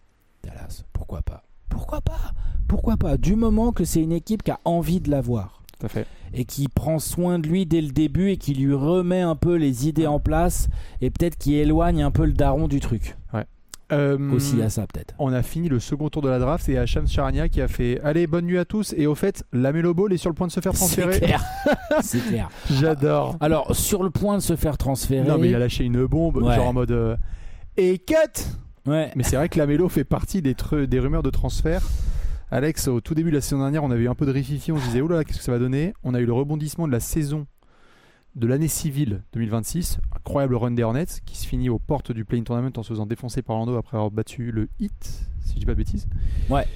pourquoi pas du moment que c'est une équipe qui a envie de l'avoir. Tout à fait. et qui prend soin de lui dès le début et qui lui remet un peu les idées en place et peut-être qui éloigne un peu le daron du truc. Aussi à ça peut-être. On a fini le second tour de la draft et Hacham Charania qui a fait allez, bonne nuit à tous. Et au fait, Lamelo Ball est sur le point de se faire transférer. C'est clair. C'est clair. J'adore. Alors, sur le point de se faire transférer. Non, mais il a lâché une bombe, genre en mode et cut. Ouais. Mais c'est vrai que Lamelo fait partie des rumeurs de transfert. Alex, au tout début de la saison dernière, on avait eu un peu de rififi, on se disait oula, qu'est-ce que ça va donner. On a eu le rebondissement de la saison de l'année civile 2026, incroyable run des Hornets qui se finit aux portes du play-in tournament en se faisant défoncer par Orlando après avoir battu le Heat, si je dis pas de bêtises. Ouais.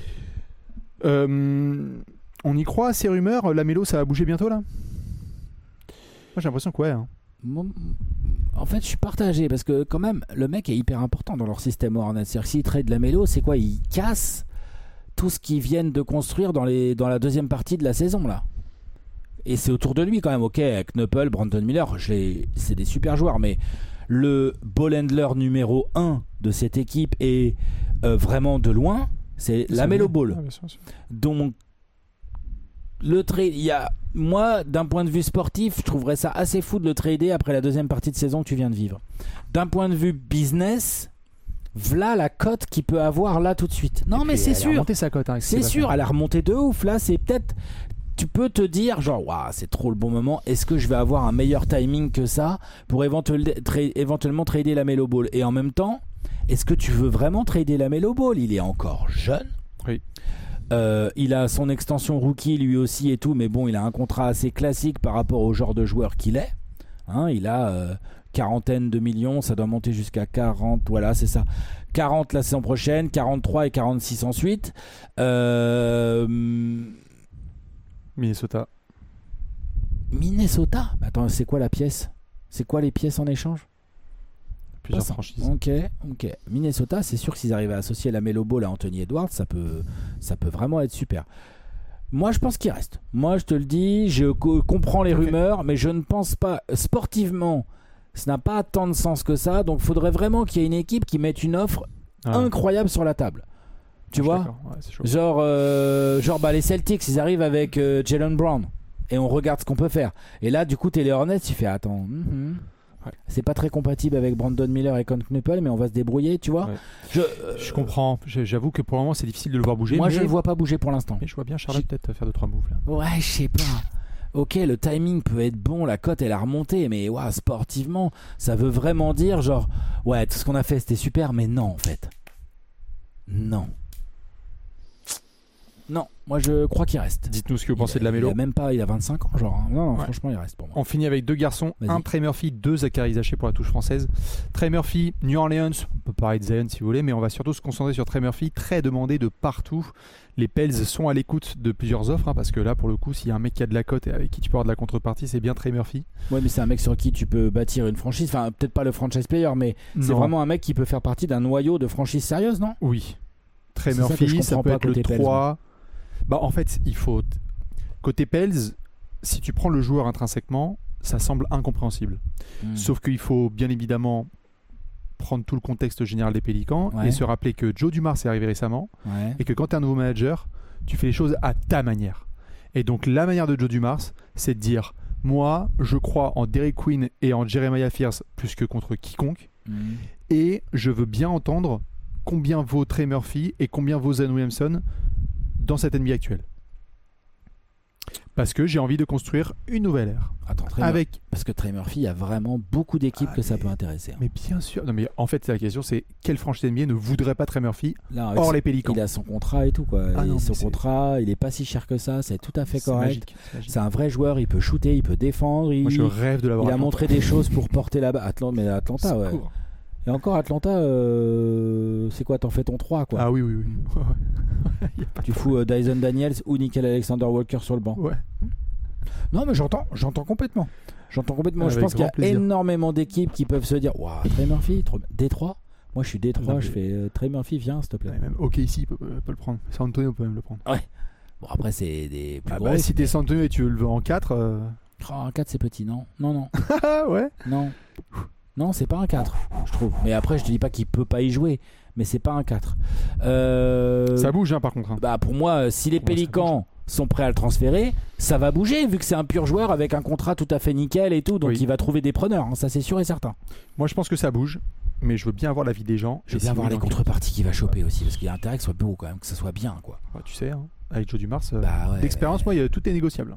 On y croit à ces rumeurs. Lamelo, ça va bouger bientôt là? Moi j'ai l'impression que ouais. Hein. En fait, je suis partagé parce que quand même, le mec est hyper important dans leur système Hornets. C'est-à-dire que s'ils trade Lamelo, c'est quoi? Ils cassent tout ce qu'ils viennent de construire dans la deuxième partie de la saison là. Et c'est autour de lui quand même, ok, Knuppel, Brandon Miller, c'est des super joueurs, mais le ball handler numéro 1 de cette équipe est vraiment de loin, c'est Lamelo Ball. Ah, bien sûr. Donc, le trade, moi, d'un point de vue sportif, je trouverais ça assez fou de le trader après la deuxième partie de saison que tu viens de vivre. D'un point de vue business, v'là la cote qu'il peut avoir là tout de suite. Non, mais c'est sûr. Elle a remonté sa cote. Hein, c'est sûr, elle a remonté de ouf. Là, c'est peut-être. Tu peux te dire, genre, waouh, c'est trop le bon moment. Est-ce que je vais avoir un meilleur timing que ça pour éventuellement trader Lamelo Ball? Et en même temps, est-ce que tu veux vraiment trader Lamelo Ball? Il est encore jeune. Oui. Il a son extension rookie lui aussi et tout, mais bon, il a un contrat assez classique par rapport au genre de joueur qu'il est. Hein, il a quarantaine de millions, ça doit monter jusqu'à 40, voilà, c'est ça. 40 la saison prochaine, 43 et 46 ensuite. Minnesota. Attends, c'est quoi la pièce? C'est quoi les pièces en échange? Plusieurs franchises. Ok. Minnesota, c'est sûr que s'ils arrivent à associer Lamelo Ball à Anthony Edwards, ça peut vraiment être super. Moi, je pense qu'il reste. Moi, je te le dis, je comprends les rumeurs, mais je ne pense pas sportivement. Ça n'a pas tant de sens que ça, donc il faudrait vraiment qu'il y ait une équipe qui mette une offre incroyable sur la table. Tu vois, ouais, c'est chaud. Genre les Celtics, ils arrivent avec Jaylen Brown et on regarde ce qu'on peut faire. Et là, du coup, t'es les Hornets, tu fais attends, c'est pas très compatible avec Brandon Miller et Con Knuppel, mais on va se débrouiller, tu vois. Ouais. Je comprends. J'avoue que pour le moment, c'est difficile de le voir bouger. Moi, je le vois pas bouger pour l'instant. Mais je vois bien Charlotte peut-être faire 2-3 moves là. Ouais, je sais pas. Ok, le timing peut être bon, la cote elle a remonté, mais sportivement, ça veut vraiment dire genre, ouais, tout ce qu'on a fait c'était super, mais non en fait. Non, moi je crois qu'il reste. Dites-nous ce que vous pensez de Lamelo. Il a 25 ans, genre. Non, franchement, il reste pour moi. On finit avec deux garçons, un Trey Murphy, deux Zachary Zaché pour la touche française. Trey Murphy, New Orleans, on peut parler de Zion si vous voulez, mais on va surtout se concentrer sur Trey Murphy, très demandé de partout. Les Pels sont à l'écoute de plusieurs offres, parce que là, pour le coup, s'il y a un mec qui a de la cote et avec qui tu peux avoir de la contrepartie, c'est bien Trey Murphy. Ouais, mais c'est un mec sur qui tu peux bâtir une franchise. Enfin, peut-être pas le franchise player, mais c'est vraiment un mec qui peut faire partie d'un noyau de franchise sérieuse, non? Oui. Trey Murphy, ça peut être le 3. En fait, il faut. Côté Pels, si tu prends le joueur intrinsèquement, ça semble incompréhensible. Sauf qu'il faut bien évidemment prendre tout le contexte général des Pélicans et se rappeler que Joe Dumars est arrivé récemment et que quand tu es un nouveau manager, tu fais les choses à ta manière. Et donc, la manière de Joe Dumars, c'est de dire moi, je crois en Derek Queen et en Jeremiah Fierce plus que contre quiconque. Et je veux bien entendre combien vaut Trey Murphy et combien vaut Zion Williamson dans cette NBA actuelle. Parce que j'ai envie de construire une nouvelle ère. Attends, parce que Trey Murphy, il y a vraiment beaucoup d'équipes que ça peut intéresser. Mais bien sûr. Non, mais en fait, la question, c'est quelle franchise NBA ne voudrait pas Trey Murphy hors les Pélicans? Il a son contrat et tout, quoi. Contrat, il est pas si cher que ça. C'est tout à fait correct. C'est un vrai joueur. Il peut shooter, il peut défendre. Moi, je rêve de l'avoir. Il a montré des choses pour porter là-bas. Mais Atlanta, ouais. Court. Et encore Atlanta, c'est quoi? T'en fais ton 3, quoi. Ah oui. Tu fous Dyson Daniels ou Nickel Alexander Walker sur le banc. Ouais. Non, mais j'entends complètement. Je pense qu'il y a énormément d'équipes qui peuvent se dire waouh, Trey Murphy, Détroit. Moi, je suis Détroit, je fais Trey Murphy, viens, s'il te plaît. Même OKC peut le prendre. San Antonio peut même le prendre. Ouais. Bon, après, c'est des plus gros. Si t'es San Antonio et tu le veux en 4. En 4, c'est petit, non. Ouais. Non, c'est pas un 4, je trouve. Mais après, je te dis pas qu'il peut pas y jouer, mais c'est pas un 4. Ça bouge, par contre. Pour moi, si les Pélicans sont prêts à le transférer, ça va bouger vu que c'est un pur joueur avec un contrat tout à fait nickel et tout, donc il va trouver des preneurs, hein, ça c'est sûr et certain. Moi je pense que ça bouge, mais je veux bien avoir l'avis des gens. Je veux bien voir les contreparties qu'il va choper aussi, parce qu'il y a intérêt que ce soit beau quand même, que ça soit bien quoi. Ouais, tu sais, hein, avec Joe Dumars, ouais, d'expérience, moi tout est négociable.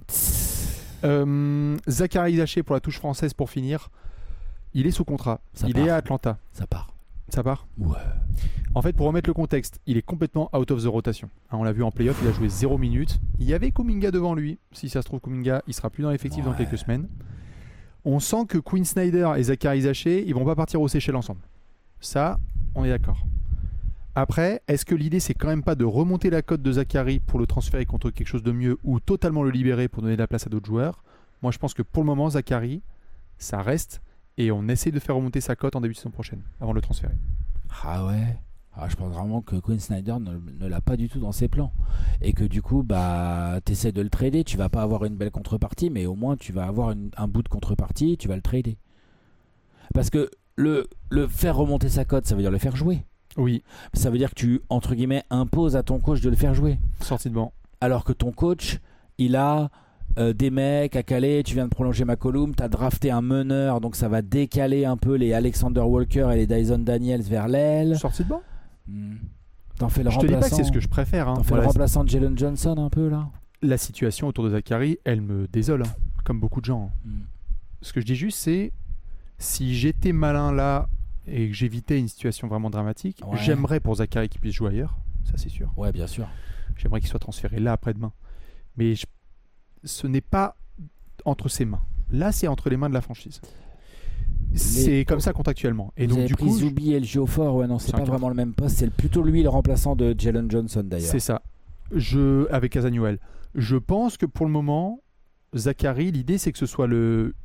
Zachary Isaché pour la touche française pour finir, il est sous contrat, il est à Atlanta. Ça part. Ça part ? Ouais. En fait, pour remettre le contexte, il est complètement out of the rotation. Hein, on l'a vu en playoff, il a joué 0 minutes. Il y avait Kuminga devant lui. Si ça se trouve, Kuminga, il sera plus dans l'effectif dans quelques semaines. On sent que Quinn Snyder et Zachary Isaché, ils vont pas partir aux Seychelles ensemble. Ça, on est d'accord. Après, est-ce que l'idée, c'est quand même pas de remonter la cote de Zachary pour le transférer contre quelque chose de mieux ou totalement le libérer pour donner de la place à d'autres joueurs ? Moi, je pense que pour le moment, Zachary, ça reste... Et on essaie de faire remonter sa cote en début de saison prochaine, avant de le transférer. Ah ouais. Je pense vraiment que Quinn Snyder ne l'a pas du tout dans ses plans. Et que du coup, tu essaies de le trader. Tu vas pas avoir une belle contrepartie, mais au moins tu vas avoir un bout de contrepartie et tu vas le trader. Parce que le faire remonter sa cote, ça veut dire le faire jouer. Oui. Ça veut dire que tu, entre guillemets, imposes à ton coach de le faire jouer. Sortie de banc. Alors que ton coach, il a... des mecs à caler, tu viens de prolonger McCollum, tu as drafté un meneur, donc ça va décaler un peu les Alexander Walker et les Dyson Daniels vers l'aile. Sortie de banc. T'en fais le je remplaçant. te dis pas que c'est ce que je préfère. Hein. T'en fais le remplaçant de Jalen Johnson un peu là. La situation autour de Zachary, elle me désole, hein, comme beaucoup de gens. Ce que je dis juste, c'est si j'étais malin là et que j'évitais une situation vraiment dramatique, j'aimerais pour Zachary qu'il puisse jouer ailleurs, ça c'est sûr. Ouais, bien sûr. J'aimerais qu'il soit transféré là après-demain. Mais ce n'est pas entre ses mains. Là, c'est entre les mains de la franchise. C'est comme ça contractuellement. Et vous donc avez du pris coup, Zubi et le Geoffort, ouais non, c'est pas vraiment le même poste. C'est plutôt lui le remplaçant de Jalen Johnson d'ailleurs. C'est ça. Avec Casanuel. Je pense que pour le moment, Zachary, l'idée c'est que ce soit le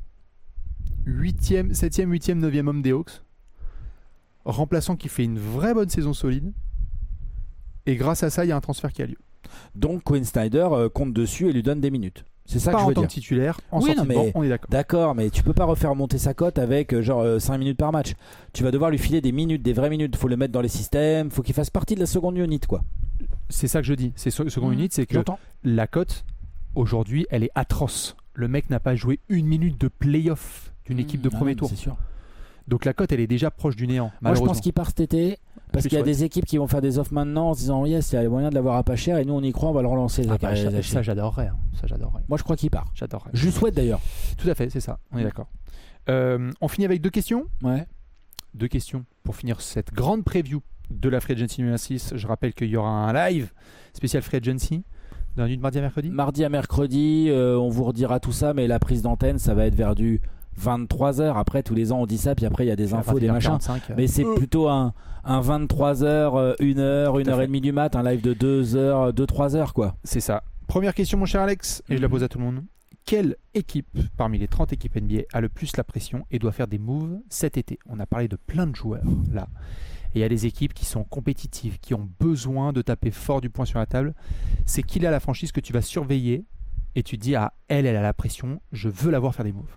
7e, 8e, 9e homme des Hawks, remplaçant qui fait une vraie bonne saison solide. Et grâce à ça, il y a un transfert qui a lieu. Donc Quinn Snyder compte dessus et lui donne des minutes. C'est ça pas que je veux dire. En tant que titulaire, en sortie de banc, on est d'accord. D'accord, mais tu peux pas refaire monter sa cote avec 5 minutes par match. Tu vas devoir lui filer des minutes, des vraies minutes. Faut le mettre dans les systèmes, faut qu'il fasse partie de la seconde unit quoi. C'est ça que je dis. C'est seconde unit, c'est que la cote aujourd'hui, elle est atroce. Le mec n'a pas joué une minute de play-off d'une équipe de premier tour. C'est sûr. Donc la cote, elle est déjà proche du néant. Moi, je pense qu'il part cet été. Parce qu'il y a des équipes qui vont faire des offres maintenant en se disant yes, il y a moyen de l'avoir à pas cher et nous on y croit, on va le relancer. Ça j'adorerais. Hein. Ça j'adorerais. Moi je crois qu'il part. J'adorerais. Je lui souhaite d'ailleurs. Tout à fait, c'est ça. On est d'accord. On finit avec 2 questions. Ouais. 2 questions pour finir cette grande preview de la Free Agency numéro 6. Je rappelle qu'il y aura un live spécial Free Agency d'un nuit de mardi à mercredi. Mardi à mercredi, on vous redira tout ça, mais la prise d'antenne ça va être vers du 23h. Après tous les ans on dit ça, puis après il y a des infos, des machins. 45, mais c'est plutôt un 23h, 1h, 1h30 du mat, un live de 2h, 2-3 heures quoi. C'est ça. Première question mon cher Alex, et je la pose à tout le monde. Quelle équipe parmi les 30 équipes NBA a le plus la pression et doit faire des moves cet été ? On a parlé de plein de joueurs là. Et il y a des équipes qui sont compétitives, qui ont besoin de taper fort du poing sur la table. C'est qui là la franchise que tu vas surveiller et tu te dis elle a la pression, je veux la voir faire des moves.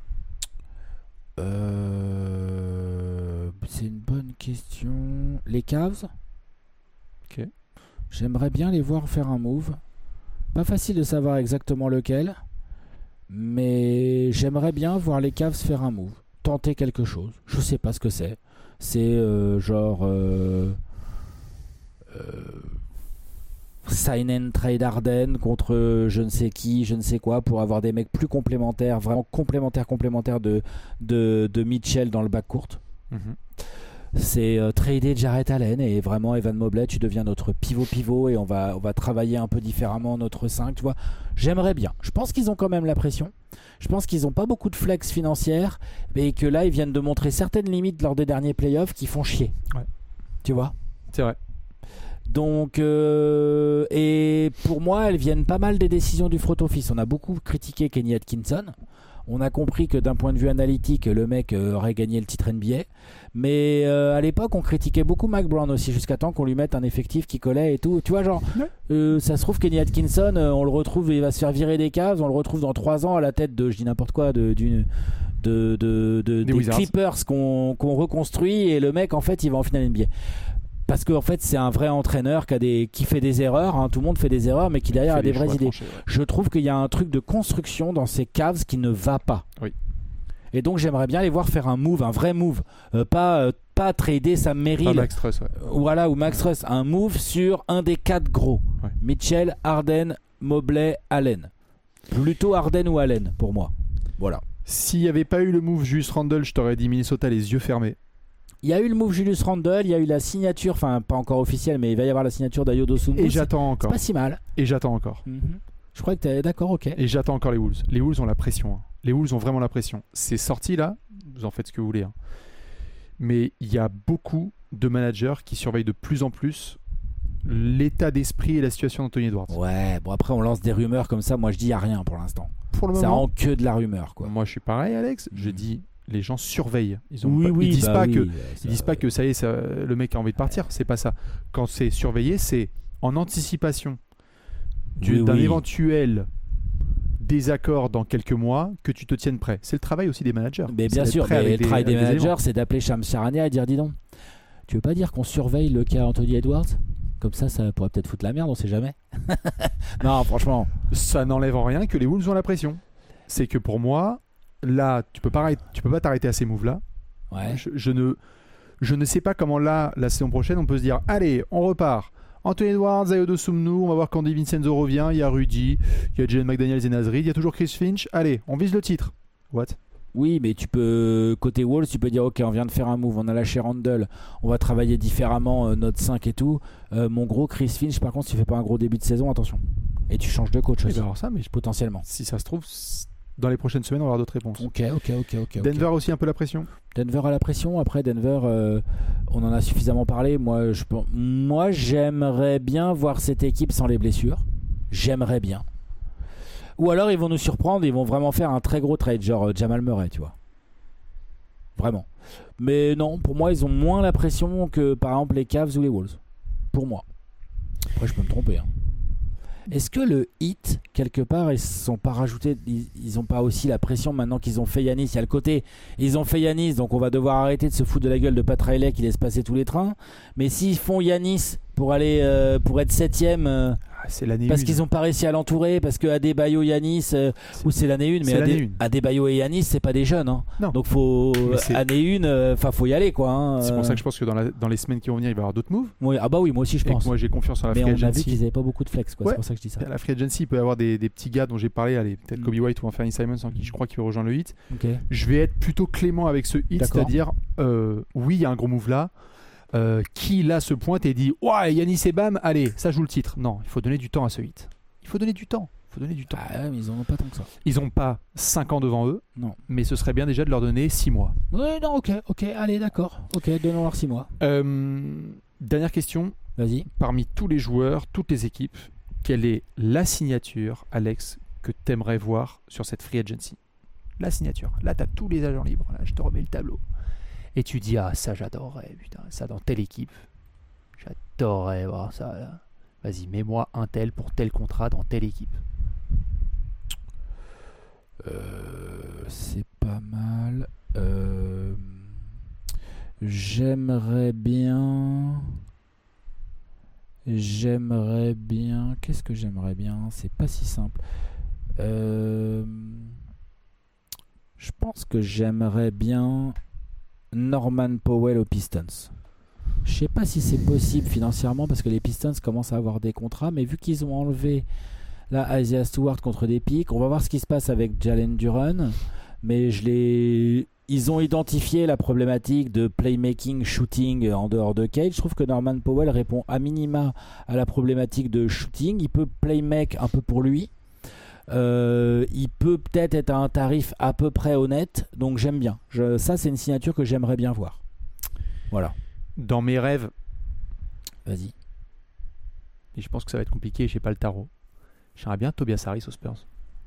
C'est une bonne question. Les Cavs. Ok. J'aimerais bien les voir faire un move. Pas facile de savoir exactement lequel, mais j'aimerais bien voir les Cavs faire un move, tenter quelque chose. Je sais pas ce que c'est. C'est sign and trade Harden contre je ne sais qui, je ne sais quoi, pour avoir des mecs plus complémentaires, vraiment complémentaires de Mitchell dans le backcourt. C'est trader Jarrett Allen et vraiment Evan Mobley, tu deviens notre pivot et on va travailler un peu différemment notre 5, tu vois. J'aimerais bien. Je pense qu'ils ont quand même la pression. Je pense qu'ils n'ont pas beaucoup de flex financière et que là ils viennent de montrer certaines limites lors des derniers playoffs qui font chier. Ouais. Tu vois ? C'est vrai. Donc, et pour moi, elles viennent pas mal des décisions du front office. On a beaucoup critiqué Kenny Atkinson. On a compris que d'un point de vue analytique, le mec aurait gagné le titre NBA. Mais à l'époque, on critiquait beaucoup Mike Brown aussi, jusqu'à temps qu'on lui mette un effectif qui collait et tout. Tu vois, genre, ça se trouve, Kenny Atkinson, on le retrouve, il va se faire virer des Cavs, on le retrouve dans 3 ans à la tête de, je dis n'importe quoi, des Clippers qu'on reconstruit, et le mec, en fait, il va en finale NBA. Parce qu'en fait, c'est un vrai entraîneur qui fait des erreurs. Hein. Tout le monde fait des erreurs, mais qui derrière a des vraies idées. Je trouve qu'il y a un truc de construction dans ces Cavs qui ne va pas. Oui. Et donc, j'aimerais bien les voir faire un move, un vrai move. Pas trader Sam Merrill. Pas Max Truss, ouais. Voilà, ou Max Truss. Un move sur un des 4 gros. Ouais. Mitchell, Harden, Mobley, Allen. Plutôt Harden ou Allen, pour moi. Voilà. S'il n'y avait pas eu le move Julius Randle, je t'aurais dit Minnesota les yeux fermés. Il y a eu le move Julius Randle, il y a eu la signature, enfin pas encore officielle, mais il va y avoir la signature d'Ayo Dosunmu. Et j'attends encore. C'est pas si mal. Et j'attends encore. Je crois que t'es d'accord, ok. Et j'attends encore les Wolves. Les Wolves ont la pression. Hein. Les Wolves ont vraiment la pression. C'est sorti là, vous en faites ce que vous voulez. Hein. Mais il y a beaucoup de managers qui surveillent de plus en plus l'état d'esprit et la situation d'Anthony Edwards. Ouais, bon après on lance des rumeurs comme ça, moi je dis il n'y a rien pour l'instant. Pour le ça moment, rend que de la rumeur quoi. Moi je suis pareil Alex, je dis les gens surveillent. Ils disent pas que ça y est, le mec a envie de partir, c'est pas ça. Quand c'est surveillé, c'est en anticipation d'un éventuel désaccord dans quelques mois que tu te tiennes prêt. C'est le travail aussi des managers. Mais bien sûr, mais le travail des managers, c'est d'appeler Shams Charania et dire dis donc, tu veux pas dire qu'on surveille le cas Anthony Edwards ? Comme ça pourrait peut-être foutre la merde, on sait jamais. Non, franchement. Ça n'enlève en rien que les Wolves ont la pression. C'est que pour moi, là, tu peux pas t'arrêter à ces moves-là. Ouais. Je ne sais pas comment là, la saison prochaine, on peut se dire allez, on repart. Anthony Edwards, Ayo Dosunmu, on va voir quand DiVincenzo revient. Il y a Rudy, il y a Jalen McDaniels et Nasrid, il y a toujours Chris Finch. Allez, on vise le titre. What ? Oui, mais tu peux, côté Wolves, tu peux dire ok, on vient de faire un move, on a lâché Randle, on va travailler différemment notre 5 et tout. Mon gros Chris Finch, par contre, si tu fais pas un gros début de saison, attention. Et tu changes de coach aussi. Alors ça, mais potentiellement. Si ça se trouve, dans les prochaines semaines, on va avoir d'autres réponses. Ok. Denver aussi un peu la pression. Denver a la pression. Après, Denver, on en a suffisamment parlé. Moi, j'aimerais bien voir cette équipe sans les blessures. J'aimerais bien. Ou alors ils vont nous surprendre, ils vont vraiment faire un très gros trade, genre Jamal Murray, tu vois. Vraiment. Mais non, pour moi, ils ont moins la pression que par exemple les Cavs ou les Wolves. Pour moi. Après, je peux me tromper. Hein. Est-ce que le Heat, quelque part, ils sont pas rajoutés, ils ont pas aussi la pression maintenant qu'ils ont fait Giannis. Il y a le côté, ils ont fait Giannis, donc on va devoir arrêter de se foutre de la gueule de Pat Riley qui laisse passer tous les trains. Mais s'ils font Giannis pour aller pour être 7ème, c'est l'année parce 1. qu'ils n'ont pas réussi à l'entourer, parce que Adebayo, Giannis, ou c'est l'année 1, mais Adebayo et Giannis, c'est pas des jeunes. Hein. Donc année 1, faut y aller. Quoi, hein. C'est pour ça que je pense que dans les semaines qui vont venir, il va y avoir d'autres moves. Oui, ah bah oui, moi aussi je pense. Moi j'ai confiance en la free agency. Mais on a vu qu'ils n'avaient pas beaucoup de flex, quoi. Ouais. C'est pour ça que je dis ça. La free agency, il peut y avoir des petits gars dont j'ai parlé, peut-être Kobe White ou Anthony Simons, en qui je crois qu'il va rejoindre le Heat. Okay. Je vais être plutôt clément avec ce Heat, c'est-à-dire, oui, il y a un gros move là. Qui là se pointe et dit ouais, Giannis et bam, allez, ça joue le titre. Non, il faut donner du temps à ce Heat. Il faut donner du temps. Ah ouais, mais ils en ont pas tant que ça. Ils n'ont pas 5 ans devant eux. Non. Mais ce serait bien déjà de leur donner 6 mois. Oui, non, ok, allez, d'accord. Ok, donnons-leur 6 mois. Dernière question. Vas-y. Parmi tous les joueurs, toutes les équipes, quelle est la signature, Alex, que tu aimerais voir sur cette free agency ? La signature. Là, tu as tous les agents libres. Là, je te remets le tableau. Et tu dis, ah, ça j'adorerais, putain, ça dans telle équipe. J'adorerais voir ça, là. Vas-y, mets-moi un tel pour tel contrat dans telle équipe. C'est pas mal. J'aimerais bien. Qu'est-ce que j'aimerais bien ? C'est pas si simple. Je pense que j'aimerais bien Norman Powell aux Pistons. Je sais pas si c'est possible financièrement parce que les Pistons commencent à avoir des contrats, mais vu qu'ils ont enlevé là Isaiah Stewart contre des pics, on va voir ce qui se passe avec Jalen Duren, mais ils ont identifié la problématique de playmaking, shooting en dehors de cage. Je trouve que Norman Powell répond à minima à la problématique de shooting. Il peut playmake un peu pour lui. Il peut peut-être être à un tarif à peu près honnête, donc j'aime bien. Ça, c'est une signature que j'aimerais bien voir. Voilà. Dans mes rêves, vas-y. Et je pense que ça va être compliqué, j'ai pas le tarot. J'aimerais bien Tobias Harris aux Spurs.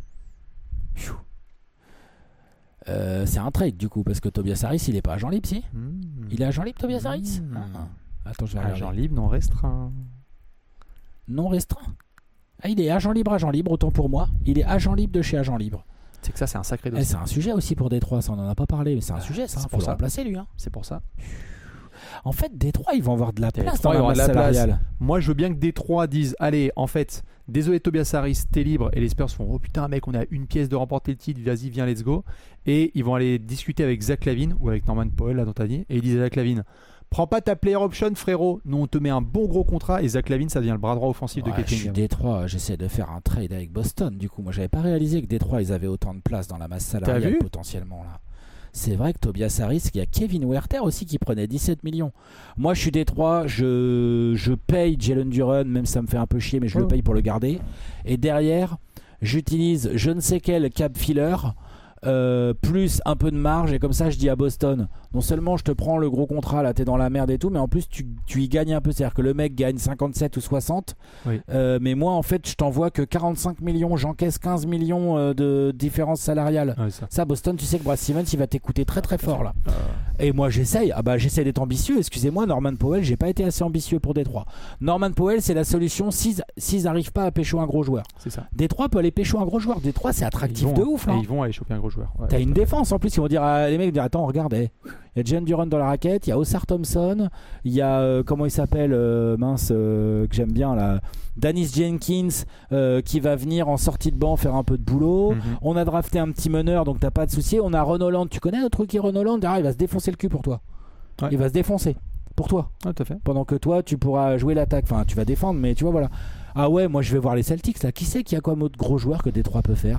C'est un trade du coup, parce que Tobias Harris, il est pas agent libre, si Il est agent libre, Tobias Harris Attends, je vais regarder. Agent libre, non restreint. Non restreint. Ah, il est agent libre, autant pour moi. Il est agent libre de chez agent libre. C'est que ça, c'est un sacré dossier. C'est un sujet aussi pour Détroit, ça on en a pas parlé, mais c'est un sujet, ça. C'est Faut le remplacer lui. Hein. C'est pour ça. En fait, Détroit, ils vont avoir de la place Détroit, dans il y la aura masse de la place. salariale. Moi, je veux bien que Détroit dise allez, en fait, désolé Tobias Harris, t'es libre. Et les Spurs font oh putain, mec, on a une pièce de remporter le titre, vas-y, viens, let's go. Et ils vont aller discuter avec Zach LaVine ou avec Norman Powell, là, dont t'as dit. Et ils disent à Zach LaVine prends pas ta player option, frérot. Nous, on te met un bon gros contrat. Et Zach LaVine, ça devient le bras droit offensif de Ouais, je suis Cunningham. Détroit, j'essaie de faire un trade avec Boston. Du coup, moi, j'avais pas réalisé que Détroit, ils avaient autant de place dans la masse salariale vu potentiellement là. C'est vrai que Tobias Harris, il y a Kevin Huerter aussi qui prenait 17 millions. Moi, je suis Détroit, je paye Jalen Duren, même si ça me fait un peu chier, mais je le paye pour le garder. Et derrière, j'utilise je ne sais quel cap filler, plus un peu de marge, et comme ça, je dis à Boston, non seulement je te prends le gros contrat, là, t'es dans la merde et tout, mais en plus, tu y gagnes un peu. C'est-à-dire que le mec gagne 57 ou 60, Oui. mais moi, en fait, je t'envoie que 45 millions, j'encaisse 15 millions de différence salariale. Ouais, ça. Ça, Boston, tu sais que Brad Stevens, il va t'écouter très très fort là. Et moi, j'essaye. J'essaie d'être ambitieux. Excusez-moi, Norman Powell, j'ai pas été assez ambitieux pour Détroit. Norman Powell, c'est la solution s'ils n'arrivent pas à pécho un gros joueur. C'est ça. Détroit peut aller pécho un gros joueur. Détroit, c'est attractif de ouf. Et Hein. ils vont aller choper un gros joueur. Ouais. T'as une défense en plus. Ils vont dire les mecs, vont dire attends, regarde, il y a Jalen Duren dans la raquette, il y a Osar Thompson, il y a comment il s'appelle, que j'aime bien là, Dennis Jenkins qui va venir en sortie de banc faire un peu de boulot. On a drafté un petit meneur, donc t'as pas de souci. On a Ron Holland, tu connais notre rookie Ron Holland? Il va se défoncer le cul pour toi. Ouais. Il va se défoncer pour toi. Ouais, tout à fait. Pendant que toi, tu pourras jouer l'attaque. Enfin, tu vas défendre, mais tu vois, voilà. Ah ouais, moi je vais voir les Celtics là. Qui c'est qui a quoi autre gros joueur que Détroit peut faire?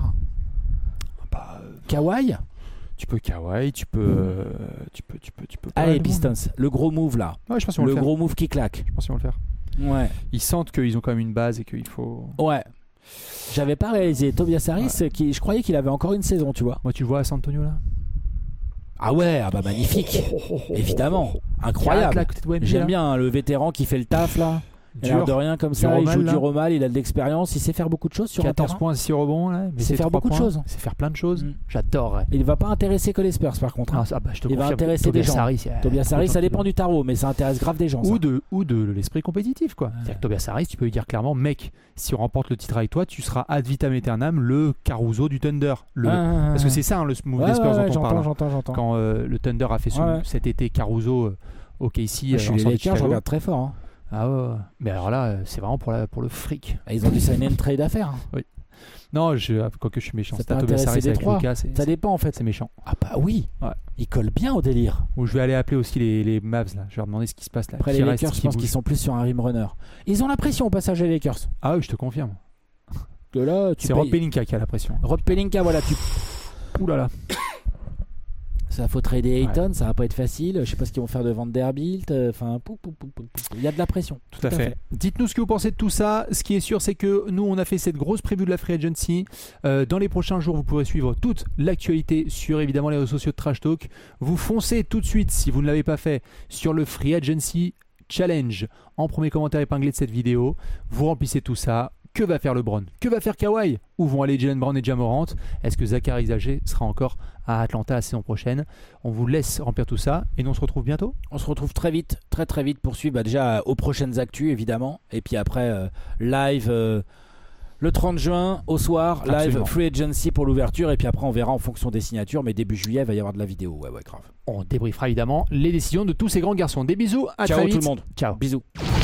Kawhi? Tu peux Kawhi, tu peux. pas Allez, mal de monde. Pistons, le gros move là. Ouais, je pense qu'ils vont Le le faire. gros move qui claque. Je pense qu'ils vont le faire. Ouais. Ils sentent qu'ils ont quand même une base et qu'il faut. Ouais. J'avais pas réalisé. Tobias Harris, je croyais qu'il avait encore une saison, tu vois. Moi, tu le vois à San Antonio là. Ah ouais, magnifique. Évidemment. Incroyable. Là, à côté de Wemby, J'aime là. bien hein, le vétéran qui fait le taf là. Il a l'air de rien comme ça, il joue dur au mal, il a de l'expérience, il sait faire beaucoup de choses sur un 14 terrain. points, 6 rebonds là. Il sait faire beaucoup de choses. Il sait faire plein de choses. Mm. J'adorerais. Il va pas intéresser que les Spurs par contre. Hein. Ah, bah, je te Il va confirme, intéresser des Tobias gens. Harris, Tobias Harris, ça dépend du tarot, mais ça intéresse grave des gens. Ça. ou de l'esprit compétitif quoi. C'est-à-dire que Tobias Harris, tu peux lui dire clairement, mec, si on remporte le titre avec toi, tu seras ad vitam aeternam le Caruso du Thunder. Parce que c'est ça hein, le move des Spurs dont on parle. J'entends. Quand le Thunder a fait cet été Caruso au KC, Je suis les Lakers, je regarde très fort. Hein. Ah ouais. Mais alors là, c'est vraiment pour le fric. Ils ont dû signer une trade à faire. Hein. Non, quoique je suis méchant. Ça C'est peut Tobias intéresser Harris avec Détroit. Lucas, Ça dépend en fait. c'est méchant. Ah bah oui. Ouais. Ils collent bien au délire. Ou je vais aller appeler aussi les Mavs là. Je vais leur demander ce qui se passe là. Après Qui les reste, Lakers, je qui pense bouge. qu'ils sont plus sur un rim runner. Ils ont la pression au passage des Lakers. Ah oui, je te confirme. Que là, C'est Rob Pelinka qui a la pression. Rob Pelinka, voilà. Ouh là là. Ça faut trader Ayton, ça va pas être facile. Je sais pas ce qu'ils vont faire de Vanderbilt. Enfin, il y a de la pression. Tout à fait. Dites-nous ce que vous pensez de tout ça. Ce qui est sûr, c'est que nous, on a fait cette grosse preview de la Free Agency. Dans les prochains jours, vous pourrez suivre toute l'actualité sur évidemment les réseaux sociaux de Trash Talk. Vous foncez tout de suite, si vous ne l'avez pas fait, sur le Free Agency Challenge en premier commentaire épinglé de cette vidéo. Vous remplissez tout ça. Que va faire LeBron? Que va faire Kawhi? Où vont aller Jalen Brown et Ja Morant? Est-ce que Zachary Zaché sera encore à Atlanta la saison prochaine? On vous laisse remplir tout ça et nous on se retrouve bientôt. On se retrouve très vite pour suivre déjà aux prochaines actus évidemment. Et puis après live le 30 juin au soir, Absolument. live Free Agency pour l'ouverture. Et puis après on verra en fonction des signatures. Mais début juillet il va y avoir de la vidéo. Ouais grave. On débriefera évidemment les décisions de tous ces grands garçons. Des bisous, à Ciao très vite. tout le monde. Ciao. Bisous.